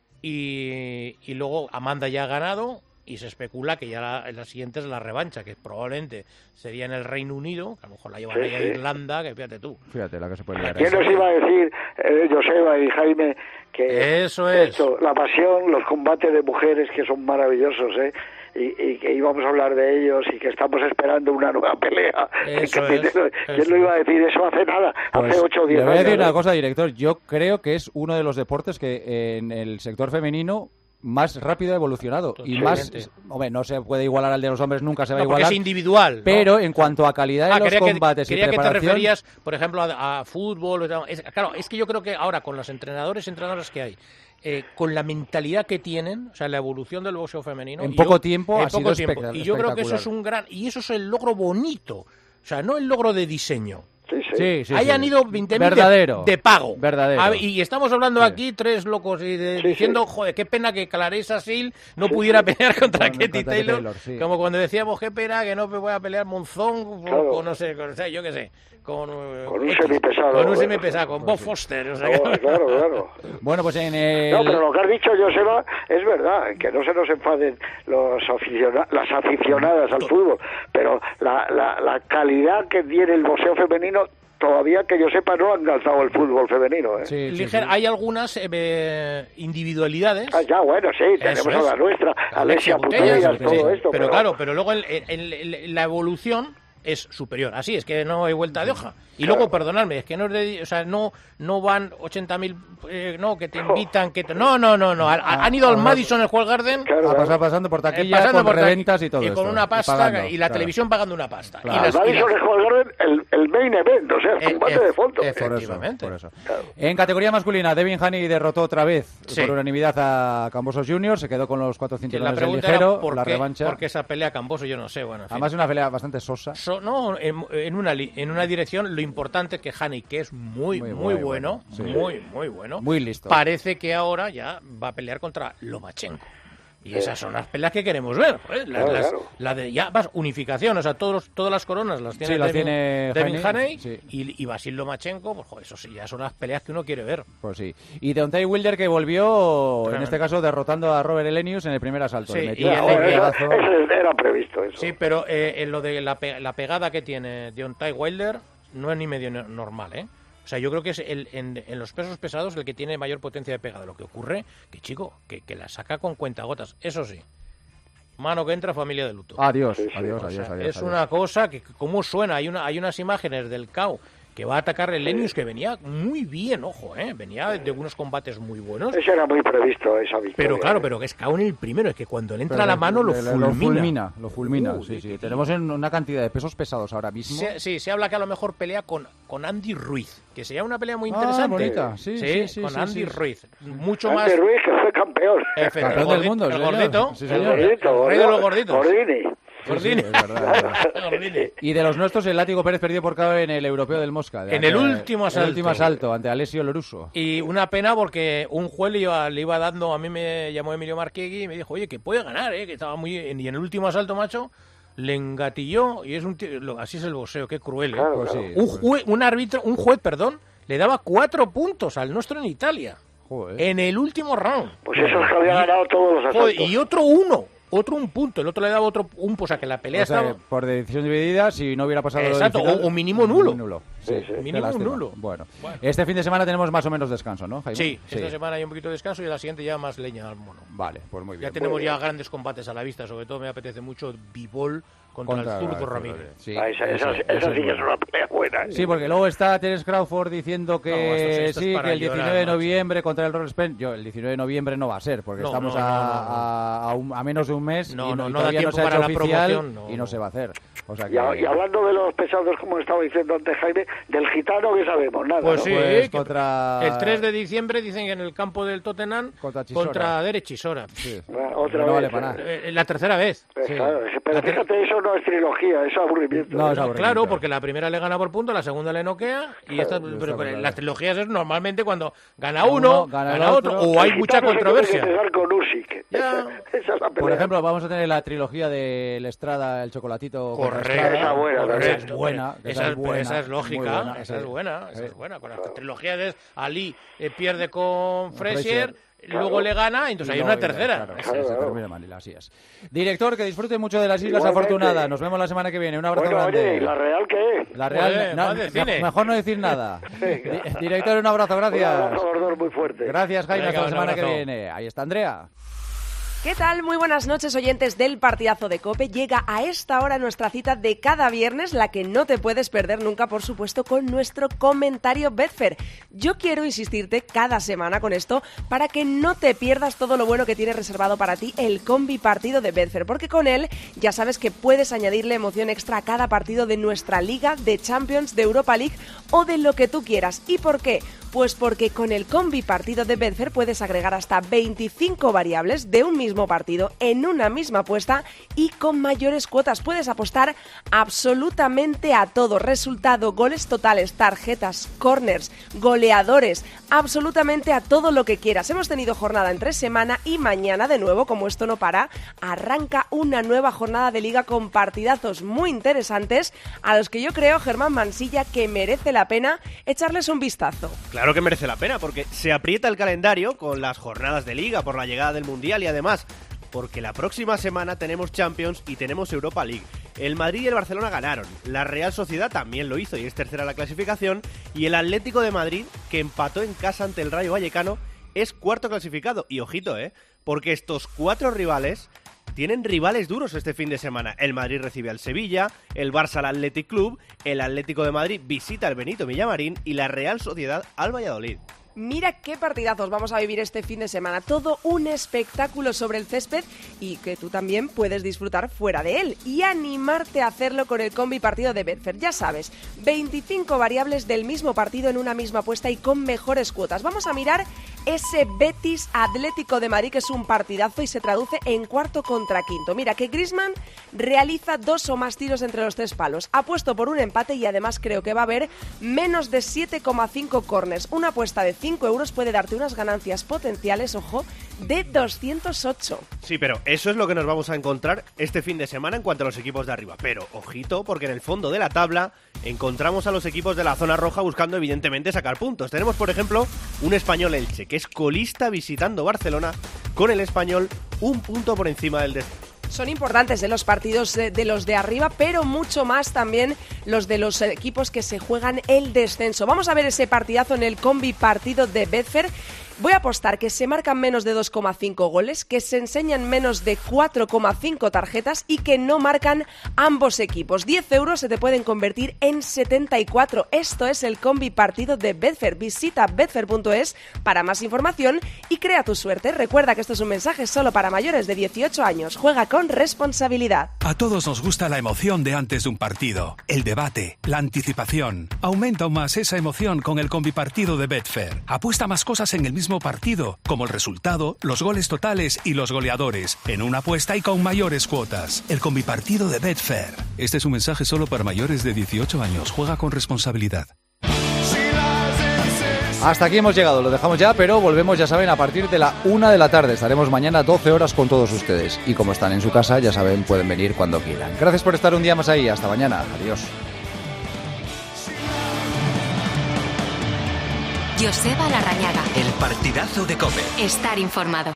Y, y luego Amanda ya ha ganado. Y se especula que ya la, la siguiente es la revancha, que probablemente sería en el Reino Unido, que a lo mejor la llevan Sí, ahí a sí. Irlanda, que fíjate tú. Fíjate la que se puede liar. ¿Quién nos iba a decir, eh, Joseba y Jaime, que Eso es. esto, la pasión, los combates de mujeres que son maravillosos, ¿eh? Y, y que íbamos a hablar de ellos y que estamos esperando una nueva pelea. Eso Que- es, ¿Quién eso lo iba a decir eso hace nada? Pues, hace ocho o diez le voy a años. decir ¿eh? una cosa, director. Yo creo que es uno de los deportes que eh, en el sector femenino más rápido ha evolucionado y más, hombre, no se puede igualar al de los hombres, nunca se va No, a porque igualar, es individual, ¿no? pero en cuanto a calidad de Ah, los creía que- combates y creía que te preparación, referías, por ejemplo, a, a fútbol. o sea, es- claro, es que yo creo que ahora con los entrenadores y entrenadoras que hay, eh, con la mentalidad que tienen, o sea, la evolución del boxeo femenino, En y poco yo- tiempo en ha sido poco tiempo. espectac- Y yo creo que eso espectacular. es un gran, y eso es el logro bonito, o sea, no el logro de diseño. Sí, sí. Sí, sí, Hayan sí. ido veinte mil Verdadero. de, de pago. Verdadero. A ver, y estamos hablando aquí tres locos y de- Sí, diciendo, sí. joder, qué pena que Claressa Shields no Sí, pudiera sí. pelear contra Contra- Katie contra Taylor, Taylor, sí. como cuando decíamos, qué pena que no pueda pelear Monzón o Claro. con, no sé, con, o sea, yo qué sé, con, eh, Con un X, semipesado, con un bueno. semipesado, con Bob Foster. O sea, No, que- claro, claro. bueno, pues en el... No, pero lo que has dicho, Joseba, es verdad, que no se nos enfaden los aficiona- las aficionadas al fútbol, pero la, la, la calidad que tiene el boxeo femenino, todavía que yo sepa, no han alzado el fútbol femenino. ¿eh? Sí, sí, Liger- sí. Hay algunas eh, individualidades. Ah, ya, bueno, sí, tenemos Eso es. a la nuestra, Alexia Putellas, Putellas, sí, todo esto. pero, claro, pero luego el- el- el- la evolución es superior. Así es que no hay vuelta de hoja. Y Claro. luego, perdonadme, es que no es de, o sea, no no van ochenta mil, eh, no, que te invitan, que te, no, no, no, no, han, han ido al Ah, Madison Square Garden, Claro, a claro. pasar pasando por eh, taquilla, pasando con por ta- reventas y todo y con esto, una pasta pagando, y la claro. televisión pagando una pasta. Claro. Y las, Al y las- Madison Square Garden, el, el main event, o sea, el Eh, combate eh, de fondo. Por eso, efectivamente. por eso. Claro. En categoría masculina, Devin Haney derrotó otra vez Sí. por unanimidad a Cambosos junior, se quedó con los cuatro que la cinturones del pregunta ligero, era por la qué, revancha. por qué esa pelea Camboso, yo no sé, bueno, en fin. Además, una pelea bastante sosa. So- no, en, en una li- en una dirección, lo importante es que Haney, que es muy, Muy muy, bueno, bueno, sí. muy, muy bueno, Muy listo. parece que ahora ya va a pelear contra Lomachenko. Y sí. esas son las peleas que queremos ver. ¿eh? La, claro, las, claro. la de ya vas unificación, o sea, todos los, todas las coronas las tiene, sí, las tiene Devin Haney sí. y, y Vasil Lomachenko, pues joder, eso sí, ya son las peleas que uno quiere ver. Pues sí. Y Deontay Wilder que volvió, claro. en este caso, derrotando a Robert Helenius en el primer asalto. Sí, y el eso, eso era previsto eso. Sí, pero eh, en lo de la, pe la pegada que tiene Deontay Wilder no es ni medio normal, ¿eh? O sea, yo creo que es el, en, en los pesos pesados el que tiene mayor potencia de pegada. Lo que ocurre, que chico, que, que la saca con cuentagotas. Eso sí, mano que entra, familia de luto. Adiós, sí, sí. adiós, adiós, sea, adiós. Es adiós. una cosa que, ¿cómo suena? Hay, una, hay unas imágenes del C A O que va a atacar el Helenius, que venía muy bien, ojo, ¿eh? Venía de unos combates muy buenos. Eso era muy previsto, esa victoria. Pero claro, pero que es C A O en el primero, es que cuando le entra pero la mano lo, lo fulmina. Lo fulmina, lo fulmina, uh, sí, sí. Tenemos en una cantidad de pesos pesados ahora mismo. Se, sí, se habla que a lo mejor pelea con, con Andy Ruiz, que sería una pelea muy interesante. Ah, bonita, sí, sí, sí, sí con sí, Andy sí. Ruiz. Mucho Andy más... Ruiz, que fue campeón. Campeón del mundo, el gordito. Sí, el gordito, el rey de los gorditos. Gordini. Gordini. Sí, sí, es verdad, es verdad. Gordini. Y de los nuestros, el Látigo Pérez perdió por K O en el Europeo del Mosca. En el último asalto. El último asalto, ante Alessio Lorusso. Y una pena porque un juez le iba, le iba dando, a mí me llamó Emilio Marchegui y me dijo, oye, que puede ganar, ¿eh? Que estaba muy... Y en el último asalto, macho, le engatilló y es un tío... Así es el boxeo, qué cruel, ¿eh? Claro, pues claro. sí, un, pues... juez, un árbitro, un juez, perdón, le daba cuatro puntos al nuestro en Italia. Joder. En el último round. Pues eso es que había ganado todos los asaltos. Joder, y otro uno. Otro un punto, el otro le daba otro un punto, o sea que la pelea o sea, estaba... por decisión dividida, si no hubiera pasado Exacto, final, o, o mínimo nulo. nulo. Sí, sí. Mínimo un nulo. Bueno. Bueno. Este fin de semana tenemos más o menos descanso, ¿no, Jaime? Sí, esta semana hay un poquito de descanso y la siguiente ya más leña al mono. Vale, pues muy bien. Ya tenemos muy ya bien. grandes combates a la vista, sobre todo me apetece mucho Bivol contra, Contra el zurdo el Ramírez. Sí, Ah, esa, esa, eso- esa eso sí que es bueno. una pelea buena. ¿eh? Sí, porque luego está Terence Crawford diciendo que No, esto es- esto es sí, para que el llorar, diecinueve de macho. noviembre contra el Roll Spence. Yo, el diecinueve de noviembre no va a ser, porque No, estamos no, a, no, no, no. A, a un- a menos de un mes No, y, no, y no da todavía no tiempo se ha para hecho la oficial promoción, no, y no, no. se va a hacer. O sea que, Y, a- y hablando de los pesados, como estaba diciendo antes Jaime, del gitano que sabemos nada. Pues ¿no? sí, pues que contra... el tres de diciembre dicen que en el campo del Tottenham Contra Chisora. contra Derek Chisora. Sí. Bueno, otra No vez. vale para nada. Eh, la tercera vez. Pues Sí. claro, pero La ter- fíjate, eso no es trilogía, eso es aburrimiento. No, ¿eh? es aburrimiento. Claro, porque la primera le gana por punto, la segunda le noquea y esta, Claro, pero, está pero claro. las trilogías es normalmente cuando gana Uno, uno, gana gana, el otro, otro. o hay El mucha gitano se controversia. tiene que quedar con Usyk. Ya. Esa, esa es la pelea. Por ejemplo, vamos a tener la trilogía de la Estrada, el chocolatito. contra Correcto, Estrada. Esa buena, Esa también. es buena. Esa, Esa es buena. esa es lógica, muy buena, esa sí. es buena, esa Sí. es buena. Con las trilogías es Ali eh, pierde con Frazier. Frazier, luego Claro. le gana, entonces Y hay luego una ya, tercera. claro, Claro, sí, se claro. termina Manila, así es. Director, que disfrute mucho de las Islas Igualmente. Afortunadas. Nos vemos la semana que viene. Un abrazo Bueno, grande. oye, ¿y la Real qué es? La Real, Joder, no, más de me- cine. mejor no decir nada. Venga. Di- Director, un abrazo, Un gracias. abrazo a los dos muy fuerte. Gracias, Jaime. Venga, Hasta la un semana que abrazo. viene. Ahí está Andrea. ¿Qué tal? Muy buenas noches, oyentes del Partidazo de COPE. Llega a esta hora nuestra cita de cada viernes, la que no te puedes perder nunca, por supuesto, con nuestro comentario Betfair. Yo quiero insistirte cada semana con esto para que no te pierdas todo lo bueno que tiene reservado para ti el combi partido de Betfair, porque con él ya sabes que puedes añadirle emoción extra a cada partido de nuestra Liga, de Champions, de Europa League o de lo que tú quieras. ¿Y por qué? Pues porque con el combi partido de Betfair puedes agregar hasta veinticinco variables de un mismo partido en una misma apuesta y con mayores cuotas. Puedes apostar absolutamente a todo. Resultado, goles totales, tarjetas, corners, goleadores, absolutamente a todo lo que quieras. Hemos tenido jornada entre semana y mañana de nuevo, como esto no para, arranca una nueva jornada de liga con partidazos muy interesantes a los que yo creo, Germán Mansilla, que merece la pena echarles un vistazo. Claro que merece la pena, porque se aprieta el calendario con las jornadas de Liga por la llegada del Mundial y además porque la próxima semana tenemos Champions y tenemos Europa League. El Madrid y el Barcelona ganaron, la Real Sociedad también lo hizo y es tercera en la clasificación, y el Atlético de Madrid, que empató en casa ante el Rayo Vallecano, es cuarto clasificado. Y ojito, ¿eh? Porque estos cuatro rivales tienen rivales duros este fin de semana. El Madrid recibe al Sevilla, el Barça al Athletic Club, el Atlético de Madrid visita al Benito Villamarín y la Real Sociedad al Valladolid. Mira qué partidazos vamos a vivir este fin de semana. Todo un espectáculo sobre el césped y que tú también puedes disfrutar fuera de él y animarte a hacerlo con el combi partido de Betfair. Ya sabes, veinticinco variables del mismo partido en una misma apuesta y con mejores cuotas. Vamos a mirar ese Betis Atlético de Madrid, que es un partidazo y se traduce en cuarto contra quinto. Mira, que Griezmann realiza dos o más tiros entre los tres palos. Apuesto por un empate y además creo que va a haber menos de siete coma cinco córners. Una apuesta de cinco euros puede darte unas ganancias potenciales, ojo, de doscientos ocho. Sí, pero eso es lo que nos vamos a encontrar este fin de semana en cuanto a los equipos de arriba. Pero, ojito, porque en el fondo de la tabla encontramos a los equipos de la zona roja buscando evidentemente sacar puntos. Tenemos, por ejemplo, un Español Elche, que es colista visitando Barcelona, con el Español un punto por encima del descenso. Son importantes de los partidos de, de los de arriba, pero mucho más también los de los equipos que se juegan el descenso. Vamos a ver ese partidazo en el combi partido de Betfair. Voy a apostar que se marcan menos de dos coma cinco goles, que se enseñan menos de cuatro coma cinco tarjetas y que no marcan ambos equipos. diez euros se te pueden convertir en setenta y cuatro. Esto es el combi partido de Betfair. Visita betfair punto es para más información y crea tu suerte. Recuerda que esto es un mensaje solo para mayores de dieciocho años. Juega con responsabilidad. A todos nos gusta la emoción de antes de un partido, el debate, la anticipación. Aumenta aún más esa emoción con el combi partido de Betfair. Apuesta más cosas en el mismo partido, como el resultado, los goles totales y los goleadores, en una apuesta y con mayores cuotas. El combipartido de Betfair. Este es un mensaje solo para mayores de dieciocho años. Juega con responsabilidad. Hasta aquí hemos llegado, lo dejamos ya, pero volvemos, ya saben, a partir de la una de la tarde. Estaremos mañana doce horas con todos ustedes. Y como están en su casa, ya saben, pueden venir cuando quieran. Gracias por estar un día más ahí. Hasta mañana. Adiós. Joseba Larrañaga. El partidazo de COPE. Estar informado.